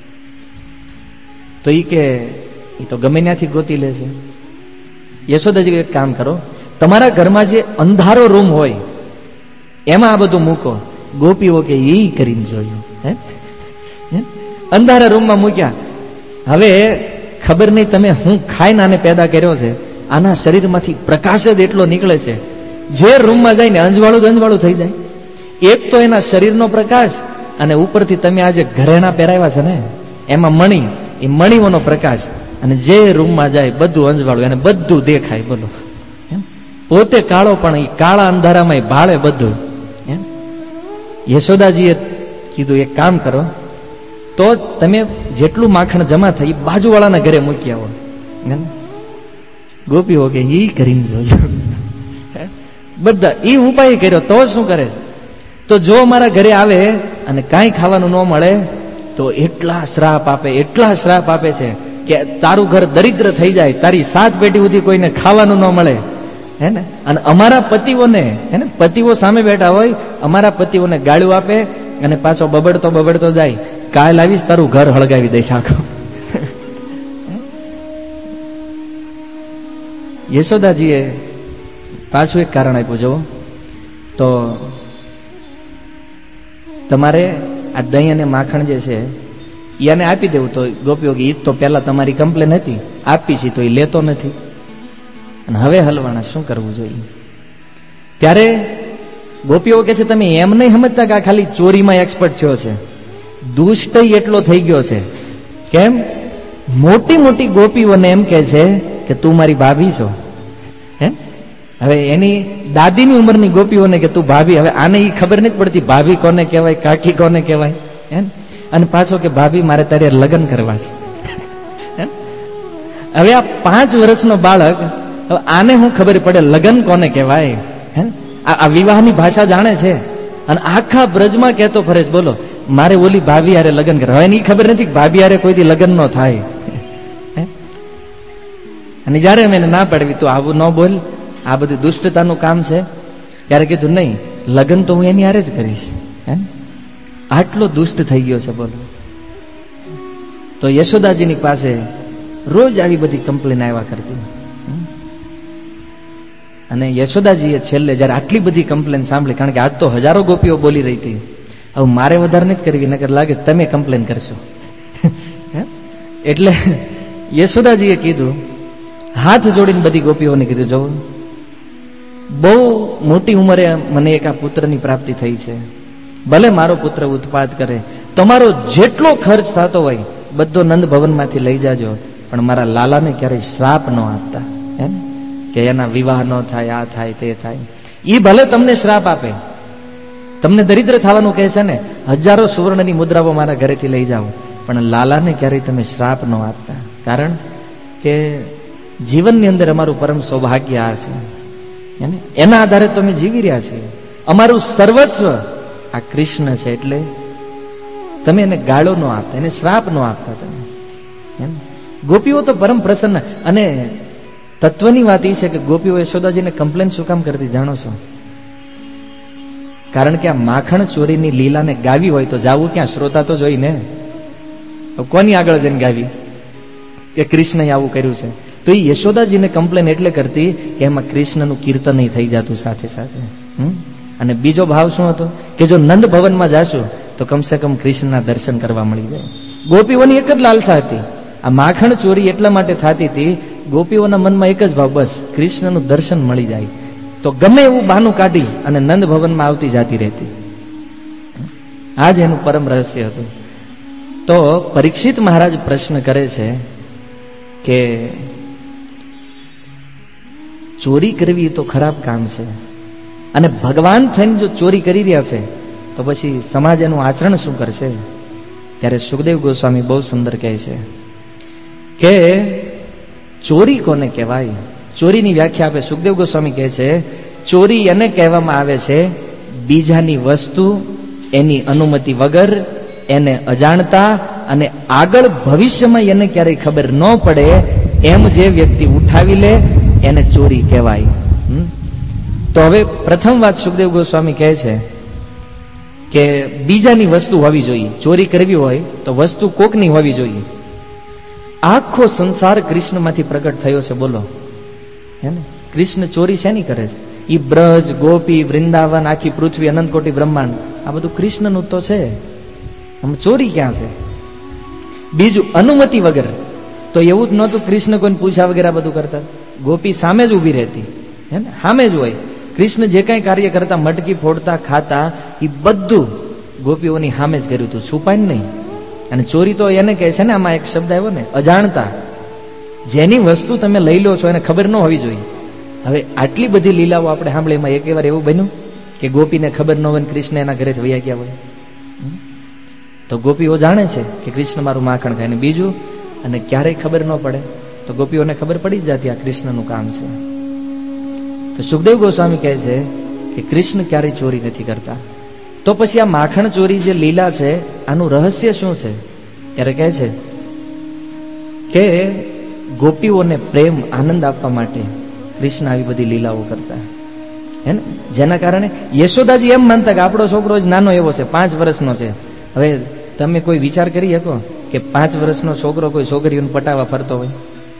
S1: તો ઈ કે એ તો ગમે ત્યાંથી ગોતી લે છે. યશોદાજી એક કામ કરો, તમારા ઘરમાં જે અંધારો રૂમ હોય એમાં આ બધું મૂકો. ગોપીઓ કે એ કરીને જોયું. હે, અંધારા રૂમમાં મૂક્યા. હવે ખબર નહીં તમે હું ખાઈને આને પેદા કર્યો છે, આના શરીરમાંથી પ્રકાશ જ એટલો નીકળે છે, જે રૂમમાં જાય ને અંજવાળું થઈ જાય. એક તો એના શરીરનો પ્રકાશ, અને ઉપરથી તમે આ જે ઘરેણા પહેરાવ્યા છે ને એમાં મણી, એ મણીઓનો પ્રકાશ, અને જે રૂમમાં જાય બધું અંજવાળું, એને બધું દેખાય. બોલો, પોતે કાળો પણ એ કાળા અંધારામાં ભાળે બધું. યશોદાજીએ કીધું એક કામ કરો, તો તમે જેટલું માખણ જમા થાય એ બાજુવાળાના ઘરે મૂકી આવો. ગોપીઓ કે ઈ કરીને જોયું. બધા ઈ ઉપાય કર્યો. તો શું કરે, તો જો મારા ઘરે આવે અને કાંઈ ખાવાનું ન મળે તો એટલા શ્રાપ આપે છે કે તારું ઘર દરિદ્ર થઈ જાય, તારી 7 પેઢી સુધી કોઈને ખાવાનું ન મળે. હે ને, અને અમારા પતિઓને, હે ને, પતિઓ સામે બેઠા હોય, અમારા પતિઓને ગાળું આપે અને પાછો બબડતો જાય, કાલ આવીશ તારું ઘર હળગાવી દઈશ આખું. યશોદાજીએ પાછું એક કારણ આપ્યું. જો, તો તમારે આ દહીં અને માખણ જે છે એને આપી દેવું. તો ગોપીઓ કે ઈ તો પેલા તમારી કમ્પ્લેન હતી, આપી છે તો એ લેતો નથી, અને હવે હલવાના, શું કરવું જોઈએ? ત્યારે ગોપીઓ કે છે તમે એમ નહીં સમજતા કે આ ખાલી ચોરીમાં એક્સપર્ટ થયો છે, દુષ્ટ એટલો થઈ ગયો છે. કેમ? મોટી મોટી ગોપીઓને એમ કે છે કે તું મારી ભાભી છો. હે, હવે એની દાદીની ઉંમરની ગોપીઓને કે તું ભાભી. હવે આને ઈ ખબર નથી પડતી ભાભી કોને કહેવાય, કાકી કોને કહેવાય. હે, અને પાછો કે ભાભી મારે તારે લગ્ન કરવા છે. હવે આ 5 વર્ષનો બાળક, હવે આને હું ખબર પડે લગ્ન કોને કહેવાય? હે, આ વિવાહની ભાષા જાણે છે, અને આખા બ્રજમાં કહેતો ફરે છે, બોલો મારે ઓલી ભાભી હારે લગ્ન કરવા. એની ખબર નથી કે ભાભી હારે કોઈ દી લગ્ન ન થાય. અને જયારે અમે એને ના પાડવી તો આવું ન બોલ, આ બધું દુષ્ટતાનું કામ છે, ત્યારે કીધું નહીં, લગ્ન તો હું એની હારે જ કરીશ. હે, આટલો દુષ્ટ થઈ ગયો છે. બોલો, તો યશોદાજીની પાસે રોજ આવી બધી કમ્પ્લેન આવ્યા કરતી. અને યશોદાજીએ છેલ્લે જયારે આટલી બધી કમ્પ્લેન સાંભળી, કારણ કે આજ તો હજારો ગોપીઓ બોલી રહી હતી, હવે મારે વધારે નથી કરવી, નકર લાગે તમે કમ્પ્લેન કરશો. એટલે યશોદાજીએ કીધું, હાથ જોડીને બધી ગોપીઓને કીધું, જો બહુ મોટી ઉંમરે મને એક આ પુત્રની પ્રાપ્તિ થઈ છે, ભલે મારો પુત્ર ઉત્પાદ કરે, તમારો જેટલો ખર્ચ થતો હોય બધો નંદ ભવનમાંથી લઈ જાજો, પણ મારા લાલાને ક્યારેય શ્રાપ ન આપતા. હે ને, કે એના વિવાહ ન થાય, આ થાય તે થાય. ઈ ભલે તમને શ્રાપ આપે, તમને દરિદ્ર થવાનું કહે છે ને, હજારો સુવર્ણની મુદ્રાઓ મારા ઘરેથી લઈ જાઓ, પણ લાલાને ક્યારેય તમે શ્રાપ ન આપતા. કારણ કે જીવનની અંદર અમારું પરમ સૌભાગ્ય આ છે, એના આધારે તો અમે જીવી રહ્યા છીએ. અમારું સર્વસ્વ આ કૃષ્ણ છે, એટલે તમે એને ગાળો ન આપતા, એને શ્રાપ ન આપતા. તમે ગોપીઓ તો પરમ પ્રસન્ન. અને તત્વની વાત એ છે કે ગોપીઓ યશોદાજીને કમ્પ્લેન શું કામ કરતી જાણો છો? કારણ કે આ માખણ ચોરીની લીલાને ગાવી હોય તો જાવું ક્યાં? શ્રોતા તો જોઈને કોની આગળ જઈને ગાવી કે કૃષ્ણએ આવું કર્યું છે? તો એ યશોદાજીને કમ્પ્લેન એટલે કરતી કે એમાં કૃષ્ણનું કીર્તન થઈ જતું સાથે સાથે. અને બીજો ભાવ શું હતો કે જો નંદ ભવનમાં જાશું તો કમસે કમ કૃષ્ણના દર્શન કરવા મળી જાય. ગોપીઓની એક જ લાલસા હતી, આ માખણ ચોરી એટલા માટે થતી હતી, ગોપીઓના મનમાં એક જ ભાવ, બસ કૃષ્ણનું દર્શન મળી જાય તો ગમે એવું બહાનું કાઢી અને નંદ ભવનમાં આવતી જાતી રહેતી. આ જ એનું પરમ રહસ્ય હતું. તો પરીક્ષિત મહારાજ પ્રશ્ન કરે છે કે ચોરી કરવી તો ખરાબ કામ છે, અને ભગવાન થઈને જો ચોરી કરી રહ્યા છે તો પછી સમાજ એનું આચરણ શું કરશે? ત્યારે સુખદેવ ગોસ્વામી બહુ સુંદર કહે છે કે ચોરી કોને કહેવાય? ચોરીની વ્યાખ્યા આપે સુખદેવ ગોસ્વામી કહે છે, ચોરી એને કહેવામાં આવે છે બીજાની વસ્તુ એની અનુમતિ વગર એને અજાણતા અને આગળ ભવિષ્યમાં એને ક્યારેય ખબર ન પડે એમ જે વ્યક્તિ ઉઠાવી લે એને ચોરી કહેવાય. તો હવે પ્રથમ વાત સુખદેવ ગોસ્વામી કહે છે કે બીજાની વસ્તુ હોવી જોઈએ. ચોરી કરવી હોય તો વસ્તુ કોકની હોવી જોઈએ. આખો સંસાર કૃષ્ણમાંથી પ્રગટ થયો છે, બોલો હે ને? કૃષ્ણ ચોરી શેની કરે છે? ઈ બ્રજ, ગોપી, વૃંદાવન, આખી પૃથ્વી, અનંત બ્રહ્માંડ, આ બધું કૃષ્ણનું તો છે. આમ ચોરી ક્યાં છે? બીજું, અનુમતિ વગર તો એવું જ નહોતું. કૃષ્ણ કોઈને પૂછ્યા વગર આ બધું કરતા. ગોપી સામે જ ઉભી રહેતી, હે ને? સામે જ હોય. કૃષ્ણ જે કઈ કાર્ય કરતા, મટકી ફોડતા, ખાતા, એ બધું ગોપીઓની સામે જ કર્યું હતું, છુપાઈને નહીં. અને ચોરી તો એને કહે છે ને, આમાં એક શબ્દ આવ્યો ને, અજાણતા. જેની વસ્તુ તમે લઈ લો છો એને ખબર ન હોવી જોઈએ. હવે આટલી બધી લીલાઓ આપણે સાંભળી, એમાં એક વાર એવું બન્યું કે ગોપીને ખબર ન હોય, કૃષ્ણ એના ઘરે જ વયા ગયા હોય. તો ગોપીઓ જાણે છે કે કૃષ્ણ મારું માખણ ખાય. ને બીજું, અને ક્યારેય ખબર ન પડે તો ગોપીઓને ખબર પડી જ જતી આ કૃષ્ણનું કામ છે. તો સુખદેવ ગોસ્વામી કહે છે કે કૃષ્ણ ક્યારેય ચોરી નથી કરતા. તો પછી આ માખણ ચોરી જે લીલા છે, આનું રહસ્ય શું છે? ત્યારે કહે છે કે ગોપીઓને પ્રેમ, આનંદ આપવા માટે કૃષ્ણ આવી બધી લીલાઓ કરતા, હે ને? જેના કારણે યશોદાજી એમ માનતા કે આપણો છોકરો જ નાનો એવો છે, 5 વર્ષનો છે. હવે તમે કોઈ વિચાર કરી શકો કે 5 વર્ષનો છોકરો કોઈ છોકરીઓને પટાવવા ફરતો હોય?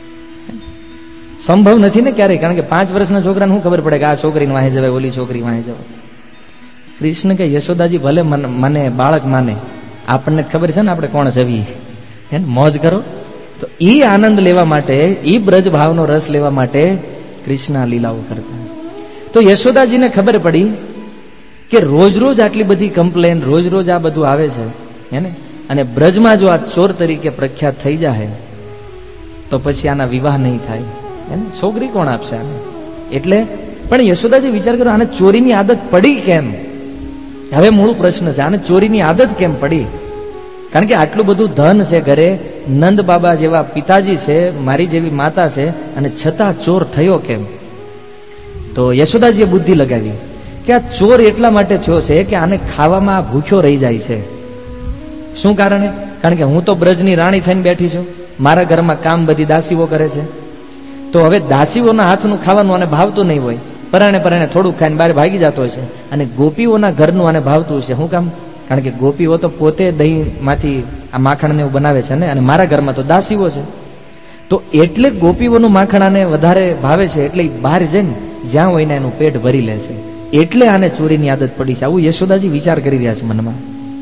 S1: સંભવ નથી ને ક્યારેય. કારણ કે 5 વર્ષના છોકરાને શું ખબર પડે કે આ છોકરીને વાહે જવાય, ઓલી છોકરી વાહે જવાય? કૃષ્ણ કે યશોદાજી ભલે મને બાળક માને, આપણને ખબર છે ને આપણે કોણ જવી, હે ને? મોજ કરો. તો એ આનંદ લેવા માટે, એ બ્રજ ભાવનો રસ લેવા માટે કૃષ્ણ આ લીલાઓ કરતા. તો યશોદાજીને ખબર પડી કે રોજ રોજ આટલી બધી કમ્પ્લેન, રોજ રોજ આ બધું આવે છે, હે ને? અને બ્રજમાં જો આ ચોર તરીકે પ્રખ્યાત થઈ જાય તો પછી આના વિવાહ નહીં થાય, હે ને? છોકરી કોણ આપશે આને? એટલે પણ યશોદાજી વિચાર કરો, આને ચોરીની આદત પડી કેમ? હવે મૂળ પ્રશ્ન છે, આને ચોરીની આદત કેમ પડી? કારણ કે આટલું બધું ધન છે ઘરે, નંદ બાબા જેવા પિતાજી છે, મારી જેવી માતા છે, અને છતાં ચોર થયો કેમ? તો યશોદાજીએ બુદ્ધિ લગાવી કે આ ચોર એટલા માટે થયો છે કે આને ખાવામાં ભૂખ્યો રહી જાય છે. શું કારણે? કારણ કે હું તો બ્રજની રાણી થઈને બેઠી છું, મારા ઘરમાં કામ બધી દાસીઓ કરે છે. તો હવે દાસીઓના હાથનું ખાવાનું આને ભાવતું નહીં હોય, પરાણે થોડુંક ખાઈને બહાર ભાગી જતો હોય છે. અને ગોપીઓના ઘરનું આને ભાવતું છે. શું કામ? કારણ કે ગોપીઓ તો પોતે દહીંમાંથી આ માખણને એવું બનાવે છે ને, અને મારા ઘરમાં તો દાસીઓ છે. તો એટલે ગોપીઓનું માખણ આને વધારે ભાવે છે, એટલે બહાર જઈને જ્યાં હોય ને એનું પેટ ભરી લે છે. એટલે આને ચોરીની આદત પડી છે. આવું યશોદાજી વિચાર કરી રહ્યા છે મનમાં.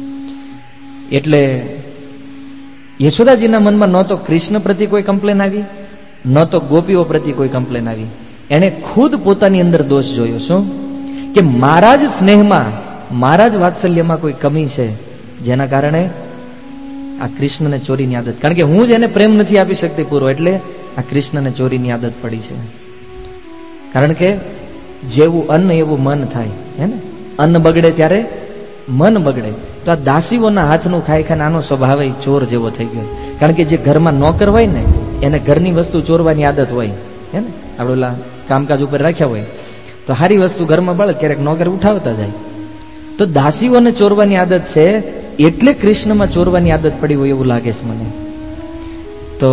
S1: એટલે યશોદાજીના મનમાં ન તો કૃષ્ણ પ્રત્યે કોઈ કમ્પ્લેન આવી, ન તો ગોપીઓ પ્રત્યે કોઈ કમ્પ્લેન આવી. એને ખુદ પોતાની અંદર દોષ જોયો. શું? કે મારા જ સ્નેહમાં, મારા જ વાત્સલ્યમાં કોઈ કમી છે, જેના કારણે આ કૃષ્ણને ચોરીની આદત. કારણ કે હું જ એને પ્રેમ નથી આપી શકતી પૂરો, એટલે આ કૃષ્ણને ચોરીની આદત પડી છે. કારણ કે જેવું અન્ન એવું મન થાય, હે ને? અન્ન બગડે ત્યારે મન બગડે. તો આ દાસીઓના હાથનું ખાઈ ખાઈને આનો સ્વભાવ ચોર જેવો થઈ ગયો. કારણ કે જે ઘરમાં નોકર હોય ને, એને ઘરની વસ્તુ ચોરવાની આદત હોય, હે ને? આપણે કામકાજ ઉપર રાખ્યા હોય તો સારી વસ્તુ ઘરમાં બળે, ક્યારેક નોકર ઉઠાવતા જાય. તો દાસીઓને ચોરવાની આદત છે, એટલે કૃષ્ણમાં ચોરવાની આદત પડી હોય એવું લાગે છે મને. તો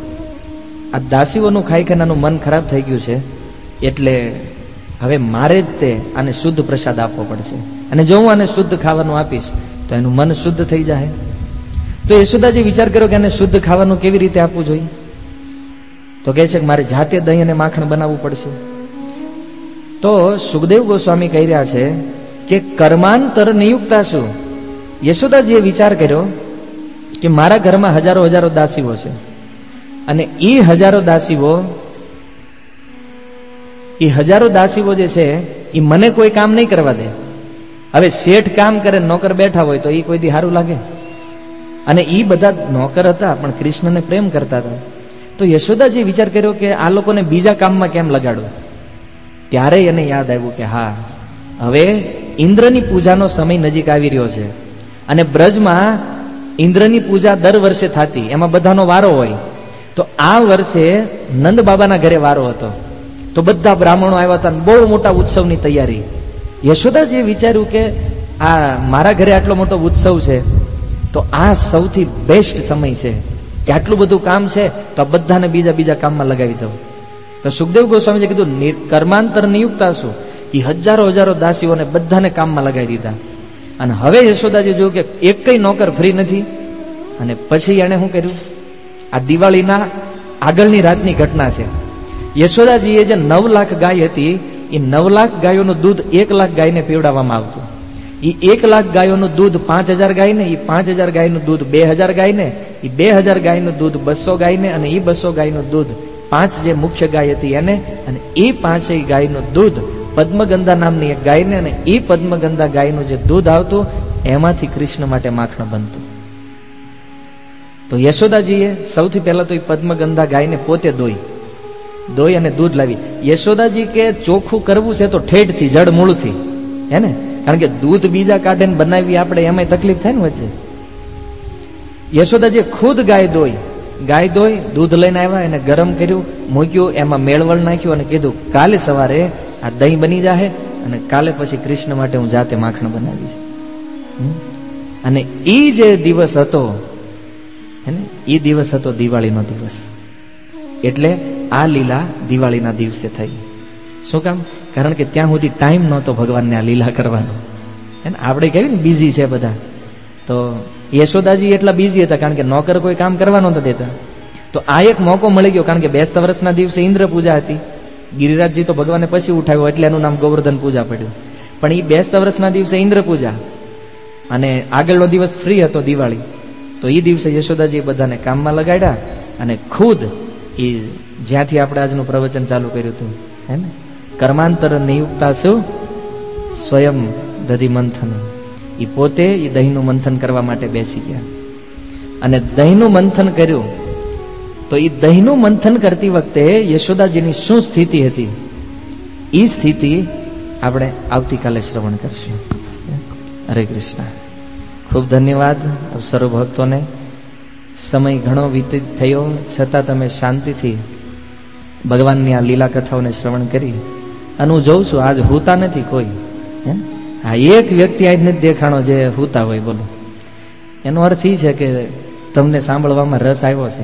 S1: આ દાસીઓનું ખાઈ ખાઈને આનું મન ખરાબ થઈ ગયું છે. એટલે હવે મારે જ તે આને શુદ્ધ પ્રસાદ આપવો પડશે, અને જો હું આને શુદ્ધ ખાવાનું આપીશ તો એનું મન શુદ્ધ થઈ જાય. તો યશોદાજી વિચાર કર્યો કે આને શુદ્ધ ખાવાનું કેવી રીતે આપવું જોઈએ? તો કહે છે કે મારે જાતે દહીં અને માખણ બનાવવું પડશે. તો સુખદેવ ગોસ્વામી કહી રહ્યા છે કે કર્માંતર નિયુક્તા શું? યશોદાજીએ વિચાર કર્યો કે મારા ઘરમાં હજારો દાસીઓ છે, અને એ હજારો દાસીઓ જે છે એ મને કોઈ કામ નહીં કરવા દે. હવે શેઠ કામ કરે, નોકર બેઠા હોય તો એ કોઈ દી સારું લાગે? અને એ બધા નોકર હતા પણ કૃષ્ણને પ્રેમ કરતા હતા. તો યશોદાજીએ વિચાર કર્યો કે આ લોકોને બીજા કામમાં કેમ લગાડવું? ત્યારે એને યાદ આવ્યું કે હા, હવે ઇન્દ્રની પૂજાનો સમય નજીક આવી રહ્યો છે, અને બ્રજમાં ઇન્દ્રની પૂજા દર વર્ષે થતી, એમાં બધાનો વારો હોય. તો આ વર્ષે નંદ બાબાના ઘરે વારો હતો, તો બધા બ્રાહ્મણો આવ્યા હતા, બહુ મોટા ઉત્સવની તૈયારી. યશોદાજીએ વિચાર્યું કે આ મારા ઘરે આટલો મોટો ઉત્સવ છે, તો આ સૌથી બેસ્ટ સમય છે કે આટલું બધું કામ છે તો આ બધાને બીજા બીજા કામમાં લગાવી દઉં. તો સુખદેવ ગોસ્વામીએ કીધું કર્માંતર નિયુક્તા શું, એ હજારો હજારો દાસીઓને બધાને કામમાં લગાવી દીધા. અને હવે યશોદાજી જોયું કે એકય નોકર ફ્રી નથી. અને પછી એણે શું કર્યું, આ દિવાળીના આગળની રાતની ઘટના છે. યશોદાજીએ જે 9 લાખ ગાય હતી, એ 9 લાખ ગાયોનું દૂધ 1 લાખ ગાયને પીવડાવવામાં આવતું. એ 1 લાખ ગાયોનું દૂધ 5000 ગાયને, એ 5000 ગાયનું દૂધ 2000 ગાયને, એ 2000 ગાયનું દૂધ 200 ગાયને, અને એ 200 ગાયનું દૂધ 5 જે મુખ્ય ગાય હતી એને, અને એ 5 ગાયનું દૂધ પદ્મગંધા નામની એક ગાયને, અને એ પદ્મગંધા ગાયનું જે દૂધ આવતું એમાંથી કૃષ્ણ માટે માખણ બનતું. તો યશોદાજીએ સૌથી પહેલા તો એ પદ્મગંધા ગાયને પોતે દોઈ અને દૂધ લાવી. યશોદાજી કે ચોખ્ખું કરવું છે તો ઠેઠથી જડ મૂળથી, હે ને, કારણ કે દૂધ બીજા કાઢે ને બનાવી આપણે એમાં તકલીફ થાય ને વચ્ચે. યશોદાજી ખુદ ગાય દોઈ દૂધ લઈને આવ્યા, એને ગરમ કર્યું, મૂક્યું, એમાં મેળવળ નાખ્યું અને કીધું કાલે સવારે આ દહીં બની જાહે અને કાલે પછી કૃષ્ણ માટે હું જાતે માખણ બનાવીશ. અને એ જે દિવસ હતો, હે ને, એ દિવસ હતો દિવાળીનો દિવસ. એટલે આ લીલા દિવાળીના દિવસે થઈ. શું કામ? કારણ કે ત્યાં સુધી ટાઈમ નહોતો ભગવાનને આ લીલા કરવાનો. હે ને, આપણે કહીએ ને બિઝી છે બધા, તો યશોદાજી એટલા બિઝી હતા કારણ કે નોકર કોઈ કામ કરવા નહોતા દેતા. તો આ એક મોકો મળી ગયો, કારણ કે બેસતા વર્ષના દિવસે ઇન્દ્ર પૂજા હતી. ગિરિરાજજી તો ભગવાને પછી ઉઠાવ્યો એટલે એનું નામ ગોવર્ધન પૂજા પડ્યું. પણ એ બેસતા વર્ષના દિવસે ઇન્દ્ર પૂજા અને આગળનો દિવસ ફ્રી હતો દિવાળી. તો એ દિવસે યશોદાજી બધાને કામમાં લગાડ્યા અને ખુદ એ જ્યાંથી આપણે આજનું પ્રવચન ચાલુ કર્યું હતું, હે ને, કર્માંતર નિયુક્તા શું સ્વયં દધી મંથન, એ પોતે એ દહીંનું મંથન કરવા માટે બેસી ગયા. અને દહીંનું મંથન કર્યું. તો એ દહીંનું મંથન કરતી વખતે યશોદાજીની શું સ્થિતિ હતી, એ સ્થિતિ આપણે આવતીકાલે શ્રવણ કરશું. હરે કૃષ્ણ. ખૂબ ધન્યવાદ સર્વ ભક્તોને. સમય ઘણો વ્યતીત થયો છતાં તમે શાંતિથી ભગવાનની આ લીલા કથાઓને શ્રવણ કરી. અને હું જોઉં છું આજ હોતા નથી કોઈ. આ એક વ્યક્તિ આજ નથી દેખાણો જે હોતા હોય. બોલો, એનો અર્થ એ છે કે તમને સાંભળવામાં રસ આવ્યો છે.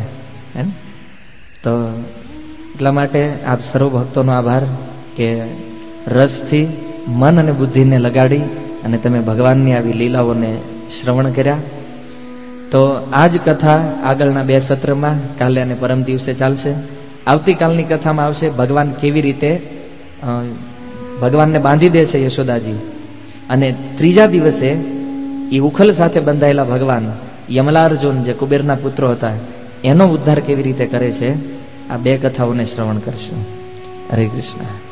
S1: તો એટલા માટે આપ સર્વ ભક્તોનો આભાર કે રસથી મન અને બુદ્ધિને લગાડી અને તમે ભગવાનની આવી લીલાઓને શ્રવણ કર્યા. તો આ જ કથા આગળના 2 સત્રમાં કાલે અને પરમ દિવસે ચાલશે. આવતીકાલની કથામાં આવશે ભગવાન કેવી રીતે ભગવાનને બાંધી દે છે યશોદાજી, અને ત્રીજા દિવસે એ ઉખલ સાથે બંધાયેલા ભગવાન યમલાર્જુન જે કુબેરના પુત્રો હતા એનો ઉદ્ધાર કેવી રીતે કરે છે. આ 2 કથાઓને શ્રવણ કરશું. હરે કૃષ્ણ.